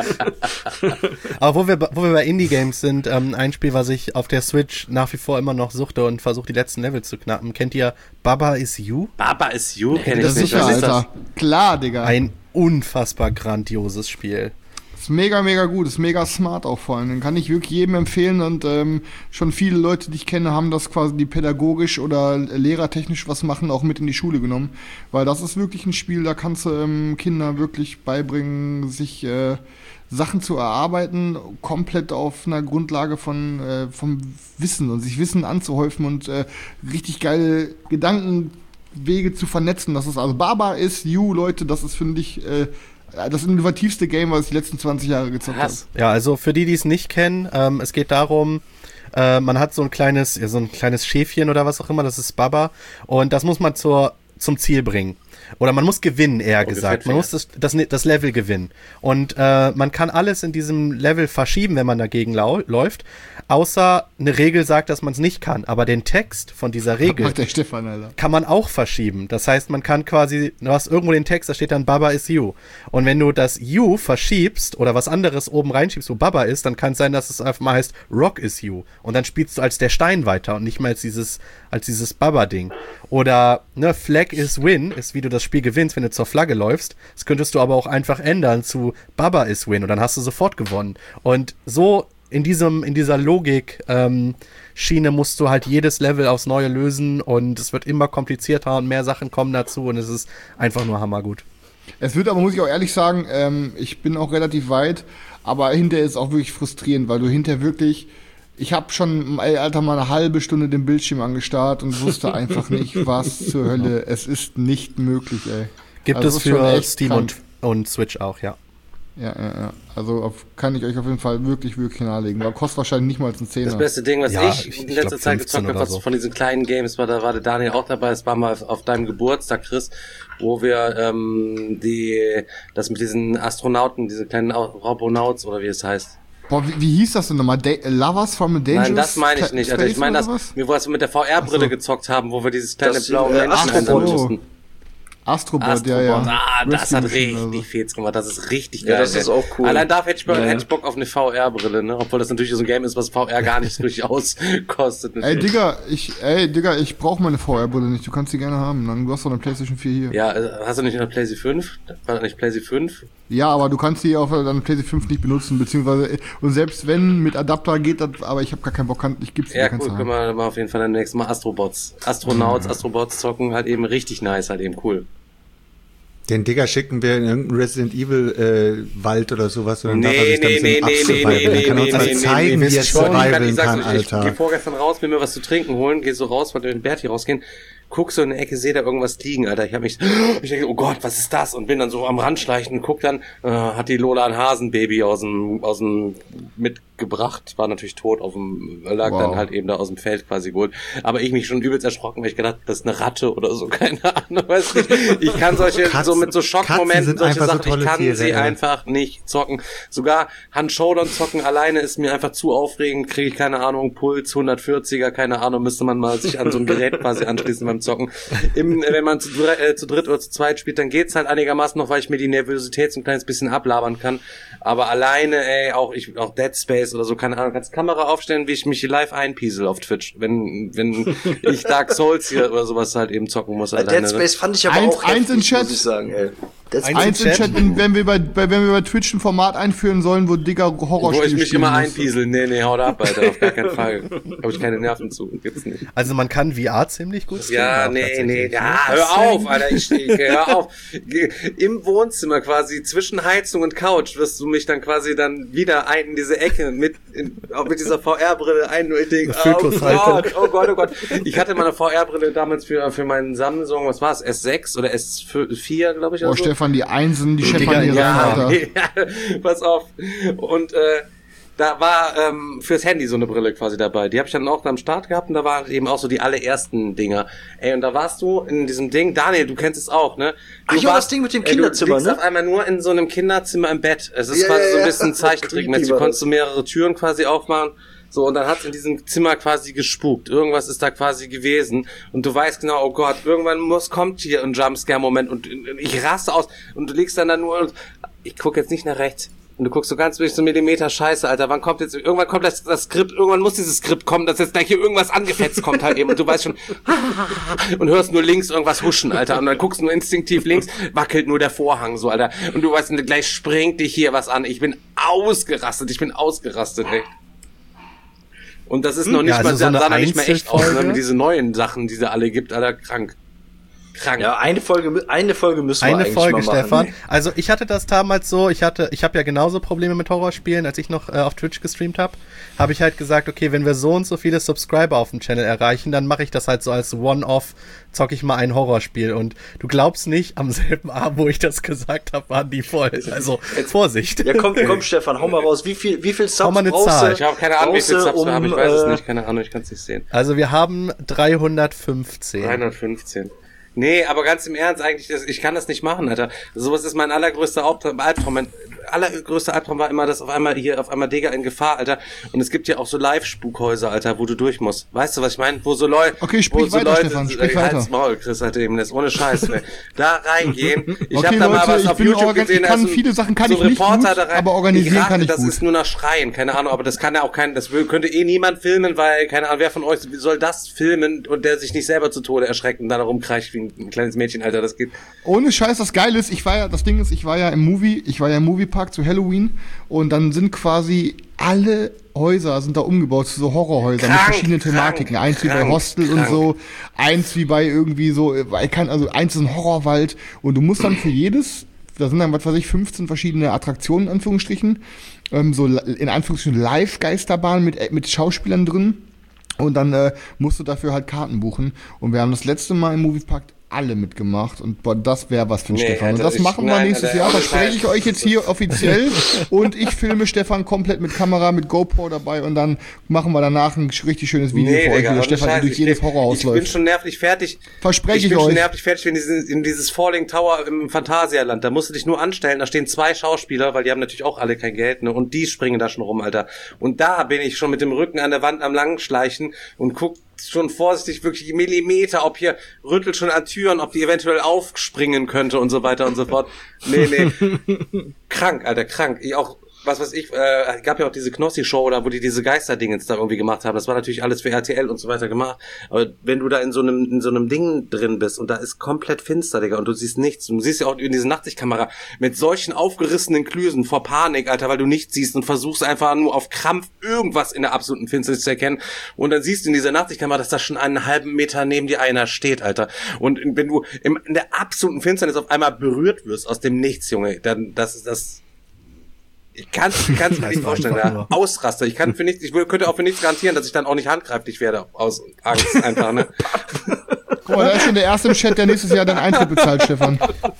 Aber wo wir, wo wir bei Indie-Games sind, ähm, ein Spiel, was ich auf der Switch nach wie vor immer noch suchte und versuche, die letzten Levels zu knacken. Kennt ihr Baba Is You? Baba Is You? Kenn Das ich ist nicht. sicher, Was ist das? Alter. Klar, Digga. Ein unfassbar grandioses Spiel. Ist mega, mega gut, ist mega smart auch vor allem. Den kann ich wirklich jedem empfehlen und ähm, schon viele Leute, die ich kenne, haben das quasi die pädagogisch oder lehrertechnisch was machen, auch mit in die Schule genommen. Weil das ist wirklich ein Spiel, da kannst du ähm, Kinder wirklich beibringen, sich äh, Sachen zu erarbeiten, komplett auf einer Grundlage von äh, vom Wissen und sich Wissen anzuhäufen und äh, richtig geile Gedankenwege zu vernetzen. Das ist also Baba Is You, Leute, das ist, finde ich, äh, das innovativste Game, was ich die letzten zwanzig Jahre gezockt habe. Ja, also für die, die es nicht kennen, ähm, es geht darum, äh, man hat so ein kleines, ja, so ein kleines Schäfchen oder was auch immer, das ist Baba, und das muss man zur, zum Ziel bringen. Oder man muss gewinnen, eher Oh, gesagt. Man muss das, das, das Level gewinnen. Und äh, man kann alles in diesem Level verschieben, wenn man dagegen lau- läuft. Außer eine Regel sagt, dass man es nicht kann. Aber den Text von dieser Regel Macht der Stefan, Alter. kann man auch verschieben. Das heißt, man kann quasi, du hast irgendwo den Text, da steht dann Baba is you. Und wenn du das you verschiebst oder was anderes oben reinschiebst, wo Baba ist, dann kann es sein, dass es einfach mal heißt Rock is you. Und dann spielst du als der Stein weiter und nicht mal als dieses, als dieses Baba-Ding. Oder, ne, Flag is win, ist wie du das Spiel gewinnst, wenn du zur Flagge läufst. Das könntest du aber auch einfach ändern zu Baba is win und dann hast du sofort gewonnen. Und so in diesem, in dieser Logik, ähm, Schiene musst du halt jedes Level aufs Neue lösen und es wird immer komplizierter und mehr Sachen kommen dazu und es ist einfach nur hammergut. Es wird aber, muss ich auch ehrlich sagen, ähm, ich bin auch relativ weit, aber hinterher ist es auch wirklich frustrierend, weil du hinterher wirklich, ich habe schon, ey, Alter, mal eine halbe Stunde den Bildschirm angestarrt und wusste einfach nicht, was zur Hölle. Es ist nicht möglich, ey. Gibt Also es es ist schon für echt Steam krank. und, und Switch auch, ja. Ja, ja, ja. Also auf, kann ich euch auf jeden Fall wirklich, wirklich nahelegen. Weil kostet wahrscheinlich nicht mal einen Zehner. Das beste Ding, was Ja, ich, ich- in ich letzter glaub Zeit fünfzehn gezockt habe, oder was so. von diesen kleinen Games war, da war der Daniel auch dabei, es war mal auf, auf deinem Geburtstag, Chris, wo wir ähm, die das mit diesen Astronauten, diese kleinen Au- Robonauts oder wie es heißt. Boah, wie, wie hieß das denn nochmal? Da Lovers from a Dangerous Nein, das meine ich nicht. Also ich Space meine oder das, was? wir wo wir mit der V R-Brille Ach so. gezockt haben, wo wir dieses kleine Das, blaue äh, Menschen Astrobot. ändern mussten. Astrobot, Astrobot, ja, ja. ah, das Rescue hat Mission oder richtig so. Fets gemacht, das ist richtig geil. Ja, das ist ey. auch cool. Allein dafür hätte ich, Bock- Ja, ja. hätte ich Bock auf eine V R-Brille, ne? Obwohl das natürlich so ein Game ist, was V R gar nicht durchaus kostet. Ey, Digga, ich, ey, Digga, ich brauch meine V R-Brille nicht. Du kannst die gerne haben. Dann, du hast doch eine PlayStation vier hier. Ja, äh, hast du nicht eine PlayStation fünf? War das nicht PlayStation fünf? Ja, aber du kannst die auf deiner PlayStation fünf nicht benutzen, beziehungsweise, und selbst wenn, mit Adapter geht das, aber ich habe gar keinen Bock, kann, ich gib's dir, Ja, kannst cool, du können haben. wir mal auf jeden Fall dann nächstes Mal Astrobots. Astronauts, Astrobots zocken, halt eben richtig nice, halt eben cool. Den Digger schicken wir in irgendeinen Resident Evil äh, Wald oder sowas und dann Nee, darf er sich dann nee, ein nee, bisschen nee, absurviven. nee, Er kann nee, uns nee, das nee, zeigen, nee, wie er Schon, ich kann- survivalen ich sag's kann, euch, ich, ich Alter. gehe vorgestern raus, will mir was zu trinken holen, gehe so raus, wollte mit Berti rausgehen. guck so in der Ecke, sehe da irgendwas liegen, Alter. Ich hab mich, ich denke, oh Gott, was ist das? Und bin dann so am Rand schleichen und guck dann, äh, hat die Lola ein Hasenbaby aus dem, aus dem mitgebracht, war natürlich tot auf dem, lag wow. dann halt eben da aus dem Feld quasi geholt. Aber ich mich schon übelst erschrocken, weil ich gedacht, das ist eine Ratte oder so, keine Ahnung, weiß nicht. Ich kann solche, Katzen, so mit so Schockmomenten, solche Sachen, so ich kann Tiere, sie ja. einfach nicht zocken. Sogar Hand Showdown zocken alleine ist mir einfach zu aufregend, kriege ich keine Ahnung, Puls hundertvierziger, keine Ahnung, müsste man mal sich an so ein Gerät quasi anschließen beim Zocken. Im, wenn man zu, äh, zu dritt oder zu zweit spielt, dann geht's halt einigermaßen noch, weil ich mir die Nervosität so ein kleines bisschen ablabern kann. Aber alleine, ey, auch ich, auch Dead Space oder so, keine Ahnung, kannst Kamera aufstellen, wie ich mich live einpiesel auf Twitch, wenn, wenn ich Dark Souls hier oder sowas halt eben zocken muss. Alleine, Dead Space fand ich aber eins, auch eins heftig, Chat, muss ich sagen, ey. Eins im Chat, wenn wir bei, bei, wenn wir bei Twitch ein Format einführen sollen, wo Digger Horrorspiele Wo ich mich immer einpiesel. Nee, nee, haut ab, Alter, auf gar keinen Fall. Habe ich keine Nerven zu, gibt's nicht. Also man kann V R ziemlich gut streamen. Ja, nee, nee, ja, hör auf, Alter, ich stehe, hör auf. Im Wohnzimmer quasi, zwischen Heizung und Couch, wirst du mich dann quasi dann wieder ein in diese Ecke mit, in, auch mit dieser V R-Brille ein, und ich denke, oh Gott, oh Gott, oh Gott. Ich hatte mal eine V R-Brille damals für, für meinen Samsung, was war's, S sechs oder S vier, glaube ich. Oh, so. Stefan, die Einsen, die Stefan hier ja, rein, Alter. Ja, pass auf. Und äh, da war ähm, fürs Handy so eine Brille quasi dabei. Die habe ich dann auch am Start gehabt und da waren eben auch so die allerersten Dinger. Ey, und da warst du in diesem Ding, Daniel, du kennst es auch, ne? Du Ach ja, das Ding mit dem Kinderzimmer, ey, du ne? auf einmal nur in so einem Kinderzimmer im Bett. Es ist ja, quasi ja, so ein bisschen Zeichentrickmäßig. Du konntest so mehrere Türen quasi aufmachen. So, und dann hat's in diesem Zimmer quasi gespukt. Irgendwas ist da quasi gewesen. Und du weißt genau, oh Gott, irgendwann muss, kommt hier ein Jumpscare-Moment und ich raste aus. Und du liegst dann da nur und ich guck jetzt nicht nach rechts. Und du guckst so ganz durch so Millimeter Scheiße, Alter. Wann kommt jetzt, irgendwann kommt das, das Skript, irgendwann muss dieses Skript kommen, dass jetzt gleich hier irgendwas angefetzt kommt halt eben. Und du weißt schon, und hörst nur links irgendwas huschen, Alter. Und dann guckst du nur instinktiv links, wackelt nur der Vorhang so, Alter. Und du weißt, gleich springt dich hier was an. Ich bin ausgerastet, ich bin ausgerastet, ey. Und das ist noch nicht ja, also mal, so sah noch nicht mehr echt aus, ne? Diese neuen Sachen, die sie alle gibt, Alter, krank. Krank. Ja, eine Folge, eine Folge müssen wir eine eigentlich Folge, mal machen. Stefan. Also ich hatte das damals so, ich hatte, ich habe ja genauso Probleme mit Horrorspielen, als ich noch äh, auf Twitch gestreamt habe, habe ich halt gesagt, okay, wenn wir so und so viele Subscriber auf dem Channel erreichen, dann mache ich das halt so als One-Off, zocke ich mal ein Horrorspiel. Und du glaubst nicht, am selben Abend, wo ich das gesagt habe, waren die voll. Also jetzt, Vorsicht. Ja, komm, komm, Stefan, hau mal raus. Wie viel, wie viel Subs brauchst du? Ich habe keine Ahnung, wie viel Subs um, wir haben. Ich weiß äh, es nicht, keine Ahnung, ich kann es nicht sehen. Also wir haben dreihundertfünfzehn. dreihundertfünfzehn. Nee, aber ganz im Ernst, eigentlich, das, ich kann das nicht machen, Alter. Sowas ist mein allergrößter Albtraum. Mein allergrößter Albtraum war immer, dass auf einmal hier, auf einmal Digger in Gefahr, Alter. Und es gibt ja auch so Live-Spukhäuser, Alter, wo du durch musst. Weißt du, was ich meine? Wo so Leute, okay, sprich so weiter, Leute, Stefan, sprich äh, weiter. Halt's Maul, Chris, Alter, eben, das ohne Scheiß, ey. Da reingehen. Ich okay, hab da Leute, mal was auf YouTube gesehen, ich kann also viele Sachen kann so ich nicht Reporter gut, da rein. aber organisieren ich rate, kann ich das gut. ist nur nach Schreien, keine Ahnung, aber das kann ja auch kein, das könnte eh niemand filmen, weil, keine Ahnung, wer von euch soll das filmen und der sich nicht selber zu Tode erschreckt und dann rumkreischt wie ein kleines Mädchen, Alter, das geht. Ohne Scheiß, das Geile ist, ich war ja, das Ding ist, ich war ja im Movie, ich war ja im Moviepark zu Halloween und dann sind quasi alle Häuser sind da umgebaut zu so Horrorhäusern mit verschiedenen Thematiken. Krank, eins wie bei Hostel krank. Und so, eins wie bei irgendwie so, ich kann, also eins ist ein Horrorwald und du musst dann für jedes, da sind dann, was weiß ich, fünfzehn verschiedene Attraktionen, in Anführungsstrichen, ähm, so in Anführungsstrichen Live-Geisterbahnen mit, mit Schauspielern drin und dann äh, musst du dafür halt Karten buchen und wir haben das letzte Mal im Moviepark alle mitgemacht und boah, das wäre was für den nee, Stefan. Und das ich, machen wir nein, nächstes Alter, Jahr, das spreche ich euch jetzt hier offiziell und ich filme Stefan komplett mit Kamera, mit GoPro dabei und dann machen wir danach ein richtig schönes Video nee, für euch, wie der Stefan Scheiß, durch jedes Horrorhaus läuft. Ich bin schon nervlich fertig. Verspreche ich, ich bin euch. schon nervlich fertig in dieses, in dieses Falling Tower im Phantasialand. Da musst du dich nur anstellen, da stehen zwei Schauspieler, weil die haben natürlich auch alle kein Geld, ne, und die springen da schon rum, Alter. Und da bin ich schon mit dem Rücken an der Wand am Langschleichen und guck schon vorsichtig, wirklich Millimeter, ob hier rüttelt schon an Türen, ob die eventuell aufspringen könnte und so weiter und so fort. Nee, nee. Krank, Alter, krank. Ich auch, was weiß ich, äh, gab ja auch diese Knossi-Show, da wo die diese Geisterdingens da irgendwie gemacht haben. Das war natürlich alles für R T L und so weiter gemacht. Aber wenn du da in so einem in so einem Ding drin bist und da ist komplett finster, Digga, und du siehst nichts. Du siehst ja auch in diese Nachtsichtkamera mit solchen aufgerissenen Klüsen vor Panik, Alter, weil du nichts siehst und versuchst einfach nur auf Krampf irgendwas in der absoluten Finsternis zu erkennen. Und dann siehst du in dieser Nachtsichtkamera, dass da schon einen halben Meter neben dir einer steht, Alter. Und wenn du im, in der absoluten Finsternis auf einmal berührt wirst aus dem Nichts, Junge, dann das ist das. Ich kann es mir nicht vorstellen, ja. Ausraster. Ich kann für nichts, ich könnte auch für nichts garantieren, dass ich dann auch nicht handgreiflich werde aus Angst einfach, ne? Guck mal, da ist schon der Erste im Chat, der nächstes Jahr den Eintritt bezahlt, Stefan.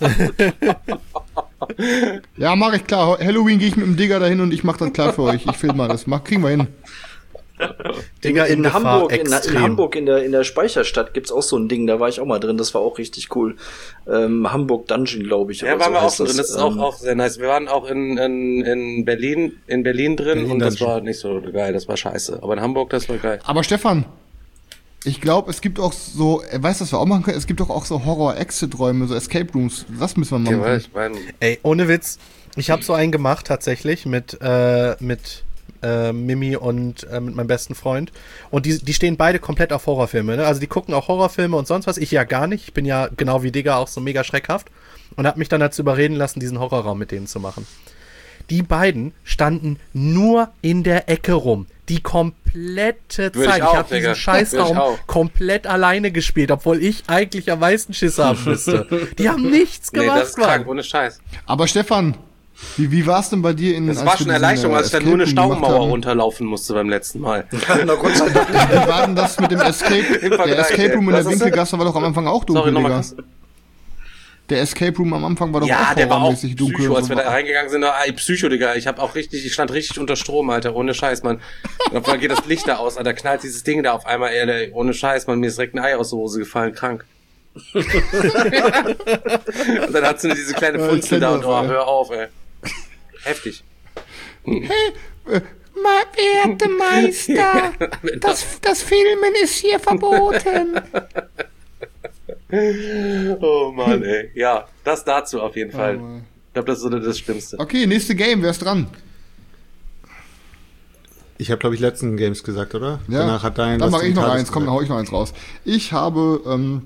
Ja, mach ich klar. Halloween gehe ich mit dem Digger dahin und ich mach das klar für euch. Ich film mal das. Mach, kriegen wir hin. Digga, in, in Hamburg, in, in Hamburg in der in der Speicherstadt gibt's auch so ein Ding, da war ich auch mal drin, das war auch richtig cool. Ähm, Hamburg Dungeon, glaube ich. Ja, waren so wir auch drin, das, das ist ähm, auch, auch sehr nice. Wir waren auch in, in, in Berlin, in Berlin drin Berlin und das Dungeon. War nicht so geil, das war scheiße. Aber in Hamburg, das war geil. Aber Stefan, ich glaube, es gibt auch so, weißt du, was wir auch machen können? Es gibt doch auch so Horror-Exit-Räume, so Escape Rooms. Das müssen wir mal ja, machen. Ich mein, Ey, ohne Witz, ich habe so einen gemacht tatsächlich mit, äh, mit Äh, Mimi und äh, mit meinem besten Freund. Und die, die stehen beide komplett auf Horrorfilme. Ne? Also die gucken auch Horrorfilme und sonst was. Ich ja gar nicht. Ich bin ja genau wie Digga auch so mega schreckhaft. Und habe mich dann dazu überreden lassen, diesen Horrorraum mit denen zu machen. Die beiden standen nur in der Ecke rum. Die komplette Zeit. Ich, ich habe diesen Scheißraum komplett alleine gespielt, obwohl ich eigentlich am meisten Schiss haben müsste. Die haben nichts gemacht. Nee, das ist krank, ohne Scheiß. Aber Stefan, Wie, wie war es denn bei dir in Das war schon eine Erleichterung, als ich dann nur eine Staumauer runterlaufen musste beim letzten Mal. Na Gott sei Dank. Wie war denn das mit dem Escape? Der Escape Room in der Winkelgasse war doch am Anfang auch dunkel, Digga. Der Escape Room am Anfang war doch ja, auch der war auch dunkel. Psycho, als wir da reingegangen sind. Ey, Psycho, Digga. Ich hab auch richtig, ich stand richtig unter Strom, Alter. Ohne Scheiß, Mann. Und auf einmal geht das Licht da aus, Alter. Knallt dieses Ding da auf einmal, ey, ohne Scheiß, Mann. Mir ist direkt ein Ei aus der Hose gefallen, krank. Und dann hat sie diese kleine Funzel da und oh, hör auf, ey. Heftig. Hey, äh, werte Meister, das, das Filmen ist hier verboten. Oh Mann, ey. Ja, das dazu auf jeden Fall. Oh, ich glaube, das ist so das Schlimmste. Okay, nächste Game, wer ist dran? Ich habe, glaube ich, letzten Games gesagt, oder? Ja, danach hat dein, dann mache ich noch eins, komm, dann hau ich noch eins raus. Ich habe ähm,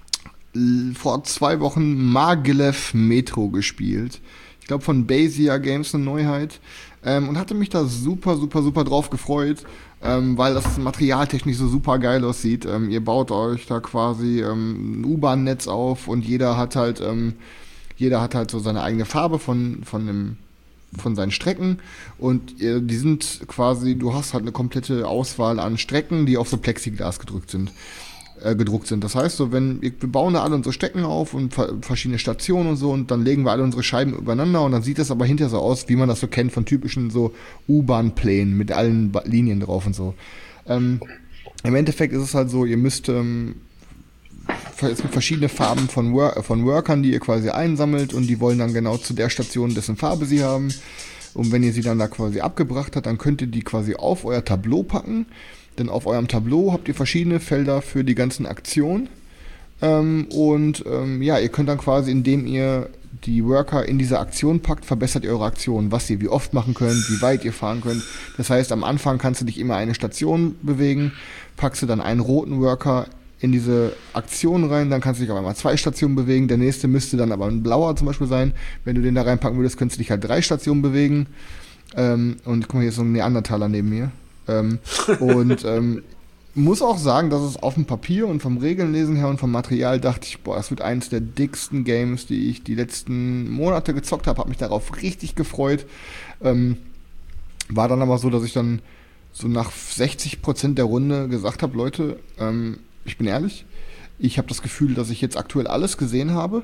vor zwei Wochen Maglev Metro gespielt. Ich glaube von Basia Games eine Neuheit. Ähm, und hatte mich da super, super, super drauf gefreut, ähm, weil das materialtechnisch so super geil aussieht. Ähm, ihr baut euch da quasi ähm, ein U-Bahn-Netz auf und jeder hat halt, ähm, jeder hat halt so seine eigene Farbe von, von dem, von seinen Strecken. Und äh, die sind quasi, du hast halt eine komplette Auswahl an Strecken, die auf so Plexiglas gedrückt sind. gedruckt sind. Das heißt, so wenn wir bauen da alle unsere Strecken auf und verschiedene Stationen und so und dann legen wir alle unsere Scheiben übereinander und dann sieht das aber hinterher so aus, wie man das so kennt von typischen so U-Bahn-Plänen mit allen ba- Linien drauf und so. Ähm, im Endeffekt ist es halt so, ihr müsst ähm, es gibt verschiedene Farben von, Wor- von Workern, die ihr quasi einsammelt und die wollen dann genau zu der Station, dessen Farbe sie haben. Und wenn ihr sie dann da quasi abgebracht habt, dann könnt ihr die quasi auf euer Tableau packen. Denn auf eurem Tableau habt ihr verschiedene Felder für die ganzen Aktionen. Ähm, und ähm, ja, ihr könnt dann quasi, indem ihr die Worker in diese Aktion packt, verbessert ihr eure Aktion. Was ihr wie oft machen könnt, wie weit ihr fahren könnt. Das heißt, am Anfang kannst du dich immer eine Station bewegen, packst du dann einen roten Worker in diese Aktion rein, dann kannst du dich auf einmal zwei Stationen bewegen. Der nächste müsste dann aber ein blauer zum Beispiel sein. Wenn du den da reinpacken würdest, könntest du dich halt drei Stationen bewegen. Ähm, und guck mal, hier ist so ein Neandertaler neben mir. Ähm, und ähm, muss auch sagen, dass es auf dem Papier und vom Regelnlesen her und vom Material dachte ich, boah, das wird eines der dicksten Games, die ich die letzten Monate gezockt habe, habe mich darauf richtig gefreut. Ähm, war dann aber so, dass ich dann so nach sechzig Prozent der Runde gesagt habe, Leute, ähm, ich bin ehrlich, ich habe das Gefühl, dass ich jetzt aktuell alles gesehen habe.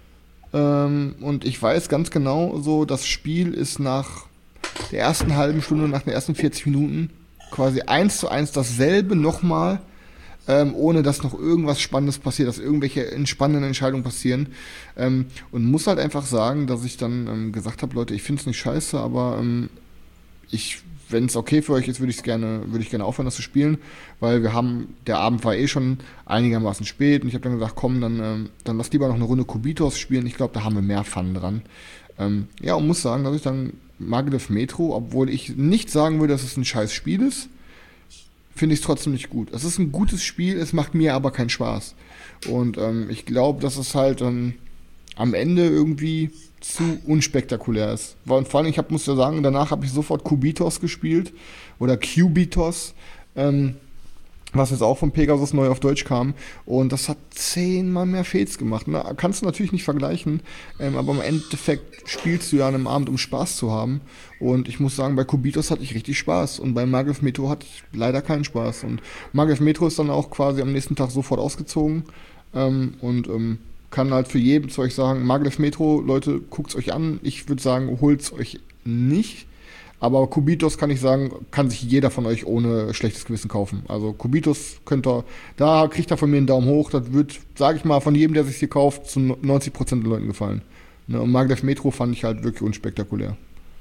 Ähm, und ich weiß ganz genau so, das Spiel ist nach der ersten halben Stunde, nach den ersten vierzig Minuten quasi eins zu eins dasselbe nochmal, ähm, ohne dass noch irgendwas Spannendes passiert, dass irgendwelche spannenden Entscheidungen passieren. Ähm, und muss halt einfach sagen, dass ich dann ähm, gesagt habe, Leute, ich finde es nicht scheiße, aber ähm, ich, wenn es okay für euch ist, würde ich gerne, würde ich gerne aufhören, das zu spielen, weil wir haben, der Abend war eh schon einigermaßen spät und ich habe dann gesagt, komm, dann, ähm, dann lass lieber noch eine Runde Kubitos spielen. Ich glaube, da haben wir mehr Fun dran. Ähm, ja, und muss sagen, dass ich dann Maglev Metro, obwohl ich nicht sagen würde, dass es ein scheiß Spiel ist, finde ich es trotzdem nicht gut. Es ist ein gutes Spiel, es macht mir aber keinen Spaß. Und ähm, ich glaube, dass es halt ähm, am Ende irgendwie zu unspektakulär ist. Und vor allem, ich hab, muss ja sagen, danach habe ich sofort Kubitos gespielt oder Cubitos, ähm, was jetzt auch von Pegasus neu auf Deutsch kam. Und das hat zehnmal mehr Fails gemacht. Na, kannst du natürlich nicht vergleichen, ähm, aber im Endeffekt spielst du ja an einem Abend, um Spaß zu haben. Und ich muss sagen, bei Kubitos hatte ich richtig Spaß. Und bei Maglev Metro hatte ich leider keinen Spaß. Und Maglev Metro ist dann auch quasi am nächsten Tag sofort ausgezogen. Ähm, und ähm, kann halt für jeden zu euch sagen, Maglev Metro, Leute, guckt's euch an. Ich würde sagen, holt's euch nicht. Aber Kubitos kann ich sagen, kann sich jeder von euch ohne schlechtes Gewissen kaufen. Also Kubitos könnt ihr, da kriegt er von mir einen Daumen hoch. Das wird, sage ich mal, von jedem, der sich hier kauft, zu neunzig Prozent der Leuten gefallen. Ne, und Maglev Metro fand ich halt wirklich unspektakulär.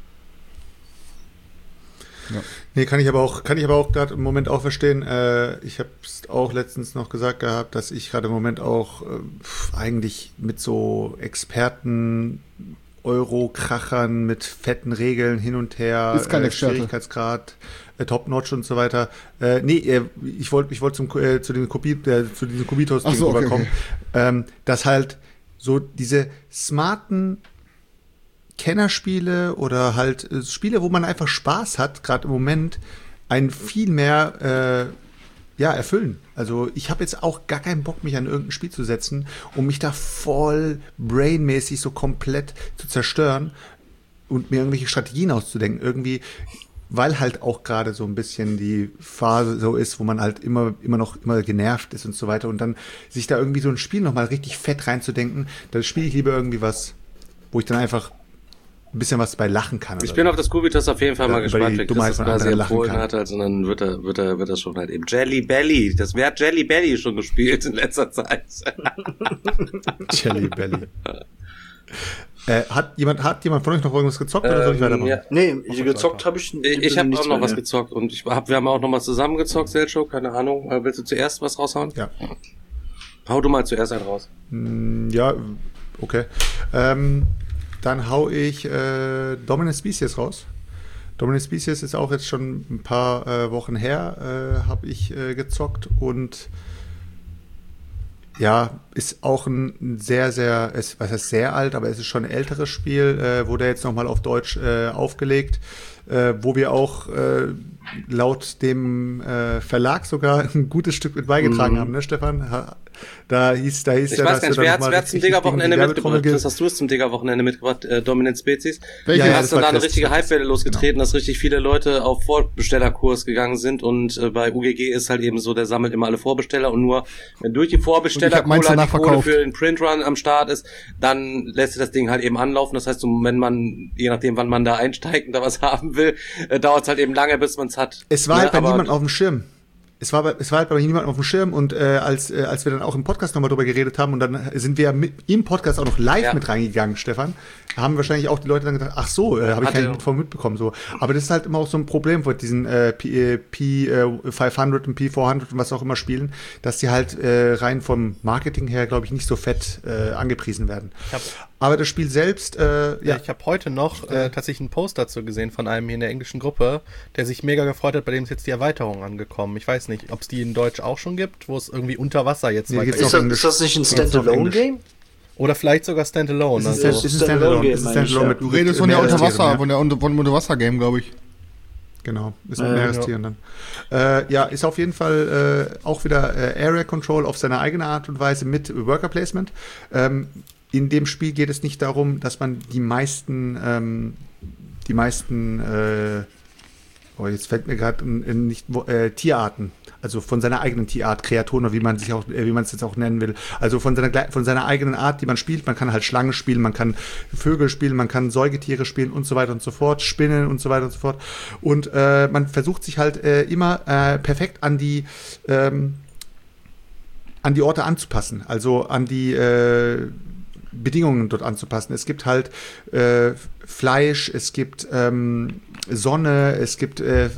Ja. Nee, kann ich aber auch, kann ich aber auch gerade im Moment auch verstehen. Äh, ich habe es auch letztens noch gesagt gehabt, dass ich gerade im Moment auch äh, eigentlich mit so Experten Euro-Krachern mit fetten Regeln hin und her, ist kein äh, Schwierigkeitsgrad, äh, Top-Notch und so weiter. Äh, nee, äh, ich wollte ich wollte zum äh, zu den Kubi, äh, zu diesen Kubitos so, okay, rüberkommen, okay. Ähm, dass halt so diese smarten Kennerspiele oder halt äh, Spiele, wo man einfach Spaß hat, gerade im Moment, einen viel mehr äh, ja, erfüllen. Also ich habe jetzt auch gar keinen Bock, mich an irgendein Spiel zu setzen, um mich da voll brainmäßig so komplett zu zerstören und mir irgendwelche Strategien auszudenken. Irgendwie, weil halt auch gerade so ein bisschen die Phase so ist, wo man halt immer immer noch immer genervt ist und so weiter und dann sich da irgendwie so ein Spiel nochmal richtig fett reinzudenken, da spiele ich lieber irgendwie was, wo ich dann einfach ein bisschen was bei lachen kann. Ich bin so. auf das Kubitos auf jeden Fall Ja, mal gespannt, die wie Dummheit Chris das von quasi anderen lachen empfohlen kann. hat, also dann wird er, wird er, wird er schon halt eben Jelly Belly. Das wer hat Jelly Belly schon gespielt in letzter Zeit? Jelly Belly. äh, hat jemand, hat jemand von euch noch irgendwas gezockt oder soll ich weitermachen? Ja. Nee, ich gezockt habe ich Ich, ich habe auch noch was gezockt und ich hab, wir haben auch noch mal zusammen gezockt, Selcho, keine Ahnung. Willst du zuerst was raushauen? Ja. Hau du mal zuerst einen raus. Ja, okay. Ähm, dann hau ich äh, Dominant Species raus. Dominant Species ist auch jetzt schon ein paar äh, Wochen her, äh, habe ich äh, gezockt und ja, ist auch ein sehr, sehr, ist, was heißt sehr alt, aber es ist schon ein älteres Spiel, äh, wurde jetzt nochmal auf Deutsch äh, aufgelegt, äh, wo wir auch äh, laut dem äh, Verlag sogar ein gutes Stück mit beigetragen mhm. haben, ne, Stefan? Ha, da hieß, da hieß ich ja, weiß gar nicht, wer hat es zum Digger-Wochenende mitgebracht? Ge- Das hast du es zum Digger-Wochenende mitgebracht, äh, Dominant Species. Welche? Du Ja, hast dann da eine Chris. richtige Hypewelle losgetreten, genau. Dass richtig viele Leute auf Vorbestellerkurs gegangen sind und äh, bei U G G ist halt eben so, der sammelt immer alle Vorbesteller und nur, wenn durch die Vorbesteller Cola die Kohle für den Printrun am Start ist, dann lässt sich das Ding halt eben anlaufen. Das heißt, wenn man, je nachdem wann man da einsteigt und da was haben will, äh, dauert es halt eben lange, bis man es hat. Es war ja, halt bei niemand auf dem Schirm. Es war, bei, es war halt bei niemandem auf dem Schirm und äh, als äh, als wir dann auch im Podcast nochmal drüber geredet haben und dann sind wir ja mit, im Podcast auch noch live ja. mit reingegangen, Stefan, haben wahrscheinlich auch die Leute dann gedacht, ach so, äh, habe ich gar nicht mit, mitbekommen. So. Aber das ist halt immer auch so ein Problem mit diesen äh, P, P äh, fünfhundert und P vierhundert und was auch immer spielen, dass die halt äh, rein vom Marketing her, glaube ich, nicht so fett äh, angepriesen werden. Aber das Spiel selbst, äh, ja. ja. Ich habe heute noch äh, tatsächlich einen Post dazu gesehen von einem hier in der englischen Gruppe, der sich mega gefreut hat, bei dem ist jetzt die Erweiterung angekommen. Ich weiß nicht, ob es die in Deutsch auch schon gibt, wo es irgendwie unter Wasser jetzt nee, ist, das, ist das nicht ein Standalone-Game? Oder vielleicht sogar Standalone. Es ist, also. ist ein Standalone. Ist ein Standalone mit, du redest von der Unterwasser, von der Unter- von Unterwasser-Game, glaube ich. Genau, ist mit äh, Meerestieren ja. dann. Äh, ja, ist auf jeden Fall äh, auch wieder äh, Area Control auf seine eigene Art und Weise mit Worker Placement. Ähm, in dem Spiel geht es nicht darum, dass man die meisten, ähm, die meisten, äh, oh, jetzt fällt mir gerade nicht äh, Tierarten, also von seiner eigenen Tierart, Kreaturen oder wie man sich auch, äh, wie man es jetzt auch nennen will, also von seiner von seiner eigenen Art, die man spielt. Man kann halt Schlangen spielen, man kann Vögel spielen, man kann Säugetiere spielen und so weiter und so fort, Spinnen und so weiter und so fort. Und äh, man versucht sich halt äh, immer äh, perfekt an die ähm, an die Orte anzupassen, also an die äh, Bedingungen dort anzupassen. Es gibt halt äh, Fleisch, es gibt ähm, Sonne, es gibt äh,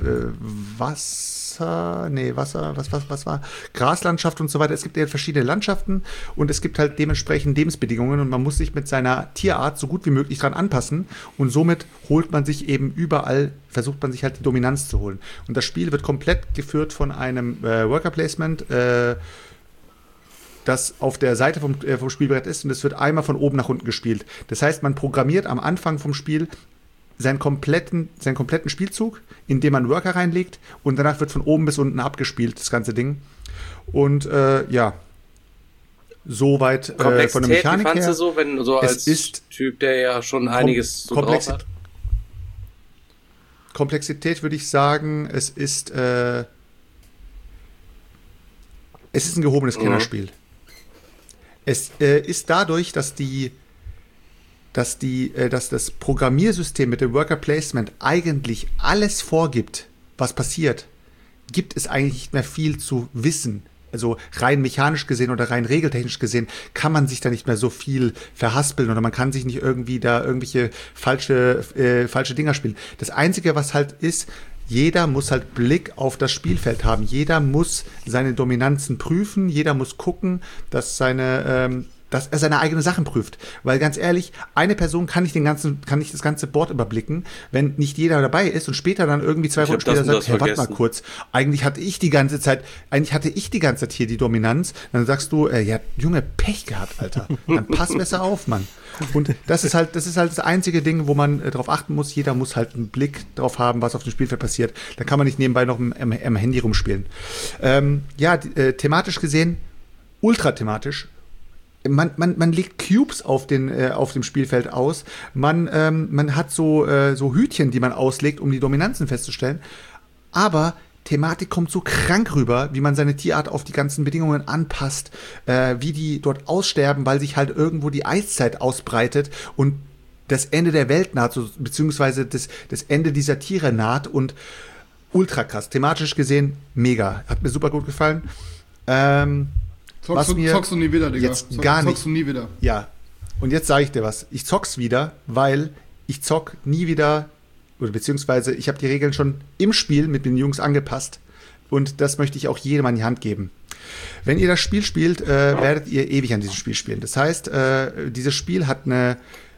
Wasser, nee, Wasser, was, was, was war? Graslandschaft und so weiter. Es gibt ja verschiedene Landschaften und es gibt halt dementsprechend Lebensbedingungen und man muss sich mit seiner Tierart so gut wie möglich dran anpassen und somit holt man sich eben überall, versucht man sich halt die Dominanz zu holen. Und das Spiel wird komplett geführt von einem äh, Worker Placement, äh, das auf der Seite vom, äh, vom Spielbrett ist und es wird einmal von oben nach unten gespielt. Das heißt, man programmiert am Anfang vom Spiel seinen kompletten, seinen kompletten Spielzug, indem man Worker reinlegt und danach wird von oben bis unten abgespielt, das ganze Ding. Und äh, ja, soweit äh, von der Mechanik her. Wie fandst du so, wenn so als ist Typ, der ja schon einiges so drauf hat? Komplexität würde ich sagen, es ist äh, es ist ein gehobenes mhm. Kennerspiel. Es äh, ist dadurch, dass die, dass die, äh, dass das Programmiersystem mit dem Worker Placement eigentlich alles vorgibt, was passiert, gibt es eigentlich nicht mehr viel zu wissen. Also rein mechanisch gesehen oder rein regeltechnisch gesehen kann man sich da nicht mehr so viel verhaspeln oder man kann sich nicht irgendwie da irgendwelche falsche, äh, falsche Dinger spielen. Das Einzige, was halt ist, jeder muss halt Blick auf das Spielfeld haben. Jeder muss seine Dominanzen prüfen. Jeder muss gucken, dass seine, ähm, dass er seine eigenen Sachen prüft. Weil ganz ehrlich, eine Person kann nicht den ganzen, kann nicht das ganze Board überblicken, wenn nicht jeder dabei ist und später dann irgendwie zwei Runden später sagt, hey, warte mal kurz, eigentlich hatte ich die ganze Zeit, eigentlich hatte ich die ganze Zeit hier die Dominanz. Dann sagst du, äh, ja, Junge, Pech gehabt, Alter. Dann pass besser auf, Mann. Und das ist halt, das ist halt das einzige Ding, wo man äh, drauf achten muss. Jeder muss halt einen Blick drauf haben, was auf dem Spielfeld passiert. Da kann man nicht nebenbei noch am, am, am Handy rumspielen. Ähm, ja, die, äh, thematisch gesehen, ultra thematisch. Man, man, man legt Cubes auf, den, äh, auf dem Spielfeld aus. Man, ähm, man hat so, äh, so Hütchen, die man auslegt, um die Dominanzen festzustellen. Aber Thematik kommt so krank rüber, wie man seine Tierart auf die ganzen Bedingungen anpasst, äh, wie die dort aussterben, weil sich halt irgendwo die Eiszeit ausbreitet und das Ende der Welt naht, so, beziehungsweise das, das Ende dieser Tiere naht und ultra krass. Thematisch gesehen mega. Hat mir super gut gefallen. Ähm, Zockst, was du, mir zockst du nie wieder, Digga. jetzt Zock, gar nicht. Zockst du nie wieder. Ja. Und jetzt sage ich dir was. Ich zock's wieder, weil ich zock nie wieder, oder beziehungsweise ich habe die Regeln schon im Spiel mit den Jungs angepasst. Und das möchte ich auch jedem an die Hand geben. Wenn ihr das Spiel spielt, äh, werdet ihr ewig an diesem Spiel spielen. Das heißt, äh, dieses Spiel hat, eine,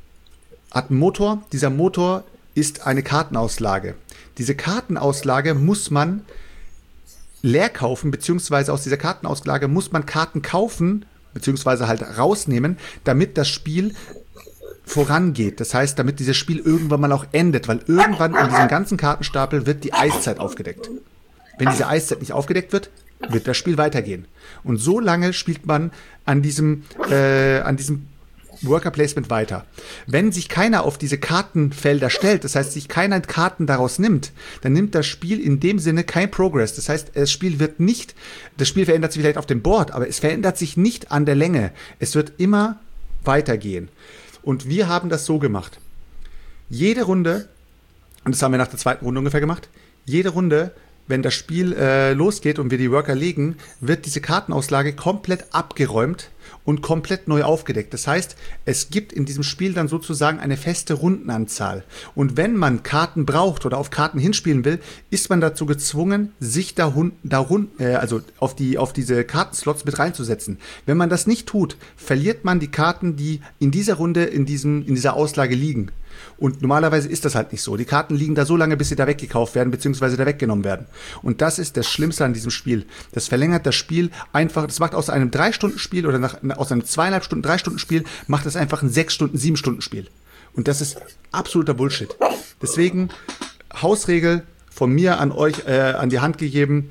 hat einen Motor. Dieser Motor ist eine Kartenauslage. Diese Kartenauslage muss man leer kaufen, beziehungsweise aus dieser Kartenauslage muss man Karten kaufen, beziehungsweise halt rausnehmen, damit das Spiel vorangeht. Das heißt, damit dieses Spiel irgendwann mal auch endet, weil irgendwann in diesem ganzen Kartenstapel wird die Eiszeit aufgedeckt. Wenn diese Eiszeit nicht aufgedeckt wird, wird das Spiel weitergehen. Und so lange spielt man an diesem, äh, an diesem Worker Placement weiter. Wenn sich keiner auf diese Kartenfelder stellt, das heißt, sich keiner Karten daraus nimmt, dann nimmt das Spiel in dem Sinne kein Progress. Das heißt, das Spiel wird nicht, das Spiel verändert sich vielleicht auf dem Board, aber es verändert sich nicht an der Länge. Es wird immer weitergehen. Und wir haben das so gemacht. Jede Runde, und das haben wir nach der zweiten Runde ungefähr gemacht, jede Runde, wenn das Spiel äh, losgeht und wir die Worker legen, wird diese Kartenauslage komplett abgeräumt und komplett neu aufgedeckt. Das heißt, es gibt in diesem Spiel dann sozusagen eine feste Rundenanzahl. Und wenn man Karten braucht oder auf Karten hinspielen will, ist man dazu gezwungen, sich da, da run, äh, also auf, die, auf diese Kartenslots mit reinzusetzen. Wenn man das nicht tut, verliert man die Karten, die in dieser Runde in, diesem, in dieser Auslage liegen. Und normalerweise ist das halt nicht so. Die Karten liegen da so lange, bis sie da weggekauft werden, beziehungsweise da weggenommen werden. Und das ist das Schlimmste an diesem Spiel. Das verlängert das Spiel einfach, das macht aus einem drei-Stunden-Spiel oder nach, aus einem zweieinhalb Stunden, drei-Stunden-Spiel, macht das einfach ein sechs-Stunden-, sieben-Stunden-Spiel. Und das ist absoluter Bullshit. Deswegen, Hausregel von mir an euch äh, an die Hand gegeben,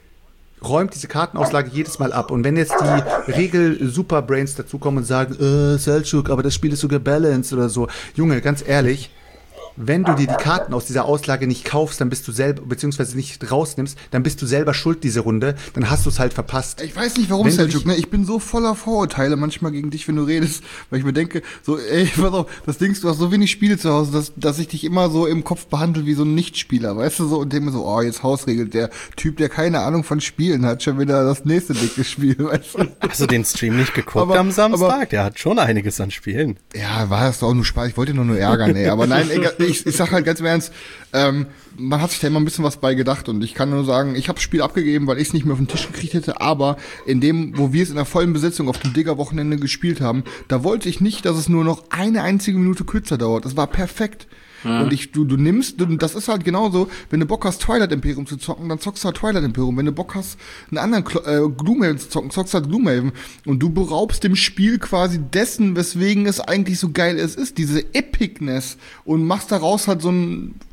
räumt diese Kartenauslage jedes Mal ab. Und wenn jetzt die Regel-Superbrains dazukommen und sagen, äh, Selçuk, aber das Spiel ist so gebalanced oder so. Junge, ganz ehrlich, wenn du dir die Karten aus dieser Auslage nicht kaufst, dann bist du selber, beziehungsweise nicht rausnimmst, dann bist du selber schuld diese Runde, dann hast du es halt verpasst. Ich weiß nicht, warum, Selçuk, ne? Ich bin so voller Vorurteile manchmal gegen dich, wenn du redest, weil ich mir denke, so, ey, pass auf, das Ding, du hast so wenig Spiele zu Hause, dass, dass ich dich immer so im Kopf behandle wie so ein Nichtspieler, weißt du, so, und denke mir so, oh, jetzt Hausregel, der Typ, der keine Ahnung von Spielen hat, schon wieder das nächste dicke Spiel, weißt du. Hast du den Stream nicht geguckt aber, am Samstag? Aber, der hat schon einiges an Spielen. Ja, war das doch auch nur Spaß, ich wollte ihn doch nur ärgern, ey, aber nein, egal, ich, ich sag halt ganz im Ernst, ähm, man hat sich da immer ein bisschen was bei gedacht und ich kann nur sagen, ich habe das Spiel abgegeben, weil ich es nicht mehr auf den Tisch gekriegt hätte, aber in dem, wo wir es in der vollen Besetzung auf dem Digger-Wochenende gespielt haben, da wollte ich nicht, dass es nur noch eine einzige Minute kürzer dauert. Das war perfekt. Hm. Und ich, du, du nimmst, du, das ist halt genauso, wenn du Bock hast, Twilight Imperium zu zocken, dann zockst du halt Twilight Imperium. Wenn du Bock hast, einen anderen äh, Gloomhaven zu zocken, zockst du halt Gloomhaven. Und du beraubst dem Spiel quasi dessen, weswegen es eigentlich so geil ist, ist diese Epicness und machst daraus halt so ein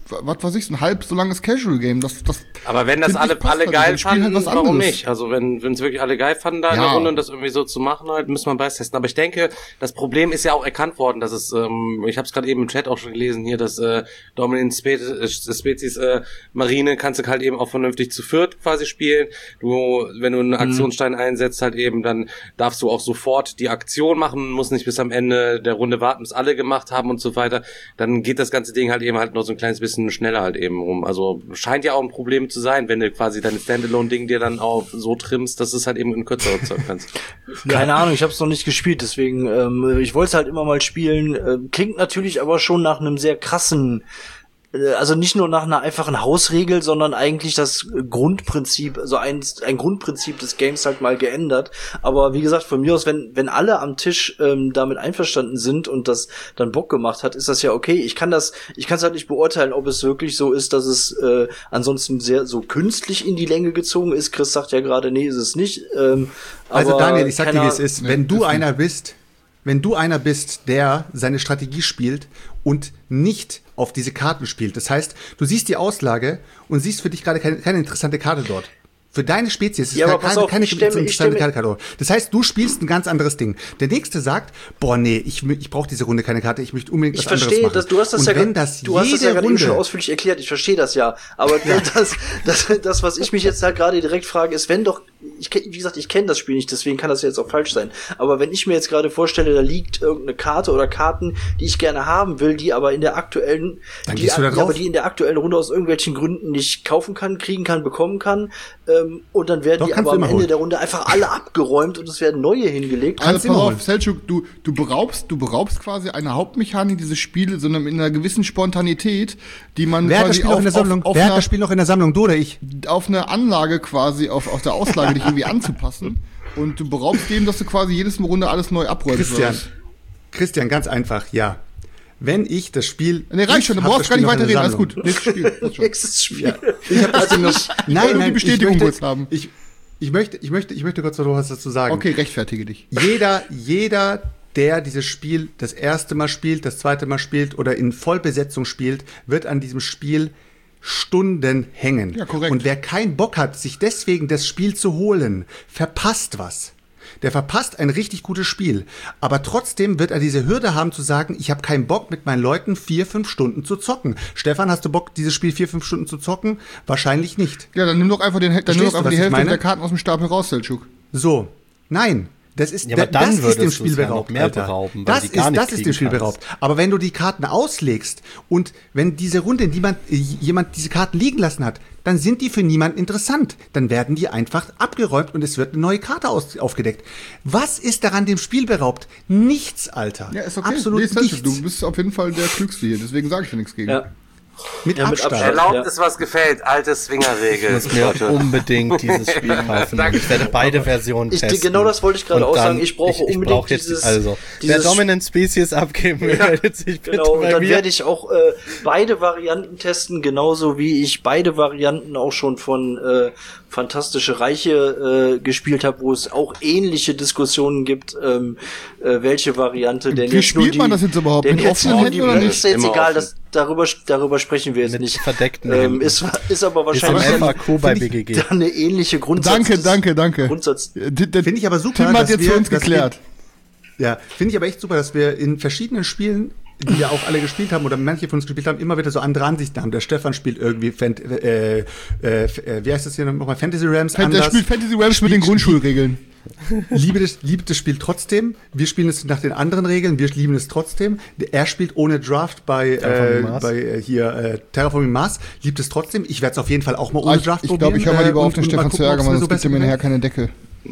was weiß ich, ein halb so langes Casual-Game. Das, das aber wenn das alle, alle geil fanden, halt warum nicht? Also wenn wenn es wirklich alle geil fanden, da ja. in der Runde und das irgendwie so zu machen, halt, müssen wir beides testen. Aber ich denke, das Problem ist ja auch erkannt worden, dass es, ähm, ich habe es gerade eben im Chat auch schon gelesen hier, dass äh, Dominant Spe äh, Spezies äh, Marine kannst du halt eben auch vernünftig zu viert quasi spielen. Du, wenn du einen Aktionsstein mhm. einsetzt, halt eben, dann darfst du auch sofort die Aktion machen, musst nicht bis am Ende der Runde warten, bis alle gemacht haben und so weiter. Dann geht das ganze Ding halt eben halt noch so ein kleines bisschen schneller halt eben rum. Also scheint ja auch ein Problem zu sein, wenn du quasi dein Standalone-Ding dir dann auch so trimmst, dass es halt eben in kürzerer Zeit kannst. Keine Ahnung, ich habe es noch nicht gespielt, deswegen, ähm, ich wollte es halt immer mal spielen. Äh, klingt natürlich aber schon nach einem sehr krassen, äh, also nicht nur nach einer einfachen Hausregel, sondern eigentlich das Grundprinzip, also ein, ein Grundprinzip des Games halt mal geändert. Aber wie gesagt, von mir aus, wenn wenn alle am Tisch ähm, damit einverstanden sind und das dann Bock gemacht hat, ist das ja okay. Ich kann das, ich kann es halt nicht beurteilen, ob es wirklich so ist, dass es äh, ansonsten sehr so künstlich in die Länge gezogen ist. Chris sagt ja gerade, nee, ist es nicht. Ähm, also Daniel, ich sag dir, wie es ist. Wenn du einer bist, wenn du einer bist, der seine Strategie spielt und nicht auf diese Karten spielt. Das heißt, du siehst die Auslage und siehst für dich gerade keine, keine interessante Karte dort. Für deine Spezies ist ja, keine, aber pass auf, keine ich stelle, interessante ich Karte dort. Das heißt, du spielst ein ganz anderes Ding. Der Nächste sagt, boah, nee, ich, ich brauche diese Runde keine Karte, ich möchte unbedingt was ich verstehe, anderes machen. Das, du hast das und ja, wenn das du hast das ja gerade eben schon ausführlich erklärt, ich verstehe das ja. Aber ja. Das, das, das, was ich mich jetzt halt gerade direkt frage, ist, wenn doch, ich, wie gesagt, ich kenne das Spiel nicht, deswegen kann das jetzt auch falsch sein. Aber wenn ich mir jetzt gerade vorstelle, da liegt irgendeine Karte oder Karten, die ich gerne haben will, die aber in der aktuellen, Dann die, gehst du da drauf? aber die in der aktuellen Runde aus irgendwelchen Gründen nicht kaufen kann, kriegen kann, bekommen kann, ähm, und dann werden Doch, die aber am Ende holen. der Runde einfach alle abgeräumt und es werden neue hingelegt. Also pass auf, Selçuk, du, du beraubst, du beraubst quasi eine Hauptmechanik dieses Spiele, sondern mit einer gewissen Spontanität, die man Wer quasi hat das Spiel auf, noch in der Sammlung? auf, auf Wer einer, hat das Spiel noch in der Sammlung? Du oder ich? Auf eine Anlage quasi, auf, auf der Auslage dich irgendwie anzupassen. Und du beraubst dem, dass du quasi jedes Mal Runde alles neu abräumst. Christian, Christian, ganz einfach, ja. Wenn ich das Spiel... Nee, reicht schon, du brauchst gar nicht weiter reden, alles gut. Nächstes Spiel. Nächstes Spiel. Ja. Ich hab das Ding noch... Nein, nein, die Bestätigung ich möchte, kurz haben. Ich, ich, möchte, ich, möchte, ich möchte kurz noch was dazu sagen. Okay, rechtfertige dich. Jeder, jeder, der dieses Spiel das erste Mal spielt, das zweite Mal spielt oder in Vollbesetzung spielt, wird an diesem Spiel Stunden hängen. Ja, korrekt. Und wer keinen Bock hat, sich deswegen das Spiel zu holen, verpasst was. Der verpasst ein richtig gutes Spiel. Aber trotzdem wird er diese Hürde haben zu sagen, ich habe keinen Bock, mit meinen Leuten vier, fünf Stunden zu zocken. Stefan, hast du Bock, dieses Spiel vier, fünf Stunden zu zocken? Wahrscheinlich nicht. Ja, dann nimm doch einfach, den, dann nimm doch einfach du, die Hälfte meine? der Karten aus dem Stapel raus, Selçuk. So, nein. Das ist, ja, aber dann das ist dem Spiel beraubt, ja mehr Alter. berauben, das ist, das ist dem Spiel kannst. beraubt. Aber wenn du die Karten auslegst und wenn diese Runde niemand, jemand diese Karten liegen lassen hat, dann sind die für niemanden interessant. Dann werden die einfach abgeräumt und es wird eine neue Karte aus, aufgedeckt. Was ist daran dem Spiel beraubt? Nichts, Alter. Ja, ist okay. Absolut nee, nichts. Du bist auf jeden Fall der Klügste hier, deswegen sage ich dir nichts gegen. Ja. Mit, ja, Abstand. mit Abstand. Erlaubt ja. ist, was gefällt. Alte Swingerregel. Ich muss mir unbedingt dieses Spiel kaufen. Ich werde beide Versionen ich, testen. Genau das wollte ich gerade auch sagen. Ich brauche ich, ich unbedingt brauch jetzt, dieses... Also, dieses wer Dominant Species abgeben will, meldet sich bitte genau, bei und dann mir. werde ich auch äh, beide Varianten testen, genauso wie ich beide Varianten auch schon von äh, Fantastische Reiche äh, gespielt habe, wo es auch ähnliche Diskussionen gibt, ähm, äh, welche Variante denn wie jetzt spielt nur die, man das jetzt überhaupt? Denn Mit jetzt offenen nur die, Händen oder ist jetzt Immer egal, offen. das, darüber, darüber sprechen wir jetzt Mit nicht. verdeckten ähm, Händen. ist, ist aber Ist wahrscheinlich im dann, F A Q bei B G G. dann eine ähnliche Grundsatz. Danke, danke, danke. Grundsatz. Finde ich aber super, Tim hat dass jetzt wir, für uns dass geklärt. Wir, ja, finde ich aber echt super, dass wir in verschiedenen Spielen, die ja auch alle gespielt haben oder manche von uns gespielt haben, immer wieder so andere Ansichten haben. Der Stefan spielt irgendwie Fant- äh, äh, äh, wie heißt das hier nochmal? Fantasy Realms Fan- anders. Der spielt Fantasy Realms mit den Grundschulregeln. Liebe das, liebt das Spiel trotzdem. Wir spielen es nach den anderen Regeln. Wir lieben es trotzdem. Er spielt ohne Draft bei, äh, bei äh, hier äh, Terraforming Mars. Liebt es trotzdem. Ich werde es auf jeden Fall auch mal ohne Ich Draft ich glaube, ich höre mal lieber äh, auf den und- und mal Stefan zu gucken, ärgern, ob's weil mir sonst gibt er mir besser nachher keine Decke.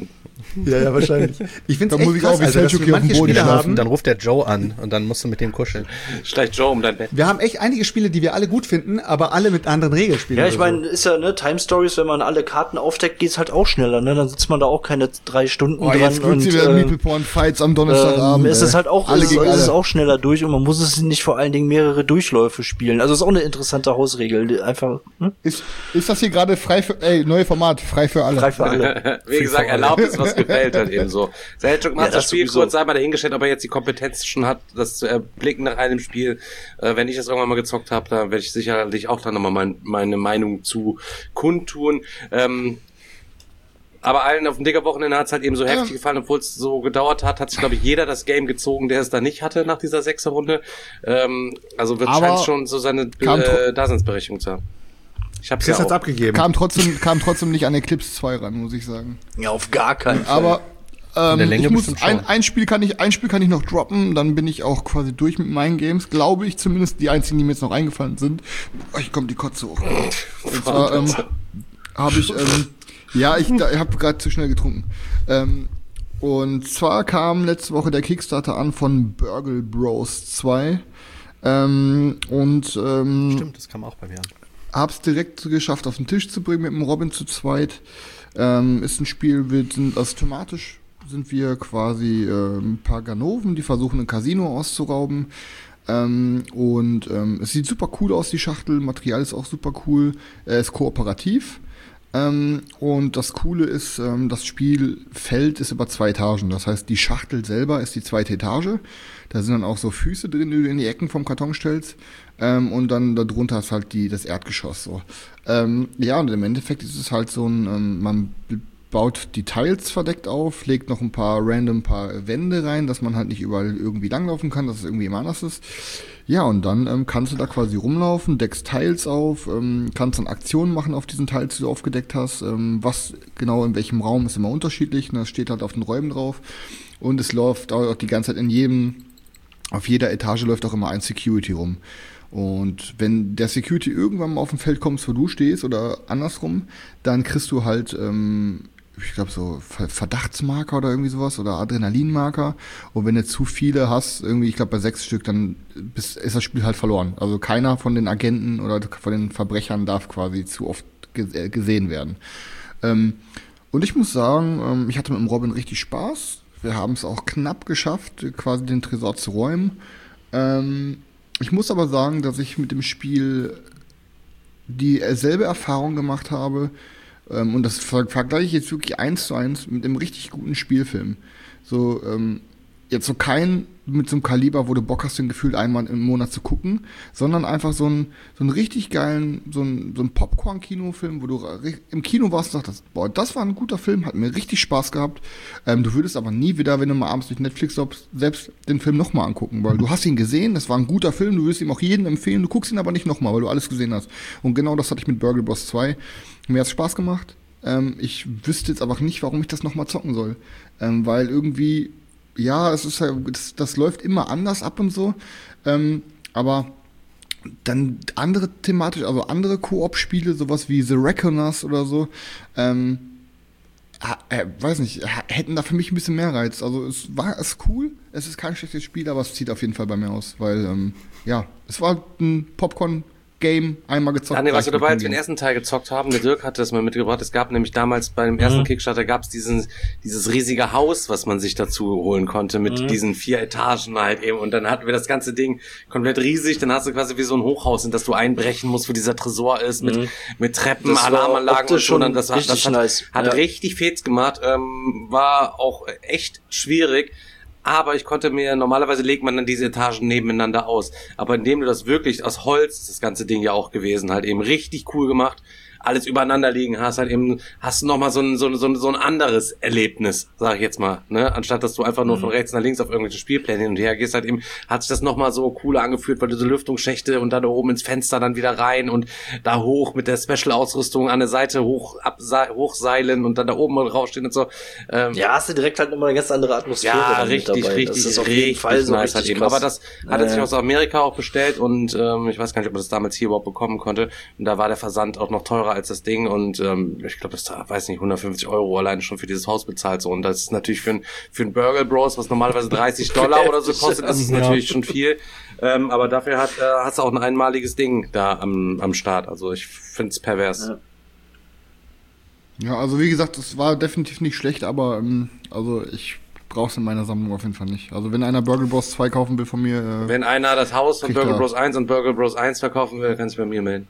Ja, ja, wahrscheinlich. Ich finde Da es muss echt ich auch krass, wie also, dass Selçuk wir hier auf dem manche Boden Spiele schlafen. haben. Dann ruft der Joe an und dann musst du mit dem kuscheln. Schleicht Joe um dein Bett. Wir haben echt einige Spiele, die wir alle gut finden, aber alle mit anderen Regeln spielen. Ja, ich oder so. meine, ist ja, ne, Time Stories, wenn man alle Karten aufdeckt, geht's halt auch schneller, ne? Dann sitzt man da auch keine drei Stunden Oh, dran jetzt und wird sie wieder äh, Meeple Porn Fights am Donnerstagabend. ähm, es ist ey. halt auch, alle es ist, gegen es ist alle. auch schneller durch und man muss es nicht vor allen Dingen mehrere Durchläufe spielen. Also ist auch eine interessante Hausregel, die einfach, hm? Ist, ist das hier gerade frei für, ey, neue Format, frei für alle. Frei für alle. Wie gesagt, erlaubt ist, was gefällt halt eben so. Selchuk macht Ja, das das Spiel sowieso. kurz, sei mal dahingestellt, ob er jetzt die Kompetenz schon hat, das zu erblicken nach einem Spiel. Äh, wenn ich das irgendwann mal gezockt habe, da werde ich sicherlich auch dann nochmal mein, meine Meinung zu kundtun. Ähm, aber allen auf dem Digger-Wochenende hat es halt eben so Ja. heftig gefallen, obwohl es so gedauert hat, hat sich, glaube ich, jeder das Game gezogen, der es da nicht hatte nach dieser Sechser-Runde. Ähm, also wird Aber scheint schon so seine kam äh, Daseinsberechtigung zu haben. Ich hab's Chris ja hat's auch. abgegeben. Kam trotzdem, kam trotzdem nicht an Eclipse zwei ran, muss ich sagen. Ja, auf gar keinen Fall. Aber ähm, der Länge ich muss bestimmt schon. ein, ein Spiel kann ich ein Spiel kann ich noch droppen, dann bin ich auch quasi durch mit meinen Games, glaube ich, zumindest die einzigen, die mir jetzt noch eingefallen sind. Oh, ich kommt die Kotze hoch. Und zwar ähm, habe ich ähm, ja, ich, ich habe gerade zu schnell getrunken. Ähm, und zwar kam letzte Woche der Kickstarter an von Burgle Bros zwei. Ähm, und ähm, Stimmt, das kam auch bei mir an. hab's direkt geschafft, auf den Tisch zu bringen mit dem Robin zu zweit. Ähm, ist ein Spiel, wir sind, also thematisch sind wir quasi äh, ein paar Ganoven, die versuchen, ein Casino auszurauben. Ähm, und ähm, es sieht super cool aus, die Schachtel, Material ist auch super cool, er ist kooperativ. Ähm, und das Coole ist, ähm, das Spielfeld ist über zwei Etagen. Das heißt, die Schachtel selber ist die zweite Etage. Da sind dann auch so Füße drin, die du in die Ecken vom Karton stellst. Ähm, und dann darunter ist halt die, das Erdgeschoss. So. Ähm, ja, und im Endeffekt ist es halt so ein, ähm, man baut die Tiles verdeckt auf, legt noch ein paar random paar Wände rein, dass man halt nicht überall irgendwie langlaufen kann, dass es irgendwie immer anders ist. Ja, und dann ähm, kannst du da quasi rumlaufen, deckst Tiles auf, ähm, kannst dann Aktionen machen auf diesen Tiles, die du aufgedeckt hast. Ähm, was genau in welchem Raum ist immer unterschiedlich, ne? Das steht halt auf den Räumen drauf. Und es läuft auch die ganze Zeit in jedem, auf jeder Etage läuft auch immer ein Security rum. Und wenn der Security irgendwann mal auf dem Feld kommt, wo du stehst oder andersrum, dann kriegst du halt, ähm, ich glaube so Verdachtsmarker oder irgendwie sowas oder Adrenalinmarker. Und wenn du zu viele hast, irgendwie, ich glaube bei sechs Stück, dann ist, ist das Spiel halt verloren. Also keiner von den Agenten oder von den Verbrechern darf quasi zu oft ge- gesehen werden. Ähm, und ich muss sagen, ähm, ich hatte mit dem Robin richtig Spaß. Wir haben es auch knapp geschafft, quasi den Tresor zu räumen. Ähm, ich muss aber sagen, dass ich mit dem Spiel dieselbe Erfahrung gemacht habe, ähm, und das ver- vergleiche ich jetzt wirklich eins zu eins mit einem richtig guten Spielfilm. So, ähm, jetzt so kein mit so einem Kaliber, wo du Bock hast, den gefühlt einmal im Monat zu gucken, sondern einfach so einen so einen richtig geilen, so einen, so einen Popcorn-Kinofilm, wo du ri- im Kino warst und dachtest, boah, das war ein guter Film, hat mir richtig Spaß gehabt. Ähm, du würdest aber nie wieder, wenn du mal abends durch Netflix glaubst, selbst den Film nochmal angucken, weil du hast ihn gesehen, das war ein guter Film, du würdest ihm auch jedem empfehlen, du guckst ihn aber nicht nochmal, weil du alles gesehen hast. Und genau das hatte ich mit Burgle Bros zwei. Mir hat's Spaß gemacht. Ähm, ich wüsste jetzt aber nicht, warum ich das nochmal zocken soll. Ähm, weil irgendwie, ja, es ist ja, das, das läuft immer anders ab und so. Ähm, aber dann andere thematisch, also andere Koop-Spiele, sowas wie The Reckoners oder so, ähm, ha, äh, weiß nicht, ha, hätten da für mich ein bisschen mehr Reiz. Also es war es ist cool, es ist kein schlechtes Spiel, aber es zieht auf jeden Fall bei mir aus, weil, ähm, ja, es war ein Popcorn- Game einmal gezockt. Daniel, warst du dabei, als wir den Game. ersten Teil gezockt haben? Der Dirk hatte das mal mitgebracht. Es gab nämlich damals bei dem ersten mhm. Kickstarter gab es diesen, dieses riesige Haus, was man sich dazu holen konnte mit mhm. diesen vier Etagen halt eben. Und dann hatten wir das ganze Ding komplett riesig. Dann hast du quasi wie so ein Hochhaus, in das du einbrechen musst, wo dieser Tresor ist, mit, mhm. mit Treppen, das Alarmanlagen und so. Und das, das, das hat, nice. hat ja. richtig Fets gemacht. Ähm, war auch echt schwierig. Aber ich konnte mir, normalerweise legt man dann diese Etagen nebeneinander aus. Aber indem du das wirklich aus Holz, das ganze Ding ja auch gewesen, halt eben richtig cool gemacht, alles übereinander liegen hast, halt eben, hast du nochmal so ein, so ein, so ein, so ein anderes Erlebnis, sag ich jetzt mal, ne, anstatt dass du einfach nur mhm. von rechts nach links auf irgendwelche Spielpläne hin und her gehst, halt eben, hat sich das nochmal so cooler angefühlt, weil du so Lüftungsschächte und dann da oben ins Fenster dann wieder rein und da hoch mit der Special-Ausrüstung an der Seite hoch, ab, hochseilen und dann da oben rausstehen und so. Ähm, ja, hast du direkt halt nochmal eine ganz andere Atmosphäre. Ja, richtig, mit dabei. richtig, das ist auf richtig jeden Fall so nice halt eben. Aber das hat er äh. sich aus Amerika auch bestellt und ähm, ich weiß gar nicht, ob man das damals hier überhaupt bekommen konnte. Und da war der Versand auch noch teurer als das Ding und ähm, ich glaube, das da, weiß nicht, hundertfünfzig Euro alleine schon für dieses Haus bezahlt so. Und das ist natürlich für ein für ein Burgle Bros, was normalerweise dreißig Dollar oder so kostet, das ist ja. natürlich schon viel. Ähm, aber dafür hat äh, hast du auch ein einmaliges Ding da am am Start. Also ich finde es pervers. Ja. Ja, also wie gesagt, es war definitiv nicht schlecht, aber ähm, also ich brauch's in meiner Sammlung auf jeden Fall nicht. Also wenn einer Burgle Bros zwei kaufen will von mir, äh, wenn einer das Haus von Burgle er. Bros eins und Burgle Bros eins verkaufen will, kann sich bei mir melden.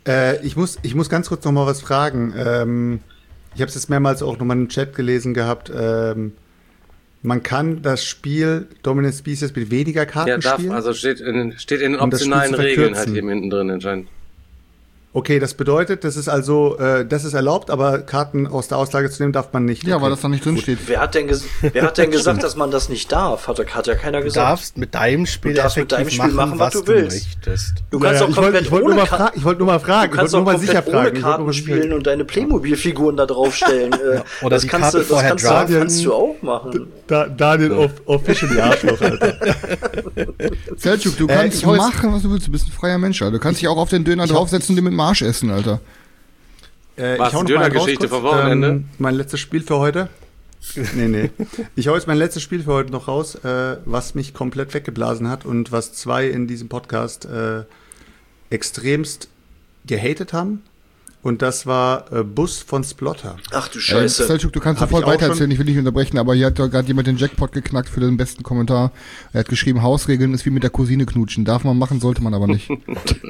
Äh, ich muss, ich muss ganz kurz noch mal was fragen. Ähm, ich habe es jetzt mehrmals auch noch mal im Chat gelesen gehabt. Ähm, man kann das Spiel Dominant Species mit weniger Karten ja, darf, spielen? also steht in, steht in den optionalen Regeln halt eben hinten drin anscheinend. Okay, das bedeutet, das ist also, äh, das ist erlaubt, aber Karten aus der Auslage zu nehmen darf man nicht. Ja, okay. weil das da nicht drin steht. Wer hat denn, ges- wer hat denn gesagt, dass man das nicht darf? Hat, hat ja keiner gesagt. Du darfst mit deinem Spiel, du darfst mit deinem Spiel machen, was, was du willst. Möchtest. Du kannst ja, auch ich komplett wollte, ich wollte ohne nur mal Karten, fra- ich wollte nur mal fragen, du kannst ich wollte auch nur mal sicher komplett ohne fragen. Karten spielen und deine Playmobil-Figuren da draufstellen. Ja, oder das die kannst Karte du, das vorher kannst, draften. du, kannst du auch machen. Da, Daniel, off, officially Arschloch, Alter. Selchuk, du Äh, kannst ich hau jetzt- machen, was du willst. Du bist ein freier Mensch, Alter. Du kannst dich auch auf den Döner draufsetzen und den mit dem Arsch essen, Alter. Äh, Was, ich hau noch die mal Dönergeschichte raus kurz, vom Wochenende? Ähm, mein letztes Spiel für heute. Nee, nee. Ich hau jetzt mein letztes Spiel für heute noch raus, äh, was mich komplett weggeblasen hat und was zwei in diesem Podcast äh, extremst gehatet haben. Und das war äh, Bus von Splotter. Ach du Äh, Scheiße. Selchuk, du kannst Hab sofort ich auch weitererzählen, schon- ich will nicht unterbrechen, aber hier hat doch gerade jemand den Jackpot geknackt für den besten Kommentar. Er hat geschrieben, Hausregeln ist wie mit der Cousine knutschen. Darf man machen, sollte man aber nicht. Ja,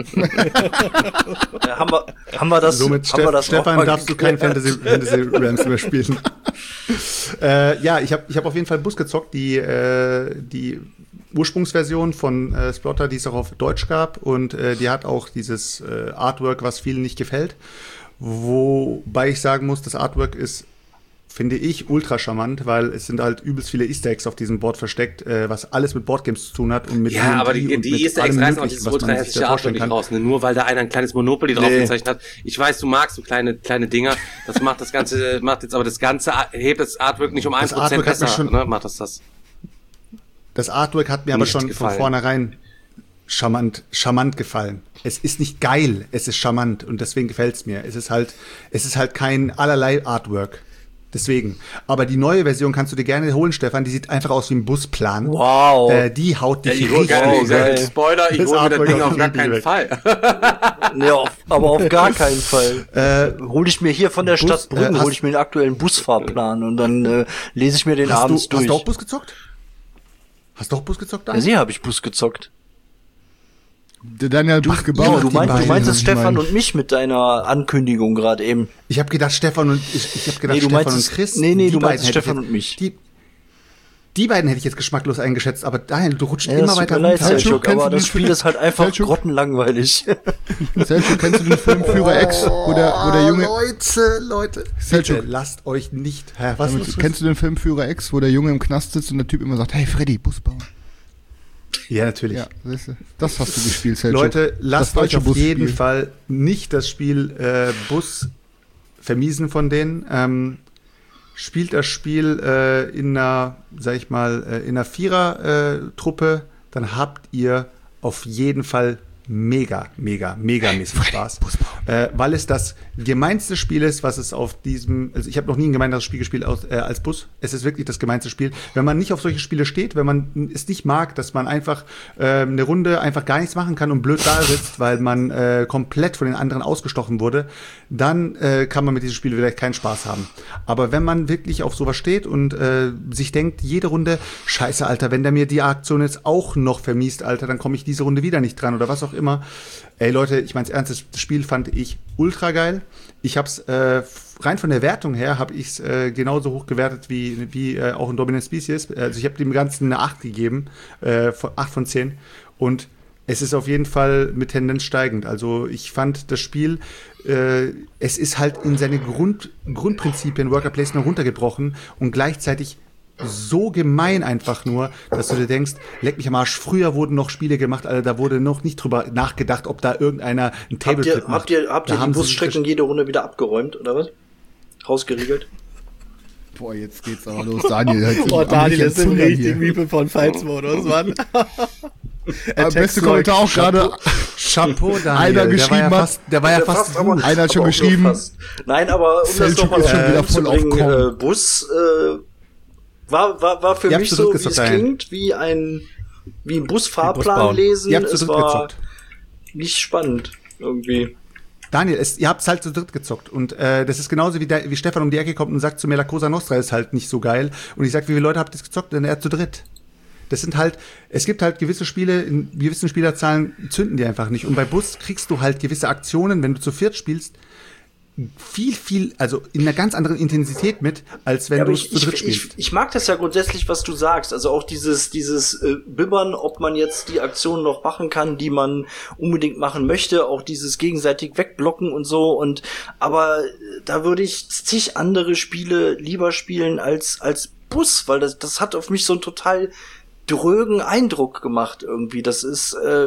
haben, wir, haben wir das, Somit, haben wir Steff, das Stefan, auch mal darfst du kein geklärt? Fantasy, Fantasy Rams mehr spielen. äh, ja, ich habe ich hab auf jeden Fall Bus gezockt, die, äh, die Ursprungsversion von äh, Splotter, die es auch auf Deutsch gab. Und äh, die hat auch dieses äh, Artwork, was vielen nicht gefällt. Wobei ich sagen muss, das Artwork ist, finde ich, ultra charmant, weil es sind halt übelst viele Easter Eggs auf diesem Board versteckt, äh, was alles mit Boardgames zu tun hat. Und mit Ja, D und D aber die, und die mit Easter allem Eggs reißen auch Möglichen, dieses was ultra man sich hässliche da Artwork vorstellen nicht kann. raus. Ne? Nur weil da einer ein kleines Monopoly drauf Nee. gezeichnet hat. Ich weiß, du magst so kleine, kleine Dinger. Das macht das Ganze, macht jetzt aber das Ganze, hebt das Artwork nicht um ein Das Prozent Artwork hat mir besser, schon- ne? Macht das das. Das Artwork hat mir aber Nicht schon gefallen. von vornherein charmant, charmant gefallen. Es ist nicht geil, es ist charmant und deswegen gefällt's mir. Es ist halt, es ist halt kein allerlei Artwork. Deswegen. Aber die neue Version kannst du dir gerne holen, Stefan. Die sieht einfach aus wie ein Busplan. Wow. Äh, die haut dich Ich hol richtig gerne, wow, geil. Spoiler, ich Das hol mir das Artwork Ding auf auf gar jeden keinen Weg. Fall. Nee, auf, aber auf gar keinen Fall. Äh, Hol ich mir hier von der Bus- Stadt Brünn, äh, hol hast- ich mir den aktuellen Busfahrplan und dann äh, lese ich mir den hast, du, abends hast durch. du auch Bus gezockt? Hast du auch Bus gezockt? Ja, Dan? sie habe ich Bus gezockt. Der Daniel hat Bus gebaut. du, die mein, du beiden, meinst was es ich Stefan meine. und mich mit deiner Ankündigung gerade eben. Ich habe gedacht, Stefan und ich, ich habe gedacht, Nee, du Stefan meinst und es- Chris. nee, nee, die du beiden meinst hätte ich Stefan jetzt- und mich. Die, die beiden hätte ich jetzt geschmacklos eingeschätzt, aber Daniel, du rutscht Ja, immer das tut weiter mir leid, runter. Selchuk, Selchuk, kennst aber du das den Spiel Film? ist halt einfach Selchuk? grottenlangweilig. Selchuk, kennst du den Film Führer X, wo der, wo der Junge... Leute, Leute. Selchuk, Bitte, lasst euch nicht. Hä, was damit, ist kennst du den Film Führer X, wo der Junge im Knast sitzt und der Typ immer sagt, hey Freddy, Bus bauen. Ja, natürlich. Ja, siehst du, das hast du gespielt, Selchuk. Leute, lasst Das euch deutsche auf jeden Busspiel. Fall nicht das Spiel äh, Bus vermiesen von denen. Ähm, spielt das Spiel äh, in einer, sag ich mal, äh, in einer Vierer-Truppe, dann habt ihr auf jeden Fall mega, mega, mega mäßig Spaß. Äh, weil es das gemeinste Spiel ist, was es auf diesem, also ich habe noch nie ein gemeineres Spiel gespielt aus, äh, als Bus. Es ist wirklich das gemeinste Spiel. Wenn man nicht auf solche Spiele steht, wenn man es nicht mag, dass man einfach äh, eine Runde einfach gar nichts machen kann und blöd da sitzt, weil man äh, komplett von den anderen ausgestochen wurde, dann äh, kann man mit diesem Spiel vielleicht keinen Spaß haben. Aber wenn man wirklich auf sowas steht und äh, sich denkt, jede Runde, scheiße, Alter, wenn der mir die Aktion jetzt auch noch vermiest, Alter, dann komme ich diese Runde wieder nicht dran oder was auch immer. Ey Leute, ich mein's ernst, das Spiel fand ich ultra geil. Ich hab's äh, rein von der Wertung her habe ich's äh, genauso hoch gewertet wie wie äh, auch in Dominant Species. Also ich habe dem Ganzen eine acht gegeben, äh, von acht von zehn und es ist auf jeden Fall mit Tendenz steigend. Also ich fand das Spiel, äh, es ist halt in seine Grund, Grundprinzipien Worker Placement runtergebrochen und gleichzeitig so gemein einfach nur, dass du dir denkst, leck mich am Arsch, früher wurden noch Spiele gemacht, Alter, da wurde noch nicht drüber nachgedacht, ob da irgendeiner ein Habt Tabletop ihr, macht. habt ihr, habt Da ihr die haben sie Busstrecken jede Runde wieder abgeräumt, oder was? Rausgeriegelt? Boah, jetzt geht's aber los, Daniel. Halt Boah, Daniel ist im Zunder richtigen hier. Meeple von Fights-Modus, Mann. Aber beste Kommentar auch gerade. Chapeau, Daniel. Einer der war geschrieben ja hat- fast, der war ja fast, aber- Einer hat schon aber auch geschrieben, nur fast. Nein, aber um das Selchuk nochmal ist schon wieder äh, zu voll auf bringen, Korn. äh, Bus äh, war, war, war für Ihr habt mich zu so, dritt wie es gezockt, klingt, wie ein wie ein Bus Busfahrplan bauen. lesen. Ihr habt zu Es dritt war gezockt. nicht spannend irgendwie. Daniel, es, ihr habt's halt zu dritt gezockt und äh, das ist genauso wie, der, wie Stefan um die Ecke kommt und sagt zu mir, La Cosa Nostra ist halt nicht so geil und ich sag, wie viele Leute habt ihr gezockt? Denn er zu dritt. Das sind halt, es gibt halt gewisse Spiele, in gewissen Spielerzahlen zünden die einfach nicht. Und bei Bus kriegst du halt gewisse Aktionen, wenn du zu viert spielst, viel, viel, also in einer ganz anderen Intensität mit, als wenn ja, du es zu dritt spielst. Ich, ich mag das ja grundsätzlich, was du sagst. Also auch dieses, dieses äh, Bibbern, ob man jetzt die Aktionen noch machen kann, die man unbedingt machen möchte, auch dieses gegenseitig wegblocken und so. Und aber da würde ich zig andere Spiele lieber spielen als als Bus, weil das, das hat auf mich so einen total drögen Eindruck gemacht irgendwie. Das ist äh,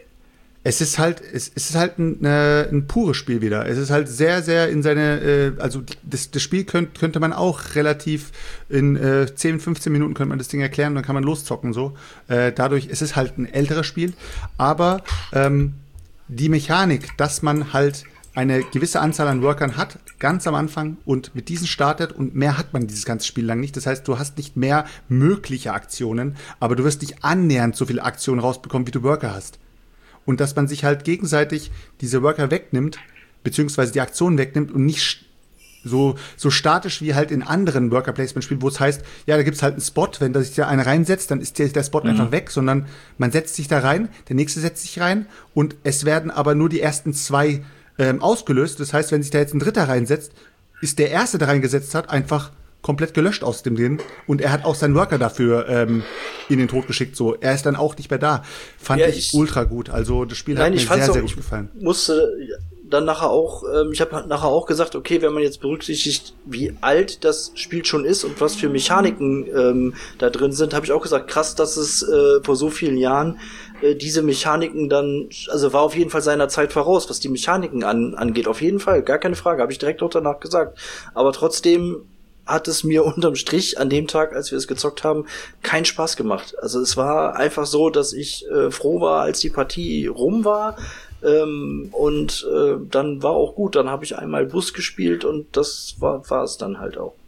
Es ist halt, es ist halt ein, äh, ein pures Spiel wieder. Es ist halt sehr, sehr in seine, äh, also das, das Spiel könnt, könnte man auch relativ in äh, zehn, fünfzehn Minuten könnte man das Ding erklären, dann kann man loszocken so. Äh, dadurch ist es halt ein älteres Spiel, aber ähm, die Mechanik, dass man halt eine gewisse Anzahl an Workern hat, ganz am Anfang und mit diesen startet und mehr hat man dieses ganze Spiel lang nicht. Das heißt, du hast nicht mehr mögliche Aktionen, aber du wirst nicht annähernd so viele Aktionen rausbekommen, wie du Worker hast. Und dass man sich halt gegenseitig diese Worker wegnimmt, beziehungsweise die Aktionen wegnimmt und nicht so, so statisch wie halt in anderen Worker-Placement-Spielen, wo es heißt, ja, da gibt's halt einen Spot, wenn da sich da einer reinsetzt, dann ist der, der Spot mhm. einfach weg, sondern man setzt sich da rein, der nächste setzt sich rein und es werden aber nur die ersten zwei ähm, ausgelöst. Das heißt, wenn sich da jetzt ein Dritter reinsetzt, ist der Erste, der reingesetzt hat, einfach komplett gelöscht aus dem Ding und er hat auch seinen Worker dafür ähm, in den Tod geschickt. So, er ist dann auch nicht mehr da. Fand ja, ich, ich ultra gut. Also das Spiel nein, hat mir sehr, sehr auch, gut gefallen. Ich musste dann nachher auch, ähm, ich habe nachher auch gesagt, okay, wenn man jetzt berücksichtigt, wie alt das Spiel schon ist und was für Mechaniken ähm, da drin sind, habe ich auch gesagt, krass, dass es äh, vor so vielen Jahren äh, diese Mechaniken dann, also war auf jeden Fall seiner Zeit voraus, was die Mechaniken an, angeht. Auf jeden Fall, gar keine Frage, habe ich direkt auch danach gesagt. Aber trotzdem hat es mir unterm Strich an dem Tag, als wir es gezockt haben, keinen Spaß gemacht. Also es war einfach so, dass ich äh, froh war, als die Partie rum war. Ähm, und äh, dann war auch gut. Dann habe ich einmal Bus gespielt und das war war es dann halt auch.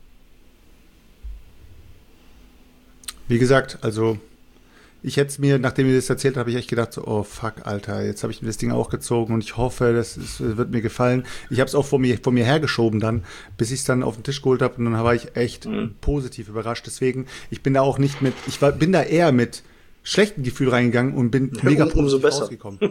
Wie gesagt, also ich hätte es mir, nachdem ihr das erzählt habt, habe ich echt gedacht, so, oh fuck, Alter, jetzt habe ich mir das Ding auch gezogen und ich hoffe, das, ist, das wird mir gefallen. Ich habe es auch vor mir, vor mir hergeschoben dann, bis ich es dann auf den Tisch geholt habe und dann war ich echt mhm. positiv überrascht. Deswegen, ich bin da auch nicht mit, ich war, bin da eher mit schlechtem Gefühl reingegangen und bin ja, mega positiv umso besser rausgekommen.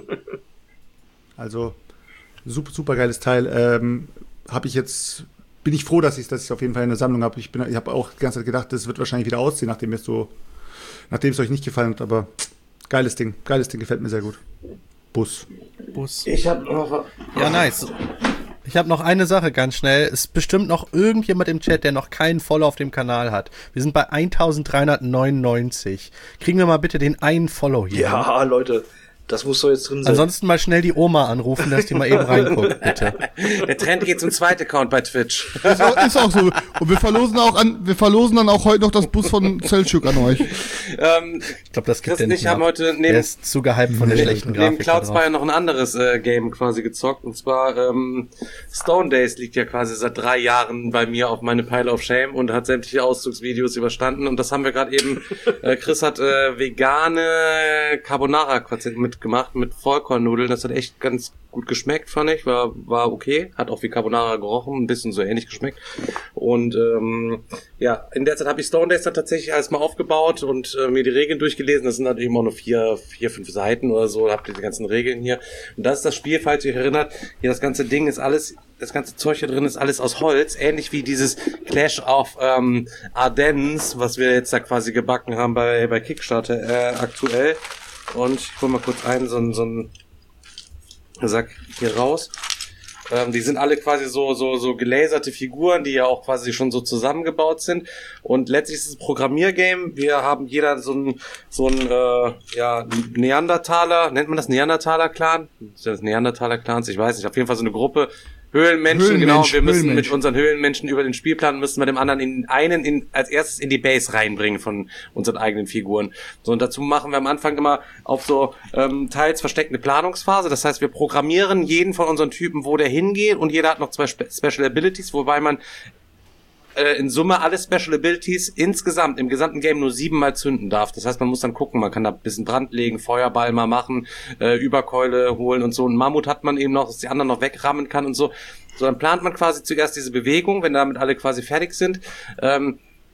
Also, super, super geiles Teil. Ähm, habe ich jetzt, bin ich froh, dass ich es auf jeden Fall in der Sammlung habe. Ich bin, ich habe auch die ganze Zeit gedacht, das wird wahrscheinlich wieder ausziehen, nachdem es so Nachdem es euch nicht gefallen hat, aber geiles Ding. Geiles Ding, gefällt mir sehr gut. Bus. Bus. Ich hab noch... Ja, nice. Ich habe noch eine Sache ganz schnell. Es ist bestimmt noch irgendjemand im Chat, der noch keinen Follow auf dem Kanal hat. Wir sind bei eintausenddreihundertneunundneunzig. Kriegen wir mal bitte den einen Follow hier. Ja, hin? Leute. Das muss doch jetzt drin sein. Ansonsten mal schnell die Oma anrufen, dass die mal eben reinguckt, bitte. Der Trend geht zum zweiten Account bei Twitch. Ist auch, ist auch so. Und wir verlosen auch an, wir verlosen dann auch heute noch das Bus von Selchuk an euch. Ähm, ich glaube, das gibt Chris und ich haben heute neben, der ist zu gehypt von der neben, schlechten Grafik. Neben Cloudspire noch ein anderes äh, Game quasi gezockt. Und zwar ähm, Stone Days liegt ja quasi seit drei Jahren bei mir auf meine Pile of Shame und hat sämtliche Auszugsvideos überstanden. Und das haben wir gerade eben. Äh, Chris hat äh, vegane Carbonara quasi mitgemacht mit Vollkornnudeln. Das hat echt ganz gut geschmeckt, fand ich. War war okay. Hat auch wie Carbonara gerochen. Ein bisschen so ähnlich geschmeckt. Und ähm, ja, in der Zeit habe ich Stone Days dann tatsächlich alles mal aufgebaut und äh, mir die Regeln durchgelesen. Das sind halt eben auch nur vier, vier, fünf Seiten oder so. Habt ihr die ganzen Regeln hier. Und das ist das Spiel, falls ihr euch erinnert. Hier das ganze Ding ist alles, das ganze Zeug hier drin ist alles aus Holz. Ähnlich wie dieses Clash of ähm, Ardennes, was wir jetzt da quasi gebacken haben bei, bei Kickstarter äh, aktuell. Und ich hol mal kurz einen, so ein, so ein Sack hier raus. Ähm, die sind alle quasi so, so, so gelaserte Figuren, die ja auch quasi schon so zusammengebaut sind. Und letztlich ist es ein Programmiergame. Wir haben jeder so ein, so ein, äh, ja, Neandertaler, nennt man das Neandertaler-Clan? Ist das Neandertaler-Clans? Ich weiß nicht. Auf jeden Fall so eine Gruppe. Höhlenmenschen, Höhlenmensch, genau. Wir müssen Höhlenmensch. mit unseren Höhlenmenschen über den Spielplan, müssen wir dem anderen in einen in, als erstes in die Base reinbringen von unseren eigenen Figuren. So, und dazu machen wir am Anfang immer auf so ähm, teils versteckte Planungsphase. Das heißt, wir programmieren jeden von unseren Typen, wo der hingeht, und jeder hat noch zwei Spe- Special Abilities, wobei man in Summe alle Special Abilities insgesamt im gesamten Game nur siebenmal zünden darf. Das heißt, man muss dann gucken, man kann da ein bisschen Brand legen, Feuerball mal machen, äh, Überkeule holen und so. Ein Mammut hat man eben noch, dass die anderen noch wegrammen kann und so. So, dann plant man quasi zuerst diese Bewegung, wenn damit alle quasi fertig sind. Ähm,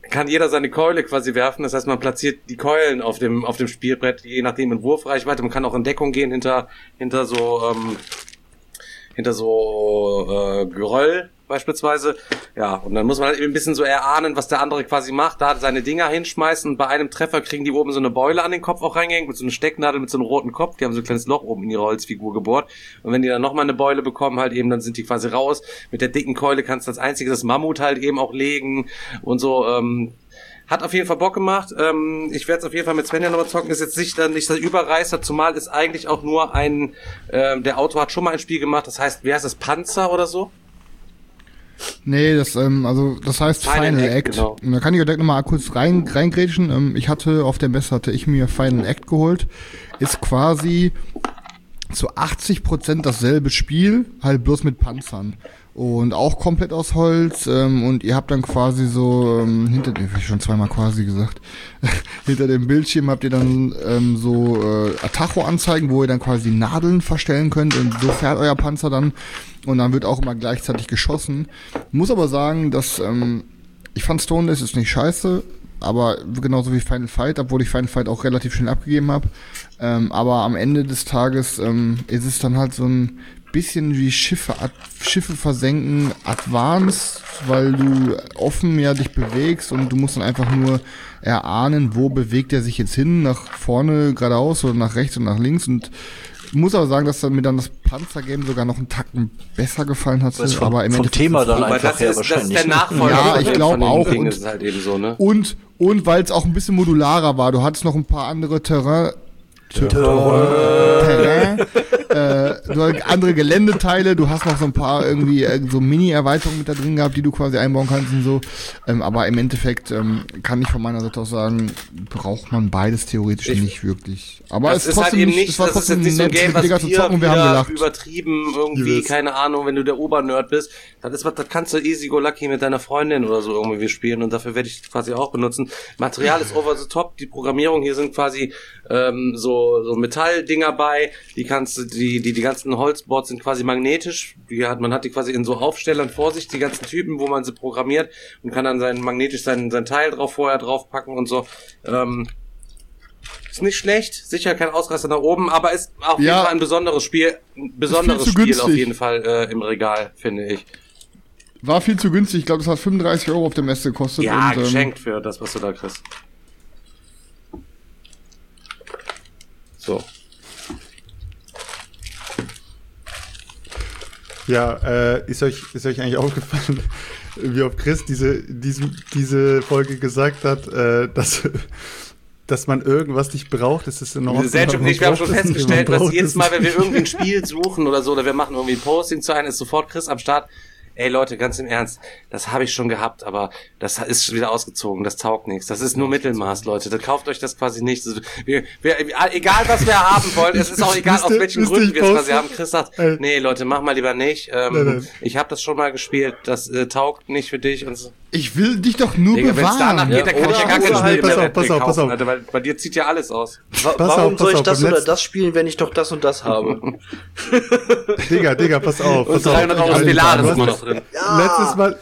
kann jeder seine Keule quasi werfen. Das heißt, man platziert die Keulen auf dem auf dem Spielbrett, je nachdem in Wurfreichweite. Man kann auch in Deckung gehen hinter hinter so ähm, hinter so äh, Geröll beispielsweise. Ja, und dann muss man halt eben ein bisschen so erahnen, was der andere quasi macht. Da seine Dinger hinschmeißen und bei einem Treffer kriegen die oben so eine Beule an den Kopf auch reingehängt mit so einer Stecknadel mit so einem roten Kopf. Die haben so ein kleines Loch oben in ihre Holzfigur gebohrt. Und wenn die dann nochmal eine Beule bekommen halt eben, dann sind die quasi raus. Mit der dicken Keule kannst du als einziges das Mammut halt eben auch legen und so. Ähm, hat auf jeden Fall Bock gemacht. Ähm, ich werde es auf jeden Fall mit Svenja nochmal zocken. Ist jetzt nicht, nicht der Überreißer, zumal ist eigentlich auch nur ein, äh, der Autor hat schon mal ein Spiel gemacht, das heißt, wie heißt das, Panzer oder so? Nee, das, ähm, also, das heißt Final, Final Act. Act. Genau. Und da kann ich direkt nochmal kurz rein, reingrätschen. Ähm, ich hatte, auf der Messe hatte ich mir Final Act geholt. Ist quasi zu achtzig Prozent dasselbe Spiel, halt bloß mit Panzern. Und auch komplett aus Holz, ähm, und ihr habt dann quasi so, ähm, hinter dem, hab ich schon zweimal quasi gesagt, hinter dem Bildschirm habt ihr dann ähm, so äh, Atacho-Anzeigen, wo ihr dann quasi Nadeln verstellen könnt und so fährt euer Panzer dann und dann wird auch immer gleichzeitig geschossen. Muss aber sagen, dass, ähm, ich fand Stoneless ist nicht scheiße, aber genauso wie Final Fight, obwohl ich Final Fight auch relativ schnell abgegeben habe, ähm, aber am Ende des Tages ähm, ist es dann halt so ein bisschen wie Schiffe, Schiffe versenken, advanced, weil du offen ja dich bewegst und du musst dann einfach nur erahnen, wo bewegt er sich jetzt hin, nach vorne, geradeaus oder nach rechts und nach links. Und ich muss aber sagen, dass dann mir dann das Panzergame sogar noch einen Tacken besser gefallen hat. Vom, aber im vom Thema dann einfach das her ist, wahrscheinlich. Das ist der Nachfolger. Ja, ich glaube auch. Und, und, halt eben so, ne? und, und weil es auch ein bisschen modularer war. Du hattest noch ein paar andere Terrain, Terrain, äh, du hast andere Geländeteile, du hast noch so ein paar irgendwie äh, so Mini-Erweiterungen mit da drin gehabt, die du quasi einbauen kannst und so. Ähm, aber im Endeffekt ähm, kann ich von meiner Seite aus sagen, braucht man beides theoretisch ich, nicht wirklich. Aber es ist trotzdem halt eben nicht, nicht, es war das trotzdem ist jetzt nicht so ein Game, was Digga, zu zocken und wir haben gelacht. Übertrieben irgendwie, keine Ahnung, wenn du der Obernerd bist, das ist was, das kannst du easy go lucky mit deiner Freundin oder so irgendwie spielen und dafür werde ich das quasi auch benutzen. Material ist over the top, die Programmierung hier sind quasi ähm, so so Metalldinger bei, die kannst du, die die die ganzen Holzboards sind quasi magnetisch, die hat, man hat die quasi in so Aufstellern vor sich, die ganzen Typen, wo man sie programmiert und kann dann sein magnetisch sein sein Teil drauf vorher draufpacken und so. Ähm, ist nicht schlecht, sicher kein Ausreißer nach oben, aber ist auf jeden ja, Fall ein besonderes Spiel, ein besonderes Spiel günstig. Auf jeden Fall äh, im Regal, finde ich. War viel zu günstig, ich glaube, das hat fünfunddreißig Euro auf der Messe gekostet. Ja, und, geschenkt ähm, für das, was du da kriegst. So. Ja, äh, ist euch, ist euch eigentlich aufgefallen, wie oft Chris diese, diese, diese Folge gesagt hat, äh, dass, dass man irgendwas nicht braucht? Das ist in Ordnung. Selchuk und ich, wir haben schon festgestellt, dass jedes Mal, wenn wir irgendwie ein Spiel suchen oder so, oder wir machen irgendwie ein Posting zu einem, ist sofort Chris am Start. Ey Leute, ganz im Ernst, das habe ich schon gehabt, aber das ist wieder ausgezogen, das taugt nichts. Das ist nur Mittelmaß, Leute. Da kauft euch das quasi nicht. Wir, wir, egal, was wir haben wollen, es ist auch egal, aus welchen Gründen wir es quasi haben. Chris sagt, nee Leute, mach mal lieber nicht. Ähm, nein, nein. Ich habe das schon mal gespielt, das äh, taugt nicht für dich und so. Ich will dich doch nur Digga, bewahren. Wenn es danach geht, dann kann ich ja gar kein Spiel halt, mehr pass auf, pass auf, pass auf. Alter, weil bei dir zieht ja alles aus. Wa- warum auf, soll ich auf, das oder das spielen, wenn ich doch das und das habe? Digga, Digga, pass auf. Pass und dreihundert Euro Stellaris immer noch drin. Ja. Letztes Mal,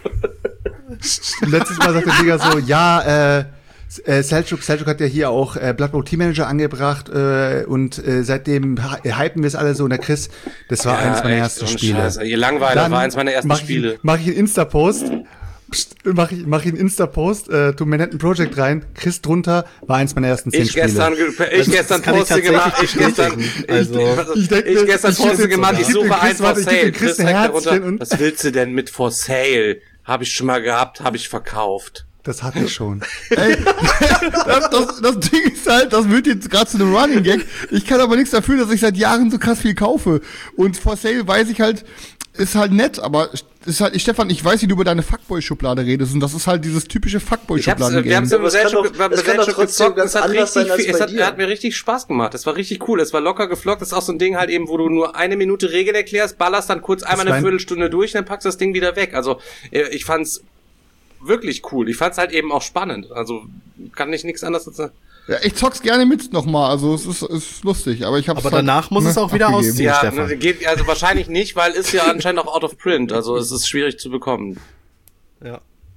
letztes Mal sagt der Digga so, ja, äh, Äh, Selchuk, Selchuk hat ja hier auch äh, Blood Bowl Team Manager angebracht äh, und äh, seitdem hypen wir es alle so. Und der Chris, das war ja, eins meiner ersten Spiele. Scheiße. Ihr Langweiler war eins meiner ersten mach Spiele. Ich, mach ich einen Insta-Post, mach ich, mach ich einen Insta-Post, äh, tu Manhattan Project rein, Chris drunter, war eins meiner ersten zehn ich Spiele. Gestern, ich gestern Poste gemacht, ich gestern, also, ich, ich, denk, ich gestern Poste gemacht, ich suche ein For Sale. Chris was willst du denn mit For Sale? Habe ich schon mal gehabt, habe ich verkauft. Das hatte ich schon. Ey, das, das, das Ding ist halt, das wird jetzt gerade zu einem Running Gag. Ich kann aber nichts dafür, dass ich seit Jahren so krass viel kaufe. Und For Sale weiß ich halt, ist halt nett, aber ist halt, Stefan, ich weiß, wie du über deine Fuckboy-Schublade redest. Und das ist halt dieses typische Fuckboy-Schubladen-Game. Wir haben es über Selchuk gezockt. Es hat richtig, es hat, hat mir richtig Spaß gemacht. Es war richtig cool. Es war locker geflockt. Das ist auch so ein Ding halt eben, wo du nur eine Minute Regeln erklärst, ballerst dann kurz einmal eine Viertelstunde durch, dann packst du das Ding wieder weg. Also, ich fand's wirklich cool. Ich fand's halt eben auch spannend. Also kann ich nichts anderes sagen. Ja, ich zock's gerne mit nochmal. Also es ist, ist lustig, aber ich hab's Aber danach halt, muss ne, es auch wieder ausziehen, ja, Stefan. Ne, geht, also wahrscheinlich nicht, weil ist ja anscheinend auch out of print. Also es ist schwierig zu bekommen. Ja.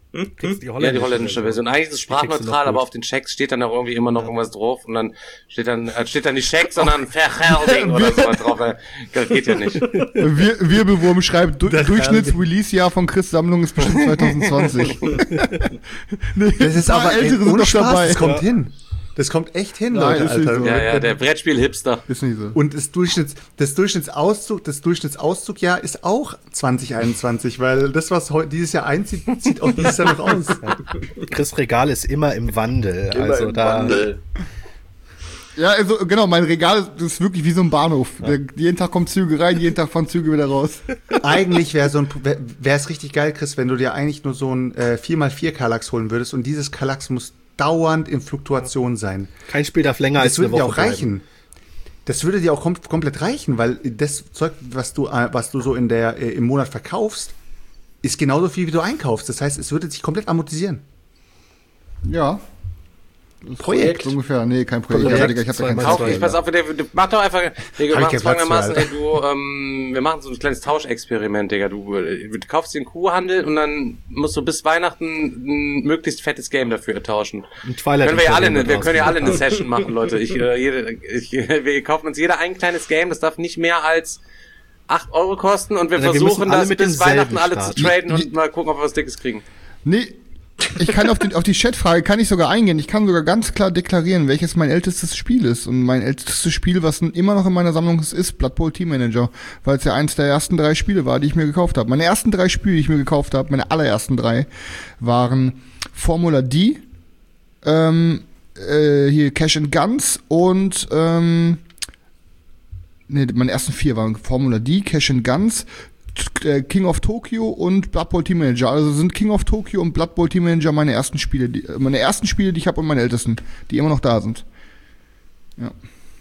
Hm? Die ja, die holländische Version. Eigentlich ist es sprachneutral, aber auf den Checks steht dann auch irgendwie immer noch ja. irgendwas drauf und dann steht dann äh, steht dann nicht Check, sondern Vergelding oder sowas drauf. Das geht ja nicht. Wir, Wirbelwurm schreibt, du, Durchschnitts-Release-Jahr von Chris' Sammlung ist bestimmt zwanzig zwanzig. Nee, das ist aber ältere sind doch dabei. Das kommt hin. Das kommt echt hin, Nein, Leute, Alter. So. Ja, ja, der Brettspiel-Hipster. Ist nicht so. Und das Durchschnitts, das Durchschnittsauszug, das Durchschnittsauszugjahr ist auch zwanzig einundzwanzig, weil das, was heute dieses Jahr einzieht, zieht auch dieses Jahr noch aus. Chris' Regal ist immer im Wandel. Immer also im da. Wandel. Ja, also genau, mein Regal ist wirklich wie so ein Bahnhof. Ja. Der, jeden Tag kommen Züge rein, jeden Tag fahren Züge wieder raus. Eigentlich wäre so ein wäre es richtig geil, Chris, wenn du dir eigentlich nur so ein äh, vier mal vier Kallax holen würdest und dieses Kallax muss dauernd in Fluktuation sein. Kein Spiel darf länger als eine Woche bleiben. Das würde dir auch reichen. Das würde dir auch kom- komplett reichen, weil das Zeug, was du, äh, was du so in der, äh, im Monat verkaufst, ist genauso viel, wie du einkaufst. Das heißt, es würde sich komplett amortisieren. Ja. Das Projekt. So ungefähr. Nee, kein Projekt. Projekt. Ja, Digga, ich hab da keinen Kauf nicht, pass auf, der, mach doch einfach, Digga, wir machen es folgendermaßen, ey, du, ähm, wir machen so ein kleines Tauschexperiment, Digga, du, du kaufst den Kuhhandel und dann musst du bis Weihnachten ein möglichst fettes Game dafür tauschen. Können wir ja alle, eine, wir können ja alle eine Session machen, Leute. Ich, äh, jede, ich, wir kaufen uns jeder ein kleines Game, das darf nicht mehr als acht Euro kosten und wir also versuchen wir das bis Weihnachten alle zu traden und mal gucken, ob wir was Dickes kriegen. Nee. Ich kann auf, den, auf die Chatfrage kann ich sogar eingehen. Ich kann sogar ganz klar deklarieren, welches mein ältestes Spiel ist. Und mein ältestes Spiel, was immer noch in meiner Sammlung ist, ist Blood Bowl Team Manager. Weil es ja eins der ersten drei Spiele war, die ich mir gekauft habe. Meine ersten drei Spiele, die ich mir gekauft habe, meine allerersten drei, waren Formula D, ähm, äh, hier Cash and Guns und, ähm, nee, meine ersten vier waren Formula D, Cash and Guns, King of Tokyo und Blood Bowl Team Manager. Also sind King of Tokyo und Blood Bowl Team Manager meine ersten Spiele, die, meine ersten Spiele, die ich habe und meine ältesten, die immer noch da sind. Ja.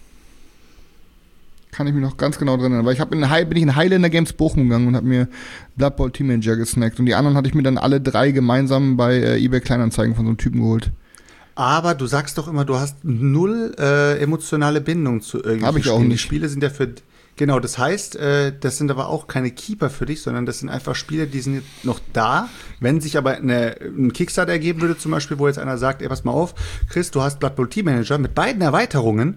Kann ich mich noch ganz genau dran erinnern, weil ich habe in bin ich in Highlander Games Bochum gegangen und habe mir Blood Bowl Team Manager gesnackt und die anderen hatte ich mir dann alle drei gemeinsam bei äh, eBay Kleinanzeigen von so einem Typen geholt. Aber du sagst doch immer, du hast null äh, emotionale Bindung zu irgendwelchen Hab ich Spielen. auch nicht. Die Spiele sind ja für Genau, das heißt, äh, das sind aber auch keine Keeper für dich, sondern das sind einfach Spiele, die sind noch da. Wenn sich aber eine, ein Kickstarter ergeben würde, zum Beispiel, wo jetzt einer sagt, ey, pass mal auf, Chris, du hast Blood Bowl Team Manager mit beiden Erweiterungen,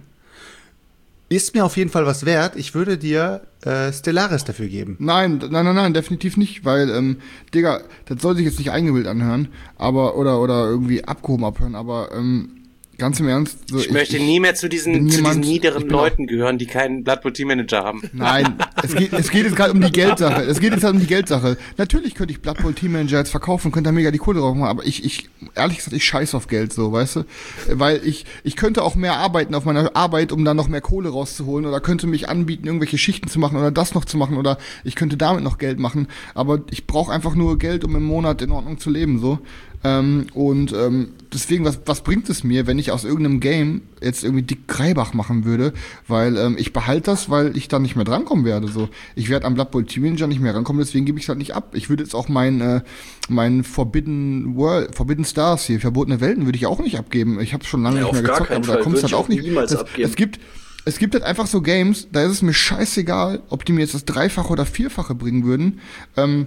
ist mir auf jeden Fall was wert. Ich würde dir äh, Stellaris dafür geben. Nein, nein, nein, nein, definitiv nicht, weil, ähm, Digga, das soll sich jetzt nicht eingebildet anhören, aber, oder, oder irgendwie abgehoben abhören, aber, ähm, ganz im Ernst. So, ich, ich möchte ich, nie mehr zu diesen, zu niemand, diesen niederen Leuten gehören, die keinen Blood Bowl Team Manager haben. Nein, es geht, es geht jetzt gerade um die Geldsache. Es geht jetzt halt um die Geldsache. Natürlich könnte ich Blood Bowl Team Manager jetzt verkaufen und könnte da mega die Kohle drauf machen, aber ich, ich, ehrlich gesagt, ich scheiß auf Geld so, weißt du? Weil ich, ich könnte auch mehr arbeiten auf meiner Arbeit, um dann noch mehr Kohle rauszuholen oder könnte mich anbieten, irgendwelche Schichten zu machen oder das noch zu machen oder ich könnte damit noch Geld machen, aber ich brauche einfach nur Geld, um im Monat in Ordnung zu leben, so. Ähm, und ähm, deswegen, was, was bringt es mir, wenn ich aus irgendeinem Game jetzt irgendwie Dick Greibach machen würde, weil ähm, ich behalte das, weil ich da nicht mehr drankommen werde. So, ich werde am Blood Bowl Team Manager nicht mehr rankommen, deswegen gebe ich es halt nicht ab. Ich würde jetzt auch mein äh, mein Forbidden World, Forbidden Stars hier, verbotene Welten, würde ich auch nicht abgeben. Ich habe schon lange ja, nicht mehr gezockt, aber da kommt es halt auch nicht. Das, es gibt Es gibt halt einfach so Games, da ist es mir scheißegal, ob die mir jetzt das Dreifache oder Vierfache bringen würden, ähm,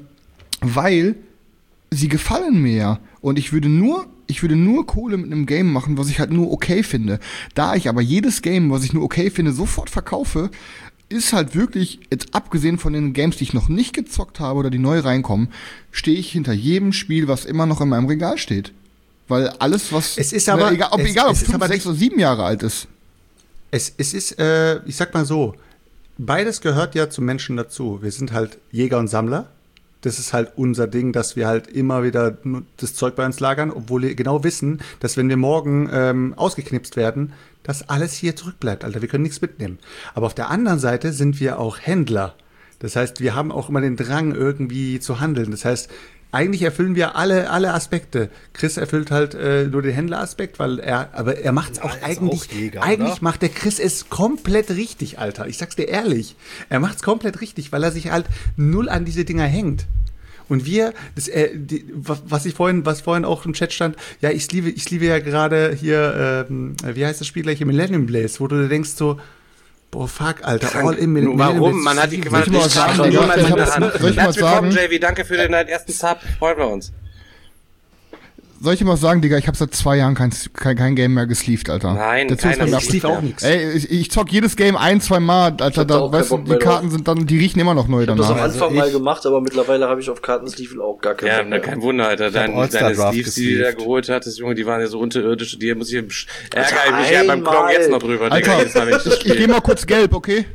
weil sie gefallen mir ja. Und ich würde nur, ich würde nur Kohle mit einem Game machen, was ich halt nur okay finde. Da ich aber jedes Game, was ich nur okay finde, sofort verkaufe, ist halt wirklich, jetzt abgesehen von den Games, die ich noch nicht gezockt habe oder die neu reinkommen, stehe ich hinter jedem Spiel, was immer noch in meinem Regal steht. Weil alles, was, es ist aber, ne, egal, ob, es, egal, ob es fünf, aber sechs oder sieben Jahre alt ist. Es, es ist, äh, ich sag mal so, beides gehört ja zum Menschen dazu. Wir sind halt Jäger und Sammler. Das ist halt unser Ding, dass wir halt immer wieder das Zeug bei uns lagern, obwohl wir genau wissen, dass wenn wir morgen ähm, ausgeknipst werden, dass alles hier zurückbleibt, Alter. Wir können nichts mitnehmen. Aber auf der anderen Seite sind wir auch Händler. Das heißt, wir haben auch immer den Drang, irgendwie zu handeln. Das heißt, eigentlich erfüllen wir alle alle Aspekte. Chris erfüllt halt äh, nur den Händleraspekt, weil er, aber er macht's auch ja, eigentlich, auch Jäger, eigentlich oder? Macht der Chris es komplett richtig, Alter. Ich sag's dir ehrlich. Er macht's komplett richtig, weil er sich halt null an diese Dinger hängt. Und wir, das, äh, die, was ich vorhin, was vorhin auch im Chat stand, ja, ich liebe, ich liebe ja gerade hier, ähm, wie heißt das Spiel gleich, Millennium Blaze, wo du denkst so, boah, fuck, Alter, Krank. all in Millennium Blaze. Warum? Man hat die Soll ich mal sagen, Digga? Herzlich willkommen, J V, danke für den ersten Sub, freuen wir uns. soll ich dir mal sagen, Digga, ich habe seit zwei Jahren kein, kein, kein Game mehr gesleeved, Alter. Nein, dazu keiner ist sleeved auch nichts. Ey, ich, ich zock jedes Game ein, zwei Mal, Alter, da, weißt du, die Karten sind dann, die riechen immer noch neu ich hab danach. das am Anfang Also mal ich- gemacht, aber mittlerweile habe ich auf Kartensleeven auch gar keinen Ja, Bock na, mehr. kein Wunder, Alter. Deine, All-Star deine Draft Sleeves, die du da gesleeved. geholt hattest, Junge, die waren ja so unterirdisch. Die muss ich, ärgere ich mich Alter, ja beim Klon einmal. jetzt noch drüber, Digga. Alter, Jedes Mal, wenn ich das ich, ich geh spiele. mal kurz gelb, okay?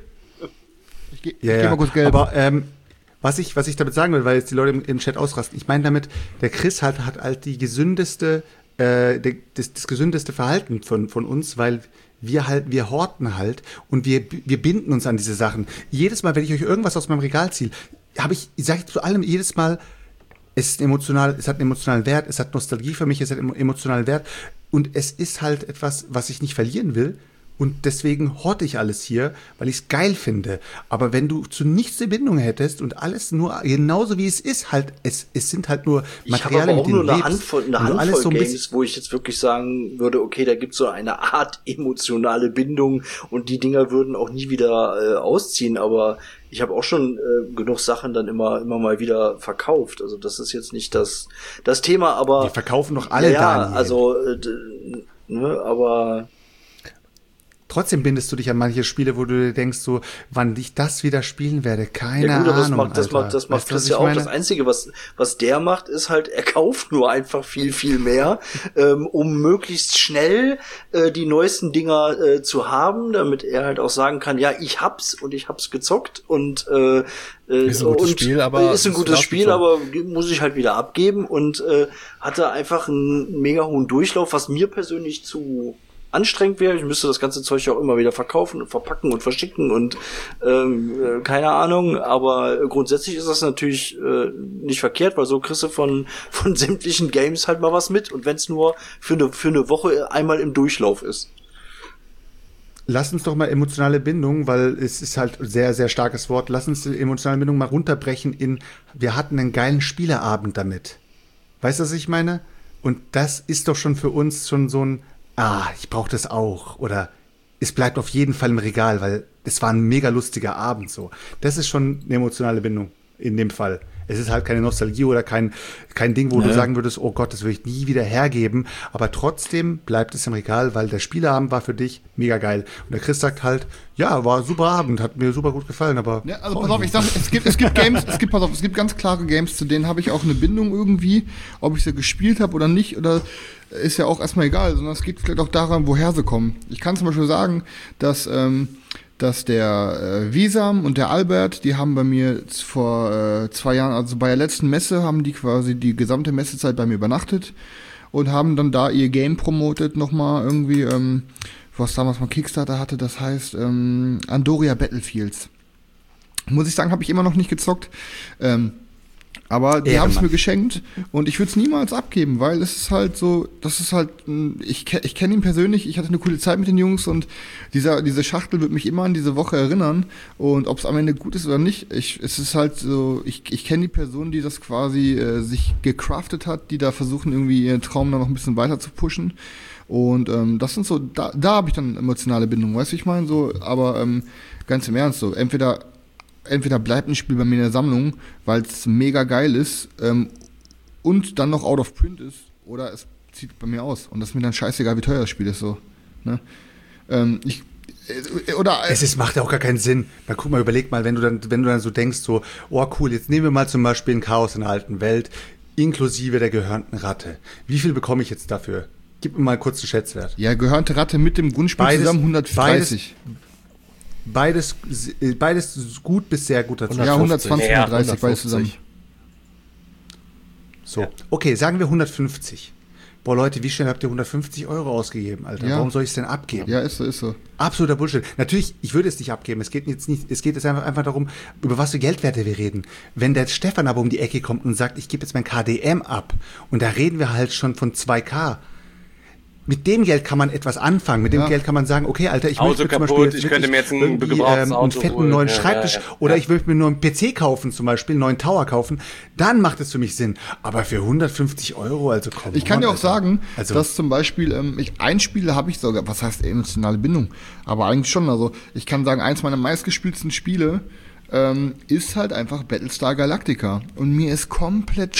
Ich geh, Ja, ich geh ja. mal kurz gelb. Aber ähm, was ich, was ich damit sagen will, weil jetzt die Leute im, im Chat ausrasten, ich meine damit, der Chris hat, hat halt die gesündeste, äh, der, das, das gesündeste Verhalten von, von uns, weil wir halt, wir horten halt und wir, wir binden uns an diese Sachen. Jedes Mal, wenn ich euch irgendwas aus meinem Regal ziehe, habe ich, ich sage zu allem jedes Mal, es ist emotional, es hat einen emotionalen Wert, es hat Nostalgie für mich, es hat einen emotionalen Wert und es ist halt etwas, was ich nicht verlieren will. Und deswegen horte ich alles hier, weil ich es geil finde. Aber wenn du zu nichts eine Bindung hättest und alles nur genauso wie es ist, halt, es, es sind halt nur Materialien, Ich habe aber auch mit denen nur eine du lebst. Handvoll, eine Und du alles Handvoll so ein Games, bisschen- wo ich jetzt wirklich sagen würde, okay, da gibt's so eine Art emotionale Bindung und die Dinger würden auch nie wieder äh, ausziehen, aber ich habe auch schon äh, genug Sachen dann immer immer mal wieder verkauft. Also das ist jetzt nicht das das Thema, aber Wir verkaufen doch alle, ja, Daniel. also äh, d- ne, aber Trotzdem bindest du dich an manche Spiele, wo du dir denkst, so, wann ich das wieder spielen werde, keine ja gut, aber das Ahnung. macht das Alter. macht das macht Weißt du, was Chris ja ich auch. meine? Das Einzige, was was der macht, ist halt, er kauft nur einfach viel viel mehr, ähm, um möglichst schnell äh, die neuesten Dinger äh, zu haben, damit er halt auch sagen kann, ja, ich hab's und ich hab's gezockt und äh, Ist ein gutes und, Spiel, aber ist ein ist gutes Spiel, nachgezogen. aber muss ich halt wieder abgeben und äh, hatte einfach einen mega hohen Durchlauf, was mir persönlich zu anstrengend wäre. Ich müsste das ganze Zeug ja auch immer wieder verkaufen und verpacken und verschicken und ähm, äh, keine Ahnung, aber grundsätzlich ist das natürlich äh, nicht verkehrt, weil so kriegst du von von sämtlichen Games halt mal was mit und wenn es nur für eine für eine Woche einmal im Durchlauf ist. Lass uns doch mal emotionale Bindung, weil es ist halt ein sehr, sehr starkes Wort. Lass uns die emotionale Bindung mal runterbrechen in, wir hatten einen geilen Spieleabend damit. Weißt du, was ich meine? Und das ist doch schon für uns schon so ein, ah, ich brauche das auch. Oder es bleibt auf jeden Fall im Regal, weil es war ein mega lustiger Abend so. Das ist schon eine emotionale Bindung in dem Fall. Es ist halt keine Nostalgie oder kein, kein Ding, wo Ja. du sagen würdest, oh Gott, das würde ich nie wieder hergeben. Aber trotzdem bleibt es im Regal, weil der Spieleabend war für dich mega geil. Und der Chris sagt halt, ja, war ein super Abend, hat mir super gut gefallen, aber... Ja, also pass auf, ich sag, es gibt, es gibt Games, es gibt, pass auf, es gibt ganz klare Games, zu denen habe ich auch eine Bindung irgendwie, ob ich sie gespielt habe oder nicht, oder ist ja auch erstmal egal, sondern es geht vielleicht auch daran, woher sie kommen. Ich kann zum Beispiel sagen, dass, ähm, dass der äh, Wisam und der Albert, die haben bei mir jetzt vor äh, zwei Jahren, also bei der letzten Messe, haben die quasi die gesamte Messezeit bei mir übernachtet und haben dann da ihr Game promotet nochmal irgendwie, ähm, was damals mal Kickstarter hatte, das heißt ähm, Andoria Battlefields. Muss ich sagen, habe ich immer noch nicht gezockt. Ähm, aber die haben es mir geschenkt und ich würde es niemals abgeben, weil es ist halt so, das ist halt, ich, ich kenne ihn persönlich, ich hatte eine coole Zeit mit den Jungs und dieser, diese Schachtel wird mich immer an diese Woche erinnern und ob es am Ende gut ist oder nicht, ich, es ist halt so, ich, ich kenne die Person, die das quasi äh, sich gecraftet hat, die da versuchen irgendwie ihren Traum dann noch ein bisschen weiter zu pushen. Und ähm, das sind so, da, da habe ich dann emotionale Bindung, weißt du, ich meine so, aber ähm, ganz im Ernst so, entweder entweder bleibt ein Spiel bei mir in der Sammlung, weil es mega geil ist ähm, und dann noch out of print ist, oder es zieht bei mir aus und das ist mir dann scheißegal, wie teuer das Spiel ist so. Ne? Ähm, ich äh, oder äh, Es ist, macht ja auch gar keinen Sinn. Mal guck mal, überleg mal, wenn du dann, wenn du dann so denkst, so, oh cool, jetzt nehmen wir mal zum Beispiel ein Chaos in der alten Welt, inklusive der gehörnten Ratte. Wie viel bekomme ich jetzt dafür? Gib mir mal kurz einen Schätzwert. Ja, gehörnte Ratte mit dem Grundspiel Beides- zusammen hundertdreißig. Beides, beides gut bis sehr guter Zustand. Ja, hundertzwanzig, Ja, hundertdreißig, beides zusammen. So, okay, sagen wir hundertfünfzig. Boah, Leute, wie schnell habt ihr hundertfünfzig Euro ausgegeben, Alter? Ja. Warum soll ich es denn abgeben? Ja, ist so, ist so. Absoluter Bullshit. Natürlich, ich würde es nicht abgeben. Es geht jetzt nicht, es geht jetzt einfach, einfach darum, über was für Geldwerte wir reden. Wenn der Stefan aber um die Ecke kommt und sagt, ich gebe jetzt mein K D M ab, und da reden wir halt schon von zwei K. Mit dem Geld kann man etwas anfangen. Mit dem Ja. Geld kann man sagen, okay, Alter, ich Auto möchte zum kaputt, Beispiel jetzt ich könnte wirklich mir jetzt ein irgendwie, gebrauchtes ähm, einen Auto fetten holen. neuen Ja, Schreibtisch ja, ja. oder Ja. ich möchte mir nur einen P C kaufen, zum Beispiel, einen neuen Tower kaufen. Dann macht es für mich Sinn. Aber für hundertfünfzig Euro, also komm. Ich kann on, dir auch Alter. sagen, also, dass zum Beispiel, ähm, ich, ein Spiel da habe ich sogar, was heißt emotionale Bindung? Aber eigentlich schon, also ich kann sagen, eins meiner meistgespielten Spiele ähm, ist halt einfach Battlestar Galactica. Und mir ist komplett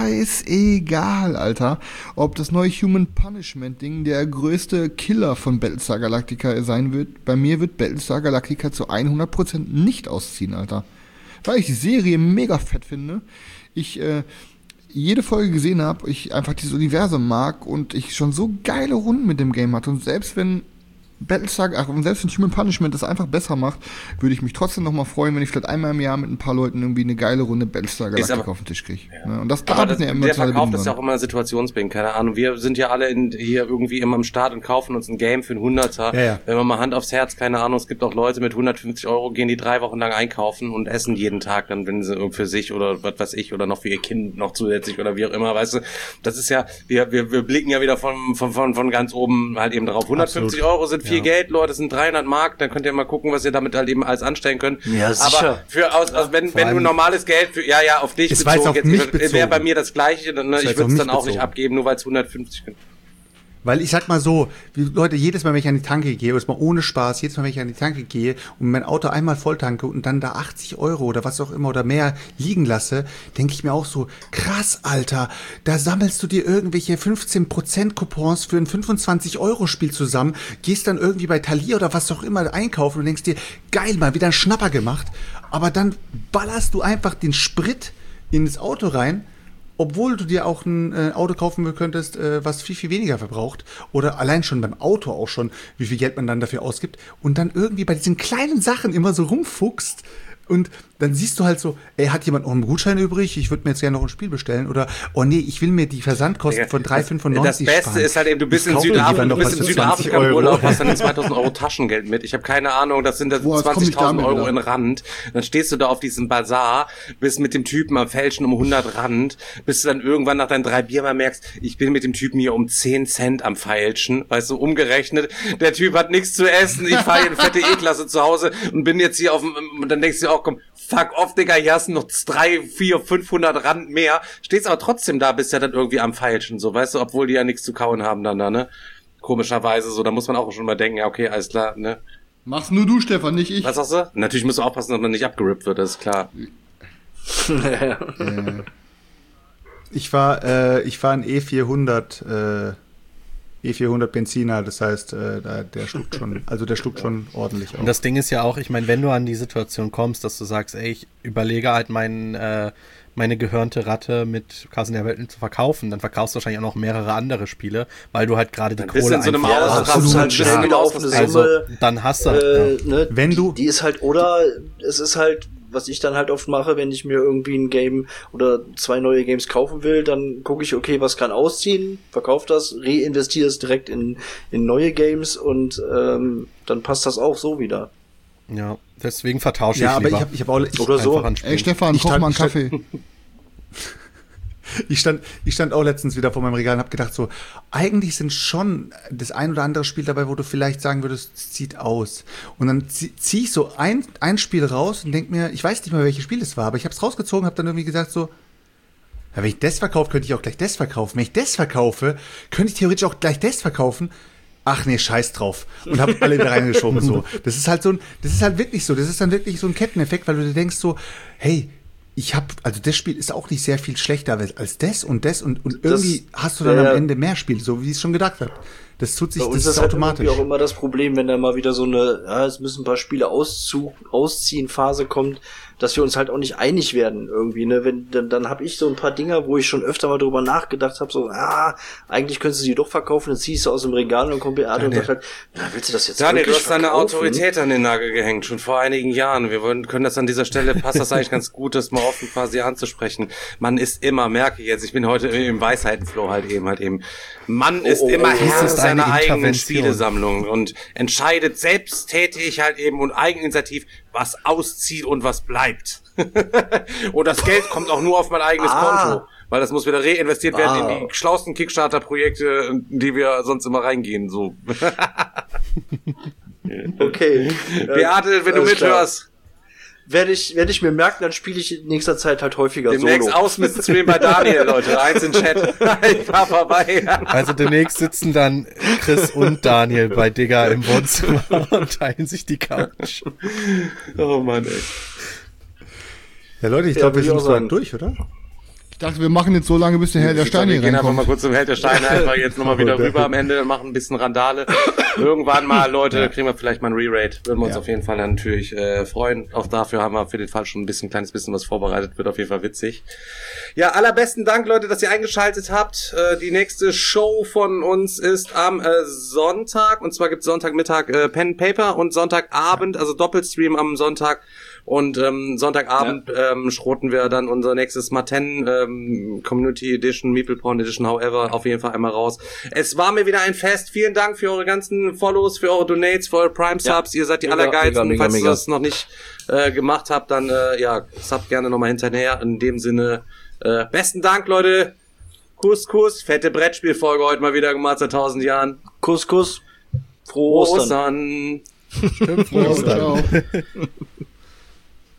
scheißegal, Alter, ob das neue Human Punishment Ding der größte Killer von Battlestar Galactica sein wird. Bei mir wird Battlestar Galactica zu hundert Prozent nicht ausziehen, Alter. Weil ich die Serie mega fett finde. Ich, äh, jede Folge gesehen habe, ich einfach dieses Universum mag und ich schon so geile Runden mit dem Game hatte. Und selbst wenn Battlestar, ach, und selbst wenn Human Punishment das einfach besser macht, würde ich mich trotzdem noch mal freuen, wenn ich vielleicht einmal im Jahr mit ein paar Leuten irgendwie eine geile Runde Battlestar Galactica auf den Tisch kriege. Ja. Und das aber das, ja immer der Verkauf ist ja auch immer situationsbedingt, keine Ahnung. Wir sind ja alle in, hier irgendwie immer am Start und kaufen uns ein Game für einen Hunderter. Ja, ja. Wenn man mal Hand aufs Herz, keine Ahnung, es gibt auch Leute mit hundertfünfzig Euro, gehen die drei Wochen lang einkaufen und essen jeden Tag dann, wenn sie für sich oder was weiß ich oder noch für ihr Kind noch zusätzlich oder wie auch immer, weißt du. Das ist ja, wir, wir, wir blicken ja wieder von, von, von, von ganz oben halt eben drauf. hundertfünfzig Absolut. Euro sind viel ja. Geld, Leute, sind dreihundert Mark, dann könnt ihr mal gucken, was ihr damit halt eben alles anstellen könnt. Ja, sicher. Aber für, aus, aus, wenn, wenn du normales Geld für, ja, ja, auf dich es bezogen, jetzt, mich bezogen. Wäre bei mir das Gleiche, ne, ich würde es dann auch bezogen. Nicht abgeben, nur weil es hundertfünfzig sind. Weil ich sag mal so, wie Leute, jedes Mal, wenn ich an die Tanke gehe, oder mal ohne Spaß, jedes Mal, wenn ich an die Tanke gehe und mein Auto einmal voll tanke und dann da achtzig Euro oder was auch immer oder mehr liegen lasse, denke ich mir auch so, krass, Alter, da sammelst du dir irgendwelche fünfzehn Prozent Coupons für ein fünfundzwanzig Euro Spiel zusammen, gehst dann irgendwie bei Thalia oder was auch immer einkaufen und denkst dir, geil, mal wieder einen Schnapper gemacht, aber dann ballerst du einfach den Sprit in das Auto rein, obwohl du dir auch ein äh, Auto kaufen könntest, äh, was viel, viel weniger verbraucht. Oder allein schon beim Auto auch schon, wie viel Geld man dann dafür ausgibt. Und dann irgendwie bei diesen kleinen Sachen immer so rumfuchst. Und dann siehst du halt so, ey, hat jemand noch einen Gutschein übrig? Ich würde mir jetzt gerne noch ein Spiel bestellen. Oder, oh nee, ich will mir die Versandkosten von drei fünfundneunzig sparen. Das Beste ist halt eben, du bist in Südafrika, du bist in Südafrika im Urlaub, hast dann zweitausend Euro Taschengeld mit. Ich habe keine Ahnung, das sind zwanzigtausend Euro in Rand. Dann stehst du da auf diesem Bazar, bist mit dem Typen am Fälschen um hundert Rand, bis du dann irgendwann nach deinen drei Bier mal merkst, ich bin mit dem Typen hier um zehn Cent am Feilschen. Weißt du, umgerechnet, der Typ hat nichts zu essen, ich fahre hier eine fette E-Klasse zu Hause und bin jetzt hier auf dem, und dann denkst du dir auch, komm, fuck off, Digga, hier hast du noch drei, vier, fünfhundert Rand mehr. Stehst aber trotzdem da, bist ja dann irgendwie am Feilschen, so, weißt du, obwohl die ja nichts zu kauen haben dann da, ne? Komischerweise, so, da muss man auch schon mal denken, ja, okay, alles klar, ne? Mach's nur du, Stefan, nicht ich. Was sagst du? Natürlich musst du aufpassen, dass man nicht abgerippt wird, das ist klar. Ich war, äh, ich war ein E vierhundert, äh, E vierhundert Benziner, das heißt, äh, der schluckt schon, also der schluckt schon ordentlich auf. Und das Ding ist ja auch, ich meine, wenn du an die Situation kommst, dass du sagst, ey, ich überlege halt mein, äh, meine gehörnte Ratte mit Kassen der Welten zu verkaufen, dann verkaufst du wahrscheinlich auch noch mehrere andere Spiele, weil du halt gerade die dann Kohle in so einem einfach hast. Hast halt schnell wieder auf eine Summe. Also, dann hast du halt, äh, ja. ne, wenn du, die, die ist halt, oder es ist halt, was ich dann halt oft mache, wenn ich mir irgendwie ein Game oder zwei neue Games kaufen will, dann gucke ich, okay, was kann ausziehen, verkauf das, reinvestiere es direkt in, in neue Games und ähm, dann passt das auch so wieder. Ja, deswegen vertausche ja, ich aber lieber. ich habe ich hab auch ich oder so. Ey Stefan, koch mal einen Kaffee. Ich stand, ich stand auch letztens wieder vor meinem Regal und habe gedacht so, eigentlich sind schon das ein oder andere Spiel dabei, wo du vielleicht sagen würdest, es zieht aus. Und dann ziehe zieh ich so ein, ein Spiel raus und denk mir, ich weiß nicht mehr, welches Spiel es war, aber ich habe es rausgezogen, habe dann irgendwie gesagt so, ja, wenn ich das verkaufe, könnte ich auch gleich das verkaufen. Wenn ich das verkaufe, könnte ich theoretisch auch gleich das verkaufen. Ach nee, scheiß drauf. Und habe alle wieder reingeschoben so. Das ist halt so ein, das ist halt wirklich so, das ist dann wirklich so ein Ketteneffekt, weil du dir denkst so, hey, ich hab, also das Spiel ist auch nicht sehr viel schlechter als das und das und, und irgendwie das, hast du dann äh, am Ende mehr Spiele, so wie ich es schon gedacht habe. Das tut sich, das ist, ist halt automatisch. Auch immer das Problem, wenn da mal wieder so eine, ja, es müssen ein paar Spiele auszu, ausziehen Phase kommt, dass wir uns halt auch nicht einig werden irgendwie, ne, wenn, dann, dann habe ich so ein paar Dinger, wo ich schon öfter mal drüber nachgedacht habe, so, ah, eigentlich könntest du die doch verkaufen, dann ziehst du aus dem Regal und dann kommt Beate und sagt halt, na, willst du das jetzt Daniel, wirklich du hast deine verkaufen? Autorität an den Nagel gehängt, schon vor einigen Jahren. Wir wollen, können das an dieser Stelle, passt das eigentlich ganz gut, das mal offen quasi anzusprechen. Man ist immer, merke ich jetzt, ich bin heute im Weisheitenflow halt eben, halt eben, man ist oh, immer oh, Herr ist seiner eine eigenen Spielesammlung und entscheidet selbsttätig halt eben und eigeninitiativ, was auszieht und was bleibt. Und das Geld kommt auch nur auf mein eigenes ah. Konto, weil das muss wieder reinvestiert werden ah. in die schlausten Kickstarter-Projekte, in die wir sonst immer reingehen, so. Okay. Beate, wenn du mithörst. Werde ich, werde ich mir merken, dann spiele ich in nächster Zeit halt häufiger demnächst Solo. Demnächst aus mit Stream bei Daniel, Leute. Eins in Chat. Ich fahr vorbei. Also demnächst sitzen dann Chris und Daniel bei Digga im Wohnzimmer und teilen sich die Couch. Oh Mann, ey. Ja, Leute, ich ja, glaube, wir sind so durch, oder? Ich dachte, wir machen jetzt so lange, bis der Held der Steine reinkommt. Wir gehen einfach mal kurz zum Held der Steine, einfach jetzt nochmal wieder rüber am Ende, machen ein bisschen Randale. Irgendwann mal, Leute, ja. kriegen wir vielleicht mal ein Re-Rate. Würden wir uns ja. auf jeden Fall natürlich äh, freuen. Auch dafür haben wir für den Fall schon ein bisschen, ein kleines bisschen was vorbereitet. Wird auf jeden Fall witzig. Ja, allerbesten Dank, Leute, dass ihr eingeschaltet habt. Äh, die nächste Show von uns ist am äh, Sonntag. Und zwar gibt's Sonntagmittag äh, Pen Paper und Sonntagabend, also Doppelstream am Sonntag. Und ähm, Sonntagabend ja. ähm, schroten wir dann unser nächstes Maten ähm, Community Edition, Meeple Porn Edition, however, auf jeden Fall einmal raus. Es war mir wieder ein Fest. Vielen Dank für eure ganzen Follows, für eure Donates, für eure Prime Subs. Ja. Ihr seid die mega, allergeilsten. Mega, mega, Falls ihr das noch nicht äh, gemacht habt, dann äh, ja, subt gerne nochmal hinterher. In dem Sinne, äh, besten Dank, Leute. Kuss, Kuss. Fette Brettspielfolge heute mal wieder gemacht seit tausend Jahren. Kuss, Kuss. Frohe Ostern. Ostern. Stimmt, frohe Ostern.